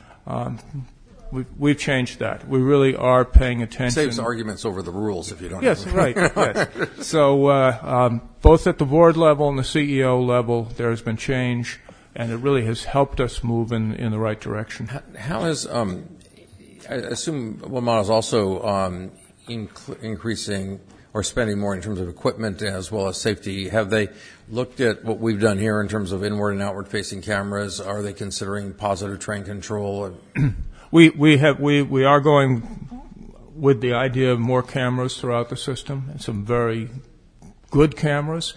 We've changed that. We really are paying attention. Saves arguments over the rules if you don't. Yes, have right. Yes. So both at the board level and the CEO level, there has been change, and it really has helped us move in the right direction. How is I assume WMATA is also increasing or spending more in terms of equipment as well as safety. Have they looked at what we've done here in terms of inward and outward facing cameras? Are they considering positive train control? We are going with the idea of more cameras throughout the system, and some very good cameras.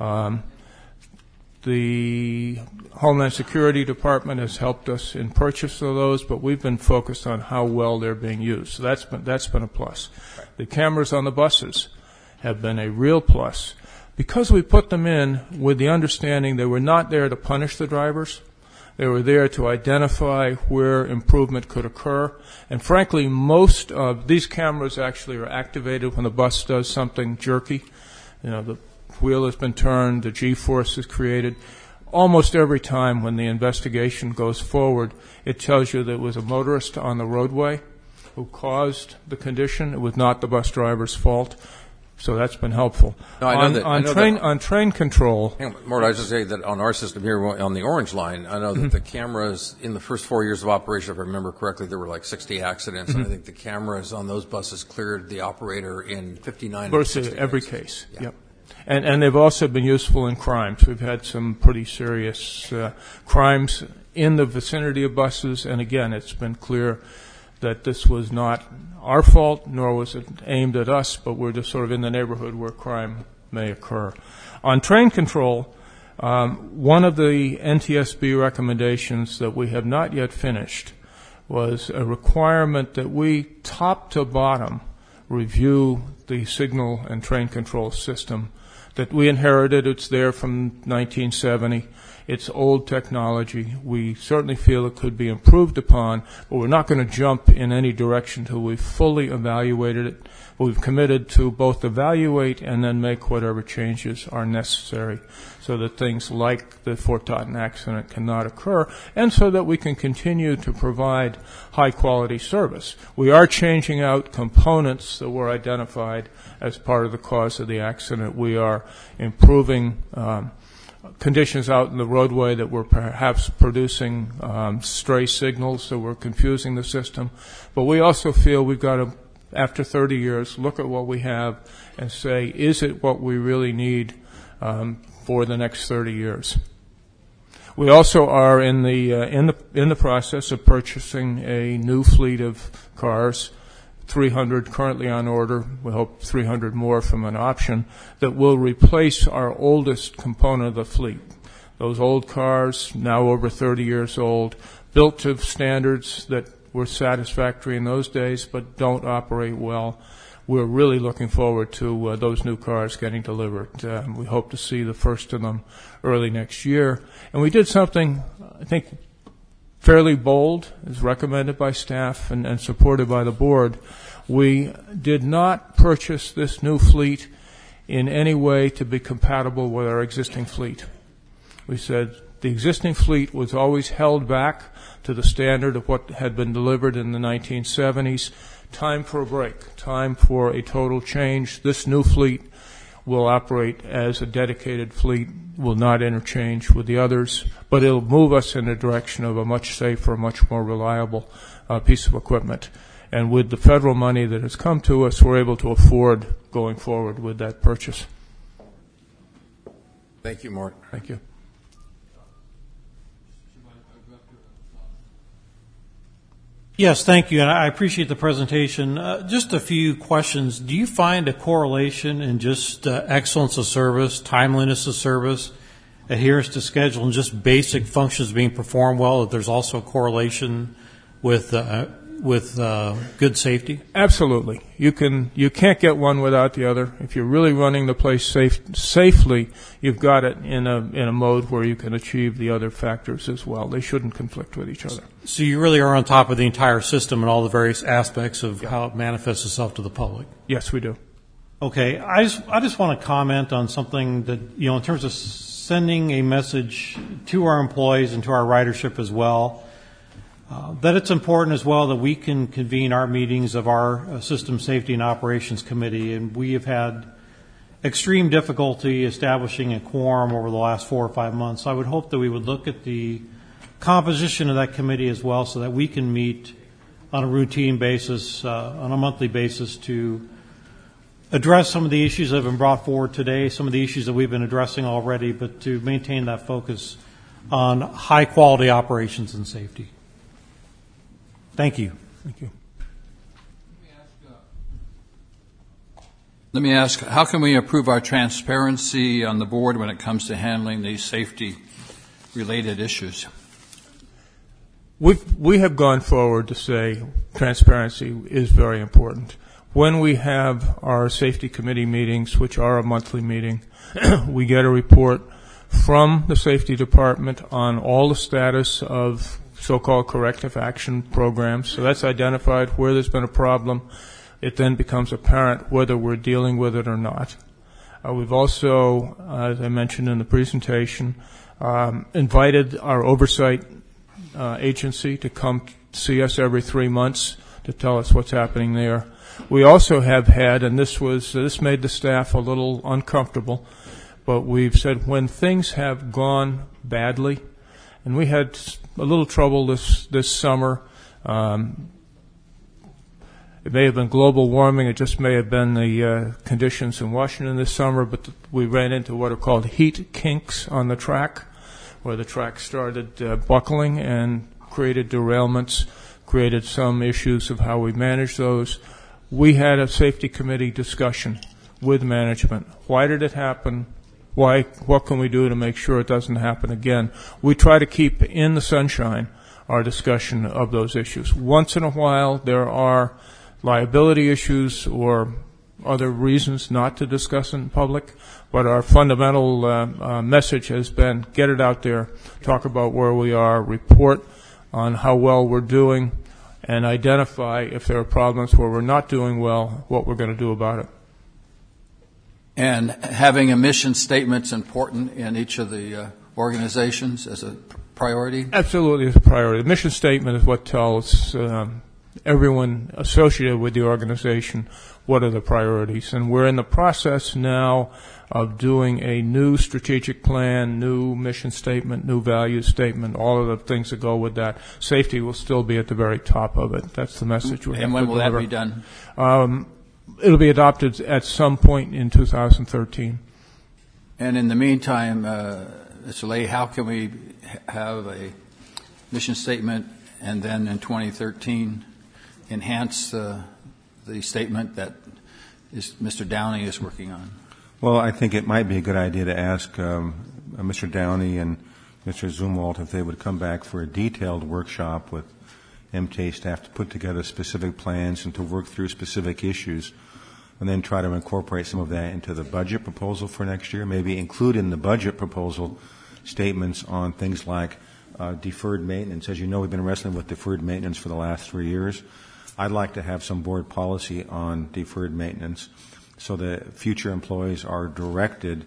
The Homeland Security Department has helped us in purchase of those, but we've been focused on how well they're being used. So that's been a plus. Right. The cameras on the buses have been a real plus, because we put them in with the understanding they were not there to punish the drivers. They were there to identify where improvement could occur. And frankly, most of these cameras actually are activated when the bus does something jerky. You know, the wheel has been turned, the G-force is created. Almost every time when the investigation goes forward, it tells you that it was a motorist on the roadway who caused the condition. It was not the bus driver's fault. So that's been helpful. No, on train control. Mort, I was just saying that on our system here on the Orange Line, I know that the cameras in the first 4 years of operation, if I remember correctly, there were like 60 accidents, and I think the cameras on those buses cleared the operator in 59. Versus every case. Yeah. Yep. And they've also been useful in crimes. We've had some pretty serious crimes in the vicinity of buses, and again, it's been clear that this was not our fault, nor was it aimed at us, but we're just sort of in the neighborhood where crime may occur. On train control, one of the NTSB recommendations that we have not yet finished was a requirement that we, top to bottom, review the signal and train control system that we inherited. It's there from 1970. It's old technology. We certainly feel it could be improved upon, but we're not going to jump in any direction until we've fully evaluated it. We've committed to both evaluate and then make whatever changes are necessary so that things like the Fort Totten accident cannot occur, and so that we can continue to provide high-quality service. We are changing out components that were identified as part of the cause of the accident. We are improving conditions out in the roadway that were perhaps producing stray signals, so we're confusing the system. But we also feel we've got to, after 30 years, look at what we have and say, is it what we really need for the next 30 years? We also are in the process of purchasing a new fleet of cars, 300 currently on order. We hope 300 more from an option that will replace our oldest component of the fleet. Those old cars, now over 30 years old, built to standards that were satisfactory in those days but don't operate well. We're really looking forward to those new cars getting delivered. We hope to see the first of them early next year. And we did something, I think, fairly bold, as recommended by staff and supported by the board. We did not purchase this new fleet in any way to be compatible with our existing fleet. We said The existing fleet was always held back to the standard of what had been delivered in the 1970s. Time for a break, time for a total change. This new fleet will operate as a dedicated fleet, will not interchange with the others, but it'll move us in the direction of a much safer, much more reliable piece of equipment. And with the federal money that has come to us, we're able to afford going forward with that purchase. Thank you, Mark. Thank you. Yes, thank you, and I appreciate the presentation. Just a few questions. Do you find a correlation in just excellence of service, timeliness of service, adherence to schedule, and just basic functions being performed well, that there's also a correlation with good safety? Absolutely. You can't get one without the other. If you're really running the place safely, you've got it in a mode where you can achieve the other factors as well. They shouldn't conflict with each other. So you really are on top of the entire system and all the various aspects of how it manifests itself to the public? Yes, we do. Okay. I just want to comment on something that, in terms of sending a message to our employees and to our ridership as well, that it's important as well that we can convene our meetings of our System Safety and Operations Committee, and we have had extreme difficulty establishing a quorum over the last 4 or 5 months. I would hope that we would look at the composition of that committee as well so that we can meet on a routine basis, on a monthly basis, to address some of the issues that have been brought forward today, some of the issues that we've been addressing already, but to maintain that focus on high-quality operations and safety. Thank you. Thank you. Let me ask, how can we improve our transparency on the board when it comes to handling these safety-related issues? We have gone forward to say transparency is very important. When we have our safety committee meetings, which are a monthly meeting, we get a report from the safety department on all the status of so-called corrective action programs. So that's identified where there's been a problem. It then becomes apparent whether we're dealing with it or not. We've also, as I mentioned in the presentation, invited our oversight agency to come see us every 3 months to tell us what's happening there. We also have had, and this made the staff a little uncomfortable, but we've said when things have gone badly, and we had a little trouble this summer. It may have been global warming. It just may have been the conditions in Washington this summer, but we ran into what are called heat kinks on the track, where the track started buckling and created derailments, created some issues of how we manage those. We had a safety committee discussion with management. Why did it happen? What can we do to make sure it doesn't happen again? We try to keep in the sunshine our discussion of those issues. Once in a while, there are liability issues or other reasons not to discuss in public, but our fundamental message has been get it out there, talk about where we are, report on how well we're doing, and identify if there are problems where we're not doing well, what we're going to do about it. And having a mission statement's important in each of the organizations as a priority? Absolutely, it's a priority. The mission statement is what tells everyone associated with the organization what are the priorities. And we're in the process now of doing a new strategic plan, new mission statement, new value statement, all of the things that go with that. Safety will still be at the very top of it. That's the message we have to deliver. And when will that be done? It'll be adopted at some point in 2013. And in the meantime, Mr. Lay, how can we have a mission statement and then in 2013 enhance the statement that Mr. Downey is working on? Well, I think it might be a good idea to ask Mr. Downey and Mr. Zumwalt if they would come back for a detailed workshop with MTA staff to put together specific plans and to work through specific issues, and then try to incorporate some of that into the budget proposal for next year, maybe include in the budget proposal statements on things like deferred maintenance. As you know, we've been wrestling with deferred maintenance for the last 3 years. I'd like to have some board policy on deferred maintenance so that future employees are directed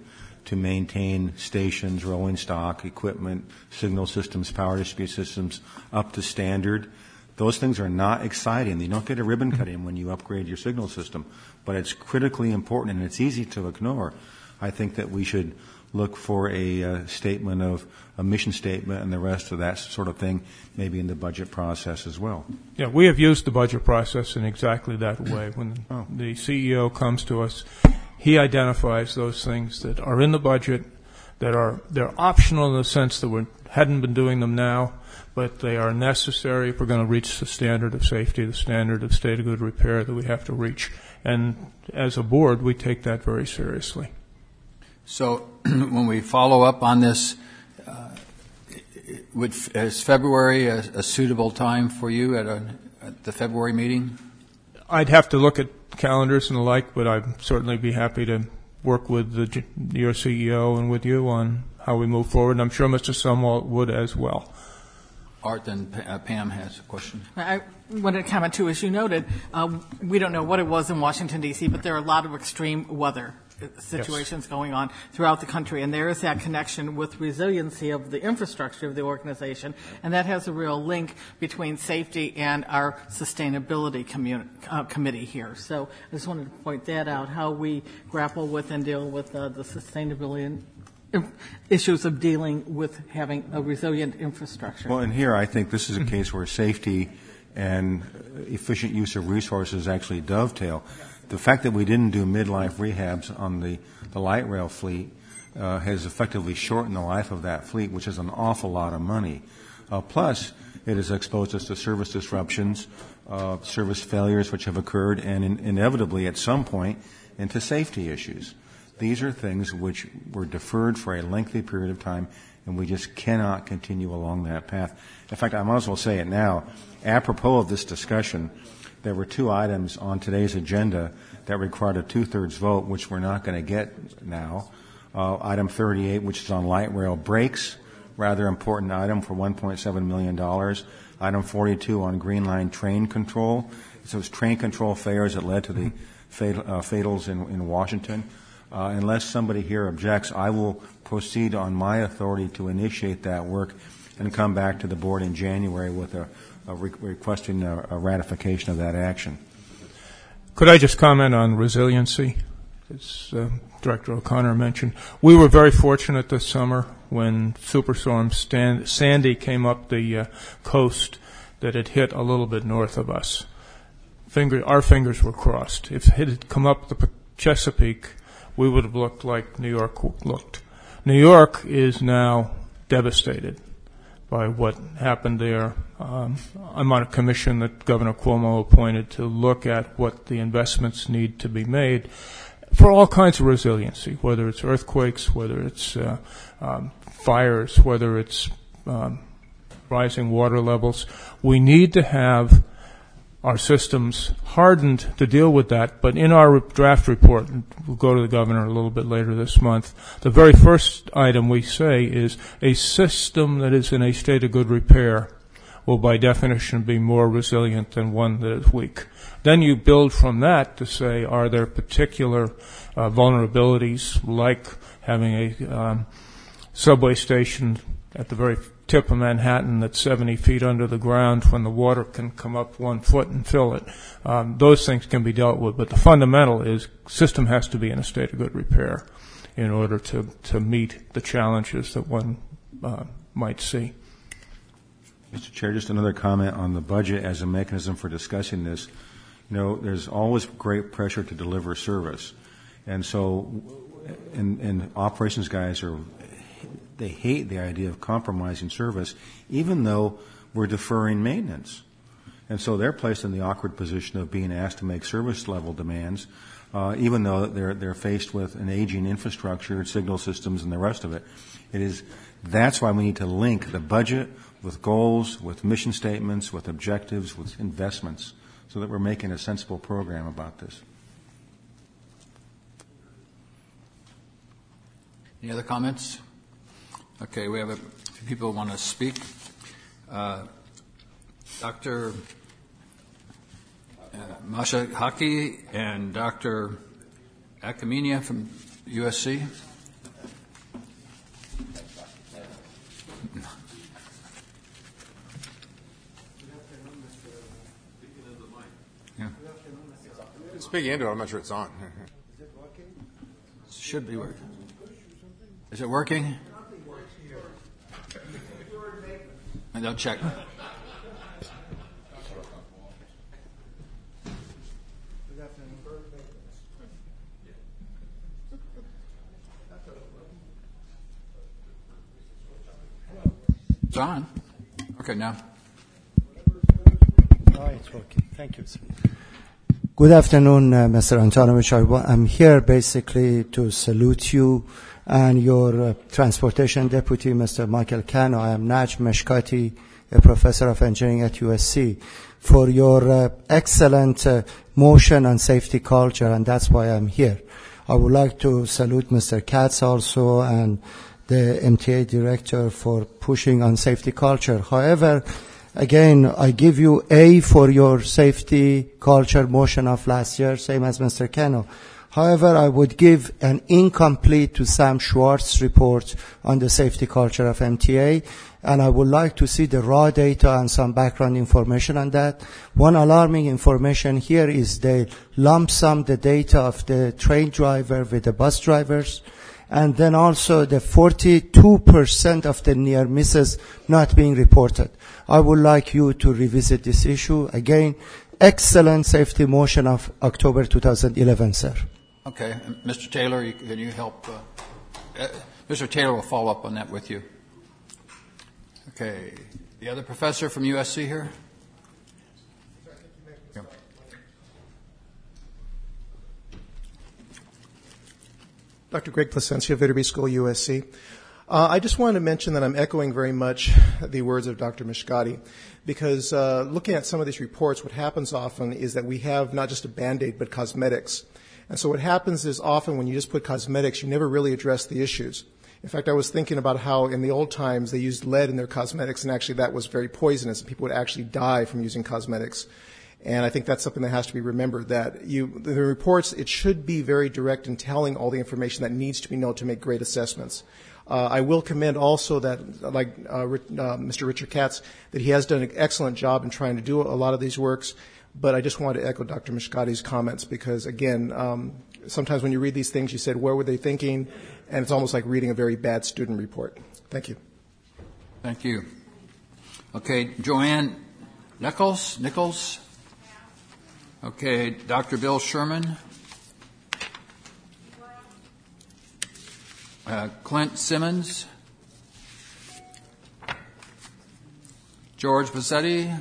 to maintain stations, rolling stock, equipment, signal systems, power distribution systems up to standard. Those things are not exciting. You don't get a ribbon cutting when you upgrade your signal system, but it's critically important and it's easy to ignore. I think that we should look for a statement of a mission statement and the rest of that sort of thing, maybe in the budget process as well. Yeah, we have used the budget process in exactly that way. When the CEO comes to us, he identifies those things that are in the budget, they're optional in the sense that we hadn't been doing them now, but they are necessary if we're going to reach the standard of safety, the standard of state of good repair that we have to reach. And as a board, we take that very seriously. So when we follow up on this, is February a suitable time for you at the February meeting? I'd have to look at calendars and the like, but I'd certainly be happy to work with your CEO and with you on how we move forward. And I'm sure Mr. Sumwalt would as well. Art, then Pam has a question. I wanted to comment, too, as you noted, we don't know what it was in Washington, D.C., but there are a lot of extreme weather situations going on throughout the country, and there is that connection with resiliency of the infrastructure of the organization, and that has a real link between safety and our sustainability committee here. So I just wanted to point that out, how we grapple with and deal with the sustainability and issues of dealing with having a resilient infrastructure. Well, and here I think this is a case where safety and efficient use of resources actually dovetail. The fact that we didn't do midlife rehabs on the light rail fleet has effectively shortened the life of that fleet, which is an awful lot of money. Plus, it has exposed us to service disruptions, service failures which have occurred, and inevitably at some point into safety issues. These are things which were deferred for a lengthy period of time, and we just cannot continue along that path. In fact, I might as well say it now. Apropos of this discussion, there were two items on today's agenda that required a 2/3 vote, which we're not going to get now. Item 38, which is on light rail brakes, rather important item for $1.7 million. Item 42 on Green Line train control. So it's train control failures that led to the fatals in Washington. Unless somebody here objects, I will proceed on my authority to initiate that work and come back to the board in January with requesting a ratification of that action. Could I just comment on resiliency? As Director O'Connor mentioned, we were very fortunate this summer when Superstorm Sandy came up the coast that it hit a little bit north of us. Our fingers were crossed. If it had come up the Chesapeake, we would have looked like New York looked. New York is now devastated by what happened there. I'm on a commission that Governor Cuomo appointed to look at what the investments need to be made for all kinds of resiliency, whether it's earthquakes, whether it's fires, whether it's rising water levels. We need to have our systems hardened to deal with that, but in our draft report, and we'll go to the governor a little bit later this month, the very first item we say is a system that is in a state of good repair will by definition be more resilient than one that is weak. Then you build from that to say, are there particular vulnerabilities, like having a subway station at the very tip of Manhattan that's 70 feet under the ground when the water can come up 1 foot and fill it. Those things can be dealt with, but the fundamental is system has to be in a state of good repair in order to meet the challenges that one might see. Mr. Chair, just another comment on the budget as a mechanism for discussing this. You know, there's always great pressure to deliver service. And so, and operations guys they hate the idea of compromising service, even though we're deferring maintenance. And so they're placed in the awkward position of being asked to make service level demands, even though they're faced with an aging infrastructure, signal systems, and the rest of it. That's why we need to link the budget with goals, with mission statements, with objectives, with investments, so that we're making a sensible program about this. Any other comments? Okay, we have a few people who want to speak. Dr. Masha Haki and Dr. Akamenia from USC. Speaking into it, I'm not sure it's on. Should be working. Is it working? And I'll check. It's on. Okay, now. It's working. Thank you, sir. Good afternoon, Mr. Antonovich. I'm here basically to salute you and your transportation deputy, Mr. Michael Cano. I am Naj Meshkati, a professor of engineering at USC, for your excellent motion on safety culture, and that's why I'm here. I would like to salute Mr. Katz also and the MTA director for pushing on safety culture. However, again, I give you A for your safety culture motion of last year, same as Mr. Cano. However, I would give an incomplete to Sam Schwartz report on the safety culture of MTA, and I would like to see the raw data and some background information on that. One alarming information here is they lump sum the data of the train driver with the bus drivers, and then also the 42% of the near misses not being reported. I would like you to revisit this issue. Again, excellent safety motion of October 2011, sir. Okay. Mr. Taylor, can you help? Mr. Taylor will follow up on that with you. Okay. The other professor from USC here? Yeah. Dr. Greg Placencia, Viterbi School, USC. I just wanted to mention that I'm echoing very much the words of Dr. Mishkati, because looking at some of these reports, what happens often is that we have not just a Band-Aid, but cosmetics. And so what happens is often when you just put cosmetics, you never really address the issues. In fact, I was thinking about how in the old times they used lead in their cosmetics, and actually that was very poisonous, and people would actually die from using cosmetics. And I think that's something that has to be remembered, that the reports, it should be very direct in telling all the information that needs to be known to make great assessments. I will commend also that, like Mr. Richard Katz, that he has done an excellent job in trying to do a lot of these works, but I just wanted to echo Dr. Mishkati's comments because, again, sometimes when you read these things, you said, where were they thinking? And it's almost like reading a very bad student report. Thank you. Thank you. Okay, Joanne Nichols. Okay, Dr. Bill Sherman. Clint Simmons. George Bassetti.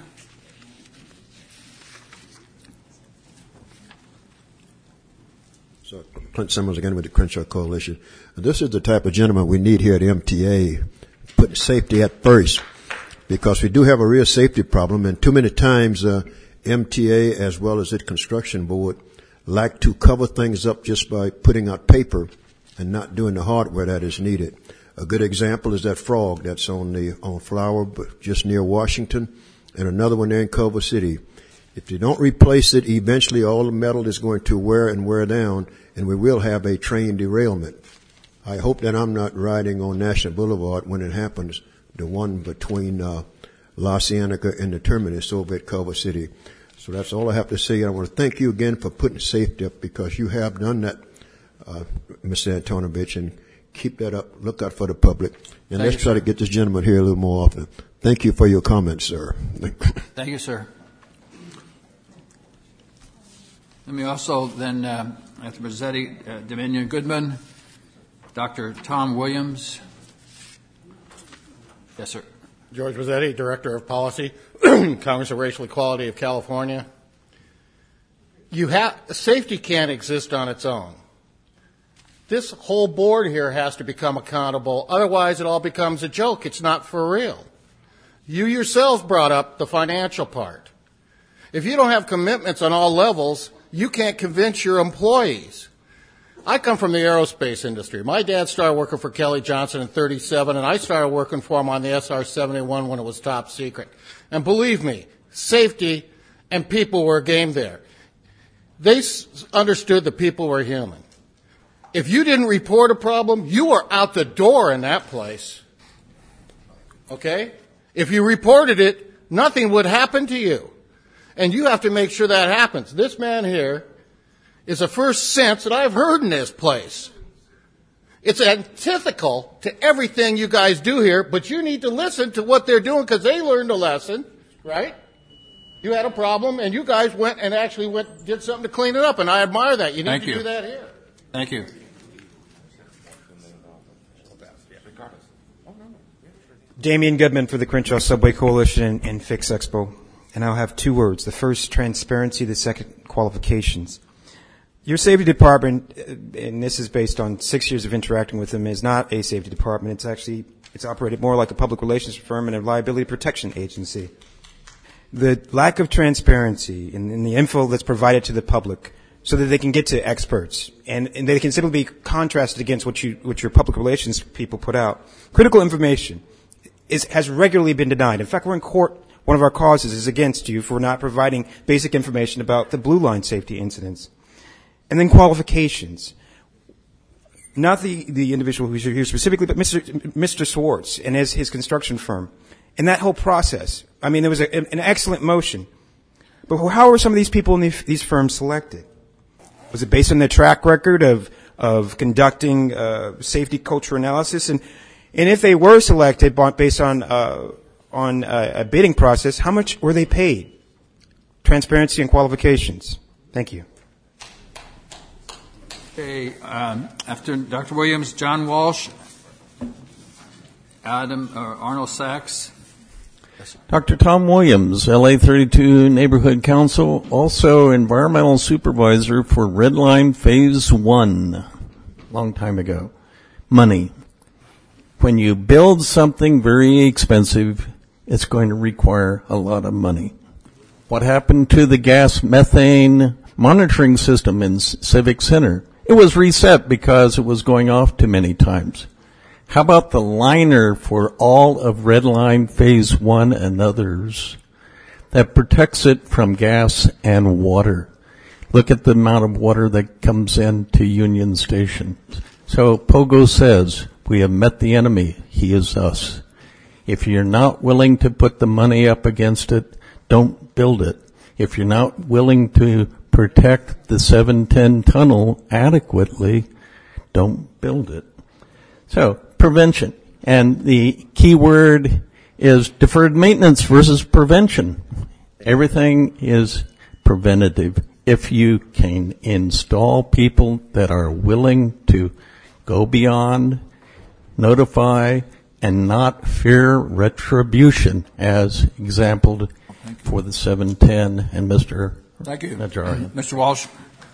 So, Clint Simmons again with the Crenshaw Coalition. This is the type of gentleman we need here at MTA, putting safety at first, because we do have a real safety problem, and too many times MTA as well as its construction board like to cover things up just by putting out paper and not doing the hardware that is needed. A good example is that frog that's on Flower, but just near Washington, and another one there in Culver City. If you don't replace it, eventually all the metal is going to wear and wear down, and we will have a train derailment. I hope that I'm not riding on National Boulevard when it happens, the one between La Cienega and the terminus over at Culver City. So that's all I have to say. I want to thank you again for putting safety up, because you have done that, Mr. Antonovich, and keep that up. Look out for the public. And let's try to get this gentleman here a little more often. Thank you for your comments, sir. Thank you, sir. Let me also then, after Bassetti, Dominion Goodman, Dr. Tom Williams. Yes, sir. George Bassetti, Director of Policy, Congress of Racial Equality of California. Safety can't exist on its own. This whole board here has to become accountable. Otherwise, it all becomes a joke. It's not for real. You yourselves brought up the financial part. If you don't have commitments on all levels, you can't convince your employees. I come from the aerospace industry. My dad started working for Kelly Johnson in 1937, and I started working for him on the SR-71 when it was top secret. And believe me, safety and people were game there. They understood that people were human. If you didn't report a problem, you were out the door in that place. Okay? If you reported it, nothing would happen to you. And you have to make sure that happens. This man here is the first sense that I've heard in this place. It's antithetical to everything you guys do here, but you need to listen to what they're doing because they learned a lesson, right? You had a problem, and you guys went and actually did something to clean it up, and I admire that. You need to do that here. Thank you. Damian Goodman for the Crenshaw Subway Coalition and Fix Expo. And I'll have two words. The first, transparency. The second, qualifications. Your safety department, and this is based on 6 years of interacting with them, is not a safety department. It's operated more like a public relations firm and a liability protection agency. The lack of transparency in the info that's provided to the public so that they can get to experts and they can simply be contrasted against what your public relations people put out. Critical information has regularly been denied. In fact, we're in court. One of our causes is against you for not providing basic information about the Blue Line safety incidents. And then qualifications. Not the individual who's here specifically, but Mr. Swartz and his construction firm. And that whole process. I mean, there was an excellent motion. But how were some of these people in these firms selected? Was it based on their track record of conducting safety culture analysis? And if they were selected based on a bidding process, how much were they paid? Transparency and qualifications. Thank you. Okay, after Dr. Williams, John Walsh, Arnold Sachs. Dr. Tom Williams, LA 32 Neighborhood Council, also environmental supervisor for Red Line Phase 1, long time ago. Money. When you build something very expensive, it's going to require a lot of money. What happened to the gas methane monitoring system in Civic Center? It was reset because it was going off too many times. How about the liner for all of Red Line Phase 1 and others that protects it from gas and water? Look at the amount of water that comes into Union Station. So Pogo says, we have met the enemy. He is us. If you're not willing to put the money up against it, don't build it. If you're not willing to protect the 710 tunnel adequately, don't build it. So, prevention. And the key word is deferred maintenance versus prevention. Everything is preventative. If you can install people that are willing to go beyond, notify, and not fear retribution, as exampled for the 710 and Mr. Thank you. Najarian. Mr. Walsh.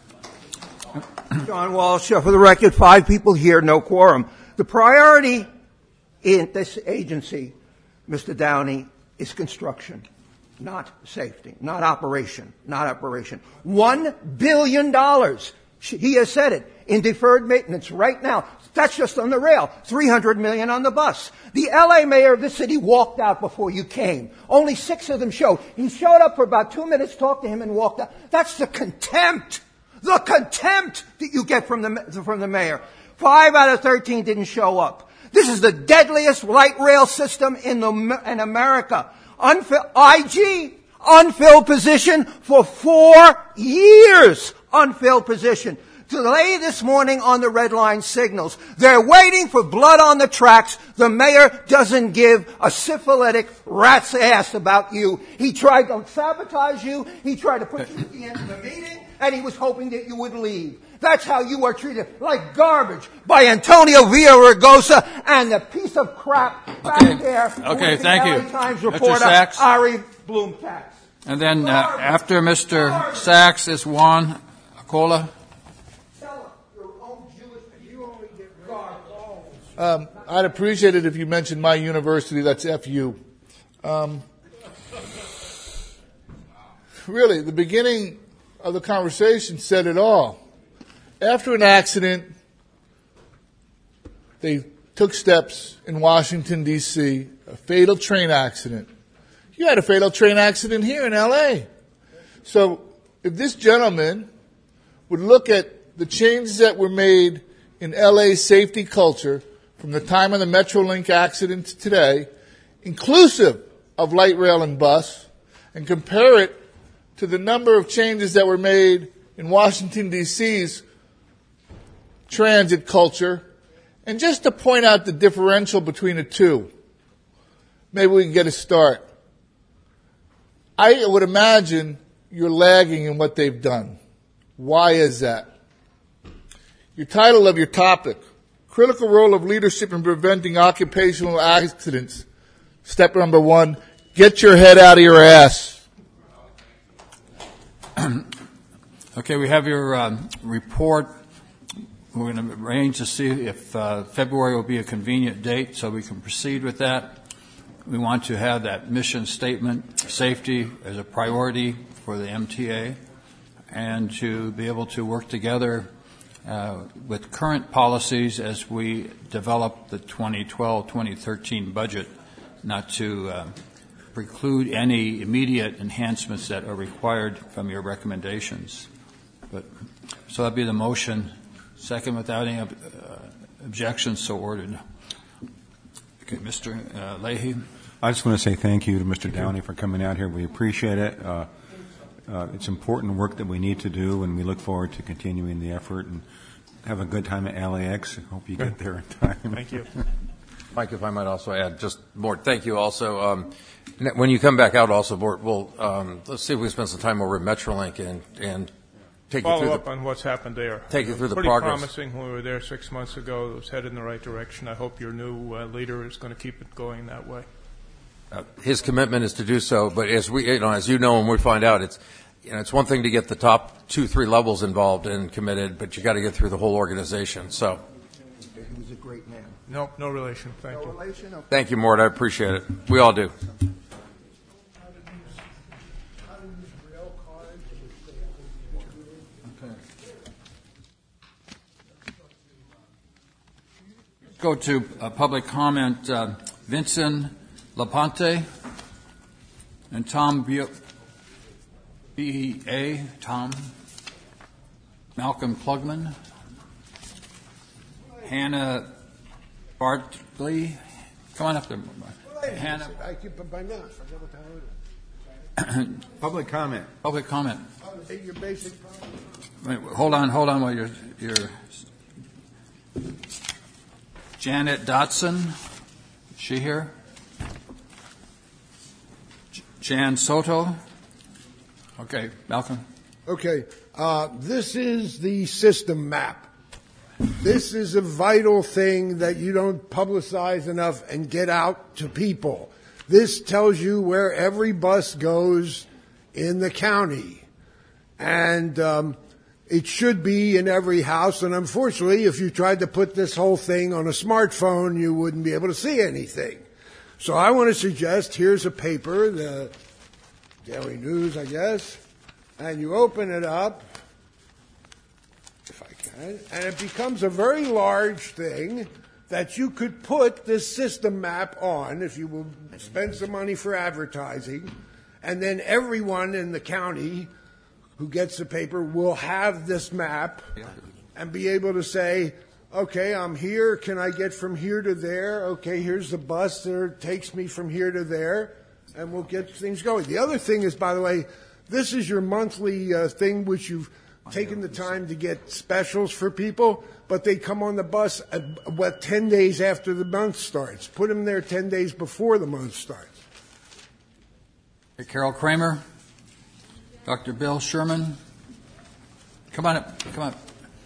John Walsh, for the record, 5 people here, no quorum. The priority in this agency, Mr. Downey, is construction, not safety, not operation. $1 billion. He has said it in deferred maintenance right now. That's just on the rail. $300 million on the bus. The LA mayor of this city walked out before you came. Only 6 of them showed. He showed up for about 2 minutes, talked to him, and walked out. That's the contempt that you get from the mayor. 5 out of 13 didn't show up. This is the deadliest light rail system in America. IG, unfilled position for 4 years. Unfilled position. Delay this morning on the red line signals. They're waiting for blood on the tracks. The mayor doesn't give a syphilitic rat's ass about you. He tried to sabotage you. He tried to put you at the end of the meeting, and he was hoping that you would leave. That's how you are treated, like garbage, by Antonio Villaraigosa and the piece of crap back there. Okay, thank you. LA Times Mr. reporter, Sachs. Ari Bloomtax. And then after Mr. Sachs is Juan Acola. I'd appreciate it if you mentioned my university, that's FU. Really, the beginning of the conversation said it all. After an accident, they took steps in Washington, D.C., a fatal train accident. You had a fatal train accident here in L.A. So if this gentleman would look at the changes that were made in L.A.'s safety culture from the time of the Metrolink accident to today, inclusive of light rail and bus, and compare it to the number of changes that were made in Washington, D.C.'s transit culture, and just to point out the differential between the two. Maybe we can get a start. I would imagine you're lagging in what they've done. Why is that? Your title of your topic, Critical Role of Leadership in Preventing Occupational Accidents. Step number 1, get your head out of your ass. Okay, we have your report. We're going to arrange to see if February will be a convenient date so we can proceed with that. We want to have that mission statement, safety as a priority for the MTA, and to be able to work together with current policies as we develop the 2012-2013 budget, not to preclude any immediate enhancements that are required from your recommendations. So that'd be the motion. Second, without any objections, so ordered. Okay, Mr. Leahy. I just want to say thank you to Mr. Downey for coming out here. We appreciate it. It's important work that we need to do, and we look forward to continuing the effort and have a good time at LAX. I hope you get there in time. Thank you. Mike, if I might also add, just more, thank you also. When you come back out also, we'll let's see if we spend some time over at Metrolink and take you through follow up on what's happened there. Take you through the pretty progress. Promising when we were there 6 months ago. It was headed in the right direction. I hope your new leader is going to keep it going that way. His commitment is to do so, but as you know, when we find out, it's one thing to get the top 2-3 levels involved and committed, but you got to get through the whole organization. So, He was a great man. Nope, no relation. Thank you. Relation? Okay. thank you, Mort. I appreciate it. We all do. Go to public comment. Vincent Laponte and Tom B.E.A. Tom. Malcolm Plugman. Hannah Bartley. Come on up there. Hannah. Public comment. Public comment. Your basic Wait, hold on while you're Janet Dotson. Is she here? Jan Soto. Okay, Malcolm. Okay, this is the system map. This is a vital thing that you don't publicize enough and get out to people. This tells you where every bus goes in the county. And it should be in every house. And unfortunately, if you tried to put this whole thing on a smartphone, you wouldn't be able to see anything. So I want to suggest, here's a paper, the Daily News, I guess, and you open it up, if I can, and it becomes a very large thing that you could put this system map on if you will spend some money for advertising, and then everyone in the county who gets the paper will have this map and be able to say, okay, I'm here. Can I get from here to there? Okay, here's the bus that takes me from here to there, and we'll get things going. The other thing is, by the way, this is your monthly thing, which you've taken the time to get specials for people, but they come on the bus 10 days after the month starts. Put them there 10 days before the month starts. Hey, Carol Kramer. Dr. Bill Sherman. Come on up. Come on.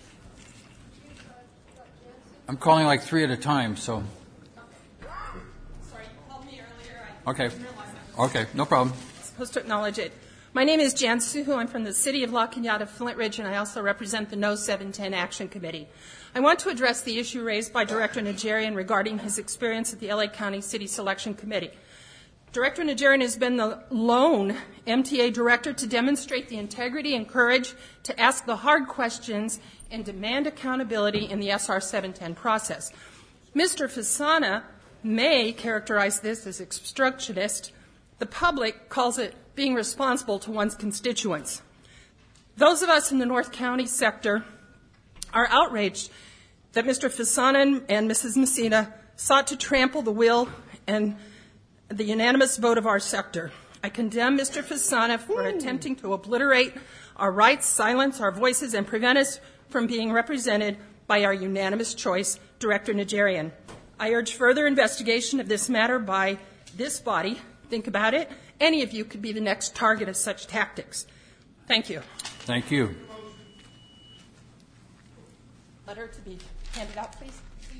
I'm calling like 3 at a time, so. Sorry, you called me earlier. Okay. Okay, no problem. I'm supposed to acknowledge it. My name is Jan Suhu. I'm from the city of La Cañada, Flint Ridge, and I also represent the No 710 Action Committee. I want to address the issue raised by Director Najarian regarding his experience at the LA County City Selection Committee. Director Najarian has been the lone MTA director to demonstrate the integrity and courage to ask the hard questions and demand accountability in the SR 710 process. Mr. Fasana may characterize this as obstructionist. The public calls it being responsible to one's constituents. Those of us in the North County sector are outraged that Mr. Fasana and Mrs. Messina sought to trample the will and the unanimous vote of our sector. I condemn Mr. Fasana for attempting to obliterate our rights, silence our voices, and prevent us from being represented by our unanimous choice, Director Najarian. I urge further investigation of this matter by this body. Think about it. Any of you could be the next target of such tactics. Thank you. Thank you. Letter to be handed out, please.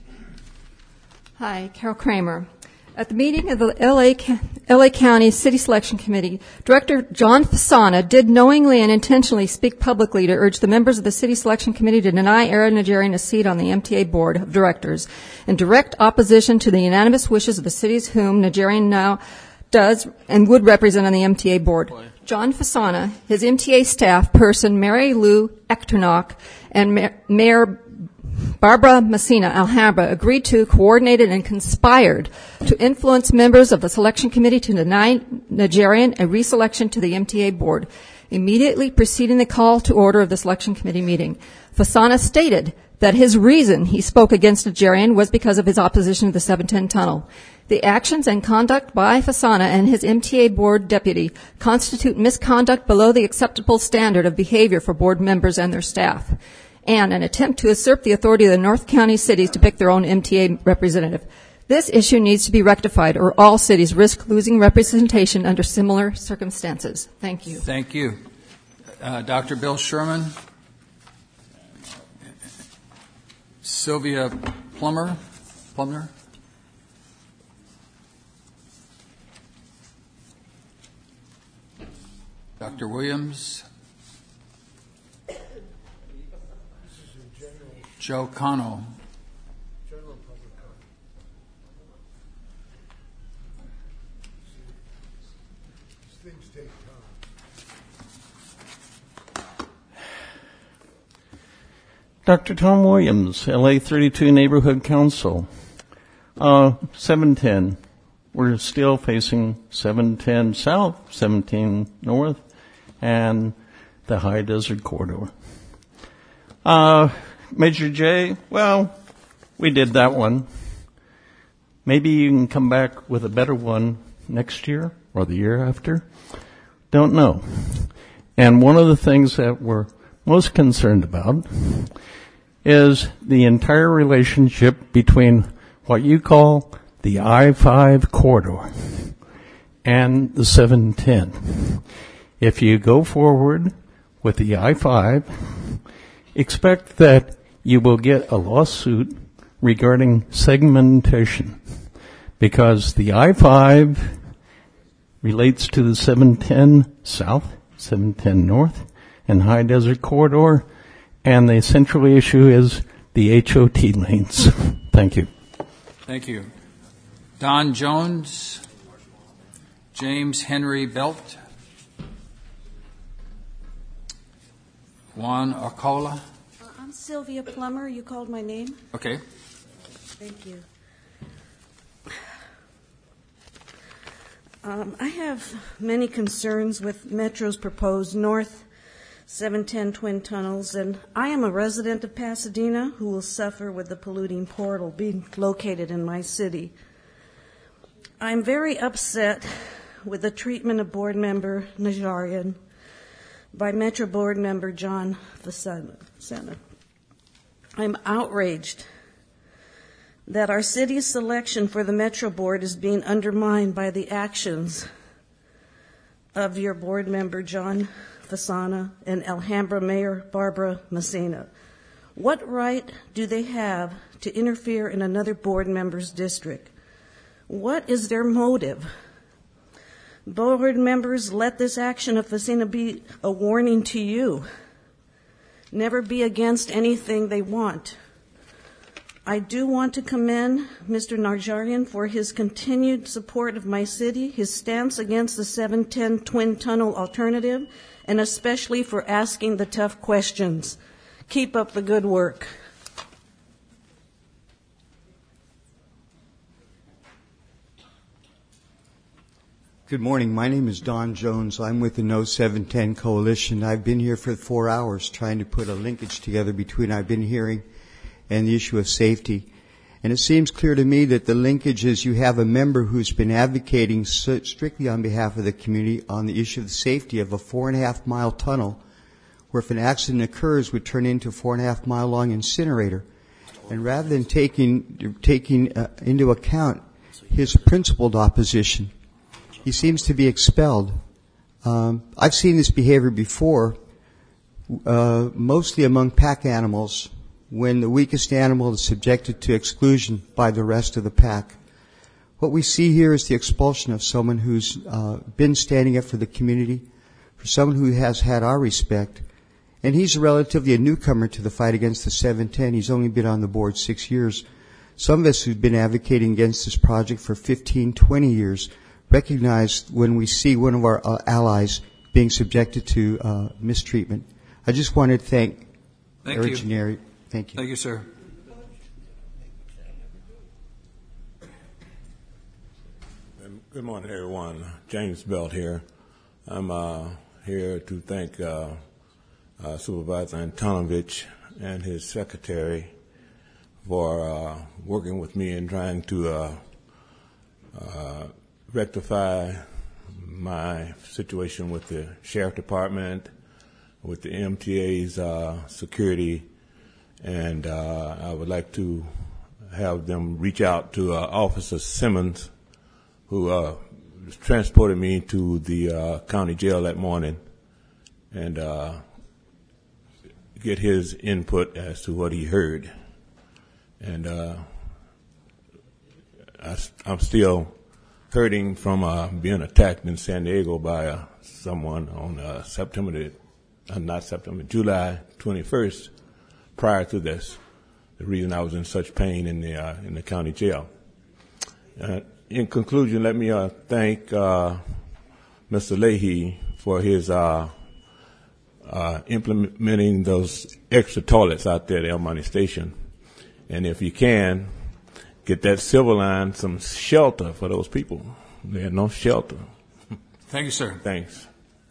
Hi, Carol Kramer. At the meeting of the LA County City Selection Committee, Director John Fasana did knowingly and intentionally speak publicly to urge the members of the City Selection Committee to deny Aaron Najarian a seat on the MTA Board of Directors in direct opposition to the unanimous wishes of the cities whom Najarian now does and would represent on the MTA Board. John Fasana, his MTA staff person, Mary Lou Echternock, and Mayor Barbara Messina Alhambra agreed to, coordinated, and conspired to influence members of the selection committee to deny Najarian a reselection to the MTA board. Immediately preceding the call to order of the selection committee meeting, Fasana stated that his reason he spoke against Najarian was because of his opposition to the 710 tunnel. The actions and conduct by Fasana and his MTA board deputy constitute misconduct below the acceptable standard of behavior for board members and their staff, and an attempt to usurp the authority of the North County cities to pick their own MTA representative. This issue needs to be rectified, or all cities risk losing representation under similar circumstances. Thank you. Thank you. Dr. Bill Sherman. Sylvia Plummer. Dr. Williams. Joe Cano. Dr. Tom Williams, LA 32 Neighborhood Council. 710. We're still facing 710 South, 710 North, and the High Desert Corridor. Measure J, well, we did that one. Maybe you can come back with a better one next year or the year after. Don't know. And one of the things that we're most concerned about is the entire relationship between what you call the I-5 corridor and the 710. If you go forward with the I-5, expect that you will get a lawsuit regarding segmentation, because the I-5 relates to the 710 South, 710 North, and High Desert Corridor, and the central issue is the HOT lanes. Thank you. Thank you. Don Jones, James Henry Belt, Juan Arcola. I'm Sylvia Plummer. You called my name? Okay. Thank you. I have many concerns with Metro's proposed North 710 twin tunnels, and I am a resident of Pasadena who will suffer with the polluting portal being located in my city. I'm very upset with the treatment of board member Najarian by Metro board member John Fasana. I'm outraged that our city's selection for the Metro board is being undermined by the actions of your board member John Fasana and Alhambra Mayor Barbara Messina. What right do they have to interfere in another board member's district? What is their motive? Board members, let this action of Fasina be a warning to you. Never be against anything they want. I do want to commend Mr. Najarian for his continued support of my city, his stance against the 710 twin tunnel alternative, and especially for asking the tough questions. Keep up the good work. Good morning. My name is Don Jones. I'm with the No 710 Coalition. I've been here for 4 hours trying to put a linkage together between I've been hearing and the issue of safety. And it seems clear to me that the linkage is you have a member who's been advocating strictly on behalf of the community on the issue of the safety of a 4.5-mile tunnel, where if an accident occurs would turn into a 4.5-mile long incinerator. And rather than taking into account his principled opposition, he seems to be expelled. I've seen this behavior before, mostly among pack animals, when the weakest animal is subjected to exclusion by the rest of the pack. What we see here is the expulsion of someone who's been standing up for the community, for someone who has had our respect. And he's relatively a newcomer to the fight against the 710. He's only been on the board 6 years. Some of us who've been advocating against this project for 15, 20 years recognize when we see one of our allies being subjected to mistreatment. I just wanted to thank Eric Gennari. Thank you. Thank you, sir. Good morning, everyone. James Belt here. I'm here to thank Supervisor Antonovich and his secretary for working with me and trying to rectify my situation with the Sheriff Department, with the MTA's security, and I would like to have them reach out to Officer Simmons, who transported me to the county jail that morning, and get his input as to what he heard. And I'm still hurting from being attacked in San Diego by someone on July 21st. Prior to this, the reason I was in such pain in the county jail. In conclusion, let me thank Mr. Leahy for his implementing those extra toilets out there at El Monte Station. And if you can, get that Silver Line some shelter for those people. They have no shelter. Thank you, sir. Thanks.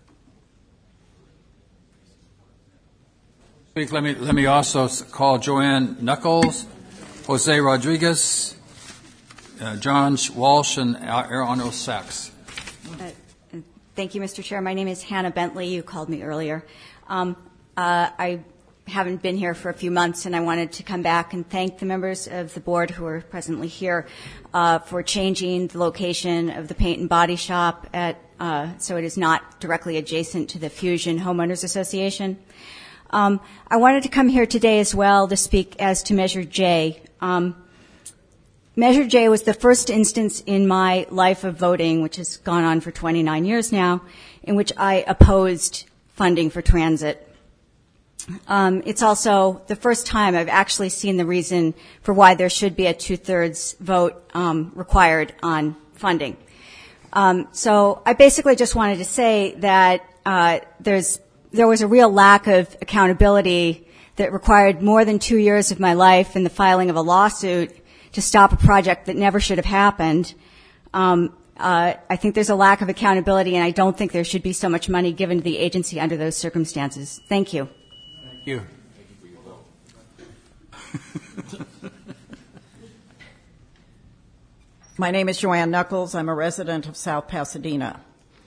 Let me also call Joanne Knuckles, Jose Rodriguez, John Walsh, and Aaron Sachs. Thank you, Mr. Chair. My name is Hannah Bentley. You called me earlier. I haven't been here for a few months, and I wanted to come back and thank the members of the board who are presently here for changing the location of the paint and body shop so it is not directly adjacent to the Fusion Homeowners Association. I wanted to come here today as well to speak as to Measure J. Measure J was the first instance in my life of voting, which has gone on for 29 years now, in which I opposed funding for transit. It's also the first time I've actually seen the reason for why there should be a 2/3 vote required on funding. So I basically just wanted to say that there was a real lack of accountability that required more than 2 years of my life and the filing of a lawsuit to stop a project that never should have happened. I think there's a lack of accountability, and I don't think there should be so much money given to the agency under those circumstances. Thank you. Thank you. My name is Joanne Knuckles. I'm a resident of South Pasadena.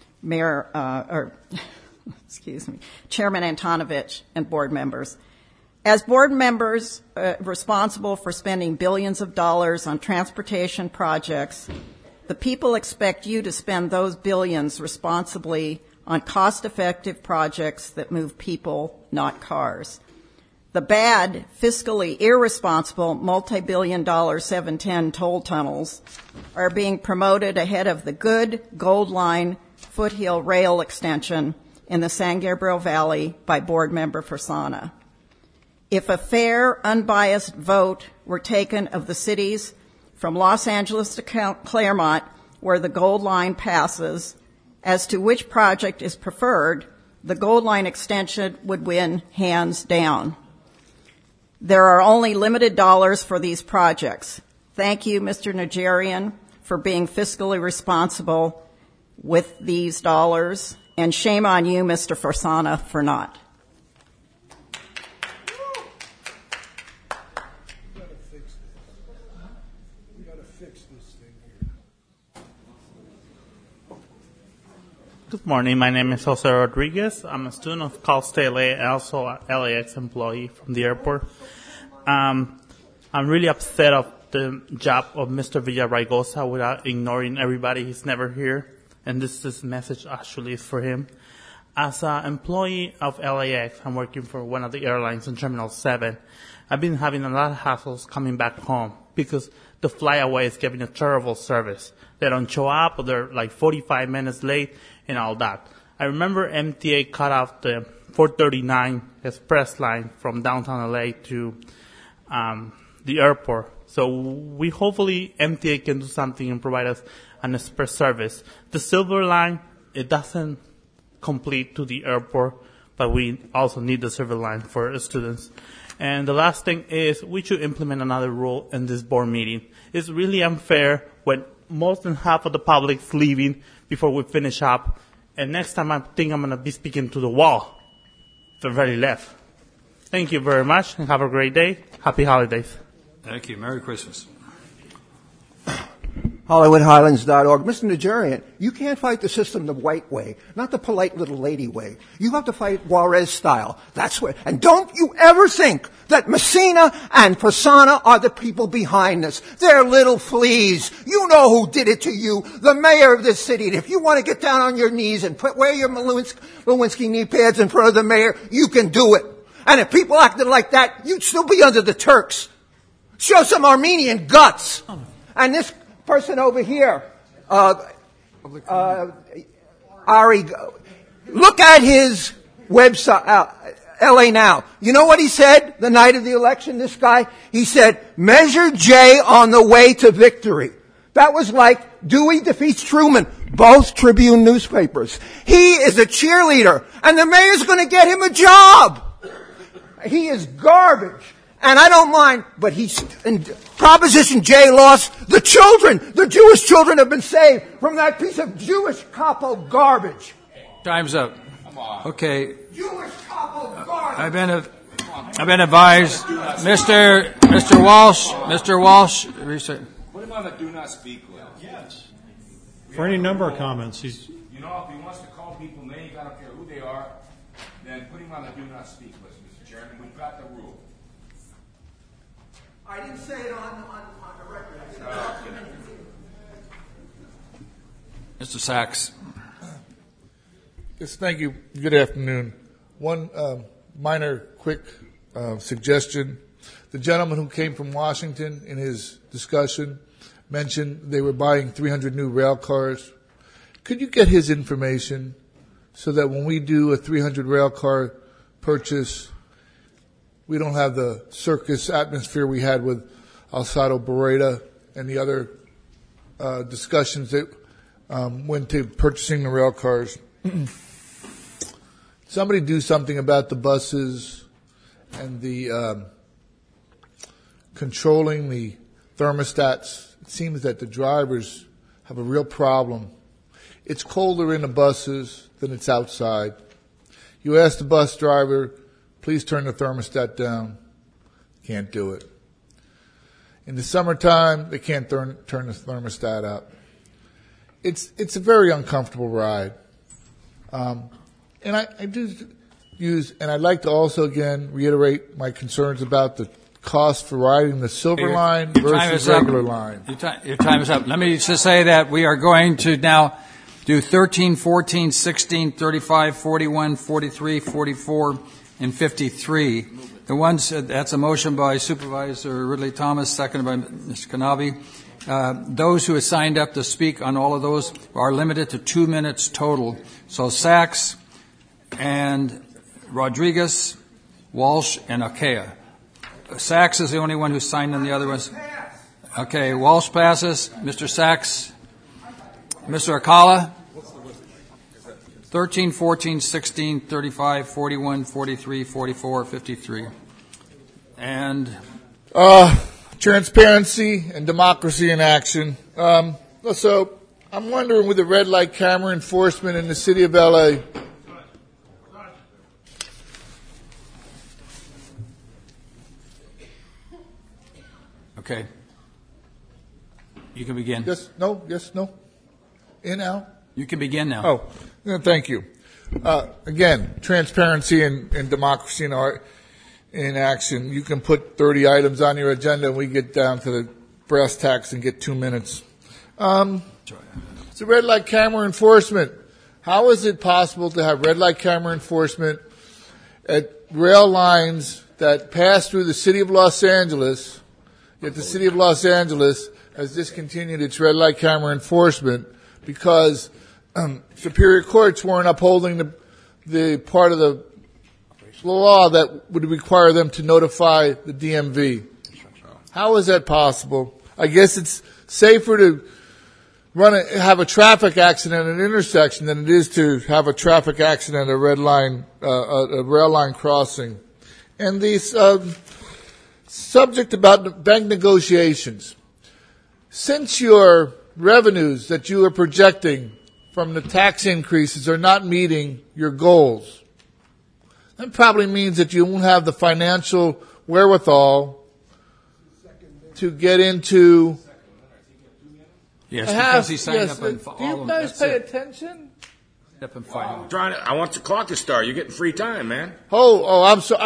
Chairman Antonovich and board members. As board members responsible for spending billions of dollars on transportation projects, the people expect you to spend those billions responsibly on cost-effective projects that move people, not cars. The bad, fiscally irresponsible, multi-billion-dollar 710 toll tunnels are being promoted ahead of the good Gold Line foothill rail extension in the San Gabriel Valley by board member Fasana. If a fair, unbiased vote were taken of the cities from Los Angeles to Claremont, where the Gold Line passes, as to which project is preferred, the Gold Line extension would win hands down. There are only limited dollars for these projects. Thank you, Mr. Najarian, for being fiscally responsible with these dollars, and shame on you, Mr. Fasana, for not. Morning, my name is Jose Rodriguez. I'm a student of Cal State LA and also an LAX employee from the airport. I'm really upset of the job of Mr. Villaraigosa without ignoring everybody. He's never here, and this message actually is for him. As an employee of LAX, I'm working for one of the airlines in Terminal 7. I've been having a lot of hassles coming back home because the flyaway is giving a terrible service. They don't show up, or they're like 45 minutes late, and all that. I remember MTA cut off the 439 express line from downtown LA to the airport. So we hopefully MTA can do something and provide us an express service. The Silver Line, it doesn't complete to the airport, but we also need the Silver Line for students. And the last thing is we should implement another rule in this board meeting. It's really unfair when more than half of the public's leaving before we finish up. And next time I think I'm going to be speaking to the wall, the very left. Thank you very much and have a great day. Happy holidays. Thank you. Merry Christmas. HollywoodHighlands.org. Mr. Nigerian, you can't fight the system the white way, not the polite little lady way. You have to fight Juarez style. That's where, and don't you ever think that Messina and Prasanna are the people behind this. They're little fleas. You know who did it to you, the mayor of this city. And if you want to get down on your knees and wear your Lewinsky knee pads in front of the mayor, you can do it. And if people acted like that, you'd still be under the Turks. Show some Armenian guts. And this person over here, Ari, look at his website, LA Now. You know what he said the night of the election, this guy? He said, measure J on the way to victory. That was like Dewey defeats Truman, both Tribune newspapers. He is a cheerleader, and the mayor's going to get him a job. He is garbage. And I don't mind, but in Proposition J lost the children. The Jewish children have been saved from that piece of Jewish capo garbage. Time's up. Okay. Jewish capo garbage. I've been advised, Mr. Walsh. Put him on the do not speak list. Yes. For any number of comments, he's. You know, if he wants to call people names, I don't care who they are, then put him on the do not speak list, Mr. Chairman. We've got the rule. I didn't say it on the record. Mr. Sachs. Yes, thank you. Good afternoon. One minor, quick suggestion. The gentleman who came from Washington in his discussion mentioned they were buying 300 new rail cars. Could you get his information so that when we do a 300 rail car purchase, we don't have the circus atmosphere we had with Alsado Beretta and the other discussions that went to purchasing the rail cars? Somebody do something about the buses and the controlling the thermostats. It seems that the drivers have a real problem. It's colder in the buses than it's outside. You ask the bus driver, please turn the thermostat down. Can't do it. In the summertime, they can't turn the thermostat up. It's a very uncomfortable ride. And I do use, and I'd like to also again reiterate my concerns about the cost for riding the Silver Line versus regular line. Your time is up. Let me just say that we are going to now do 13, 14, 16, 35, 41, 43, 44, and 53. The ones, that's a motion by Supervisor Ridley Thomas, seconded by Mr. Kanavi. Those who have signed up to speak on all of those are limited to 2 minutes total. So Sachs and Rodriguez, Walsh, and Akea. Sachs is the only one who signed on the other ones. Okay, Walsh passes. Mr. Sachs. Mr. Akala. 13, 14, 16, 35, 41, 43, 44, 53. And transparency and democracy in action. So I'm wondering with the red light camera enforcement in the city of LA. Okay. You can begin. Yes, no, yes, no. In, out. You can begin now. Oh, thank you. Again, transparency and democracy in action. You can put 30 items on your agenda and we get down to the brass tacks and get 2 minutes. So red light camera enforcement. How is it possible to have red light camera enforcement at rail lines that pass through the city of Los Angeles, yet the city of Los Angeles has discontinued its red light camera enforcement because superior courts weren't upholding the part of the law that would require them to notify the DMV? How is that possible? I guess it's safer to have a traffic accident at an intersection than it is to have a traffic accident at a a rail line crossing. And this subject about bank negotiations. Since your revenues that you are projecting from the tax increases are not meeting your goals, that probably means that you won't have the financial wherewithal to get into. Yes, because he signed up and do you guys pay attention? I want the clock to start. You're getting free time, man. I'm sorry.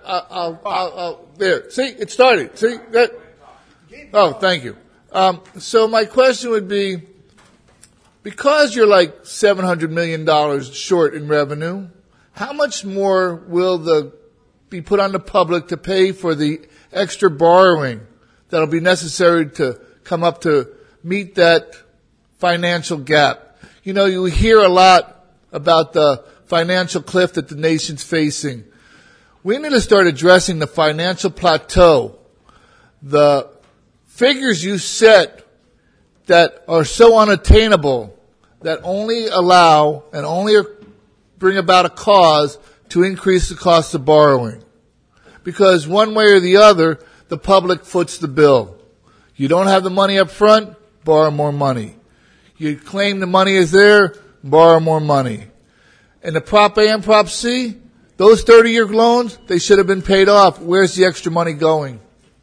I'll there. See, it started. See that? Oh, thank you. So my question would be, because you're like $700 million short in revenue, how much more will be put on the public to pay for the extra borrowing that'll be necessary to come up to meet that financial gap? You know, you hear a lot about the financial cliff that the nation's facing. We need to start addressing the financial plateau. The figures you set that are so unattainable that only allow and only bring about a cause to increase the cost of borrowing. Because one way or the other, the public foots the bill. You don't have the money up front, borrow more money. You claim the money is there, borrow more money. And the Prop A and Prop C, those 30-year loans, they should have been paid off. Where's the extra money going?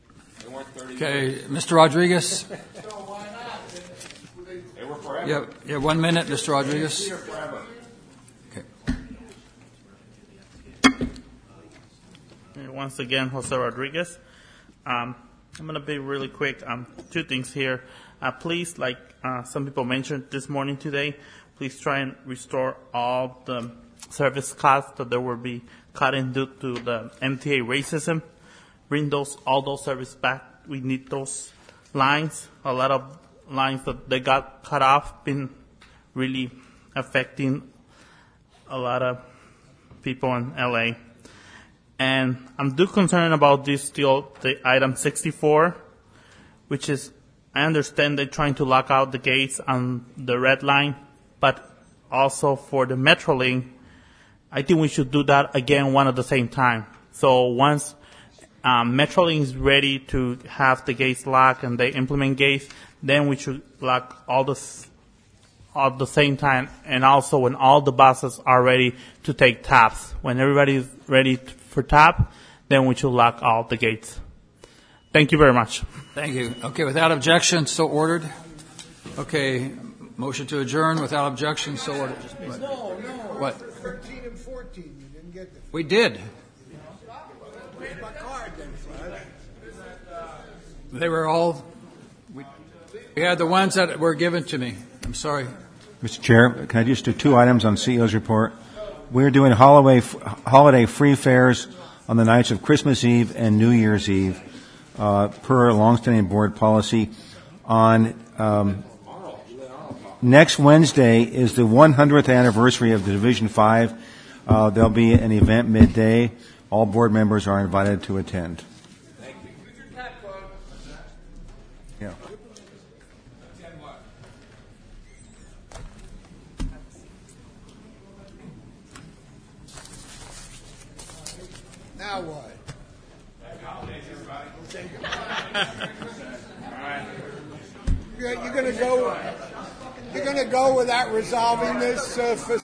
Okay, Mr. Rodriguez. Yeah, 1 minute, Mr. Rodriguez. Once again, Jose Rodriguez. I'm going to be really quick. Two things here. Please, like some people mentioned this morning today, please try and restore all the service costs that there will be cut in due to the MTA racism. Bring all those services back. We need those lines. A lot of lines that they got cut off been really affecting a lot of people in LA. And I'm concerned about this deal, the item 64, which is, I understand they're trying to lock out the gates on the red line, but also for the Metrolink, I think we should do that again one at the same time. So once Metrolink is ready to have the gates locked and they implement gates, then we should lock all this at the same time, and also when all the buses are ready to take taps. When everybody is ready for tap, then we should lock all the gates. Thank you very much. Thank you. Okay, without objection, so ordered. Okay, motion to adjourn without objection, so ordered. No. What? 13 and 14, you didn't get them. We did. Where's my card then, Fred? They were all, we had the ones that were given to me. I'm sorry. Mr. Chair, can I just do 2 items on CEO's report? We're doing holiday free fares on the nights of Christmas Eve and New Year's Eve, per longstanding board policy. On next Wednesday is the 100th anniversary of the Division 5. There'll be an event midday. All board members are invited to attend. Thank you. Yeah. Now what? You're going to go without resolving this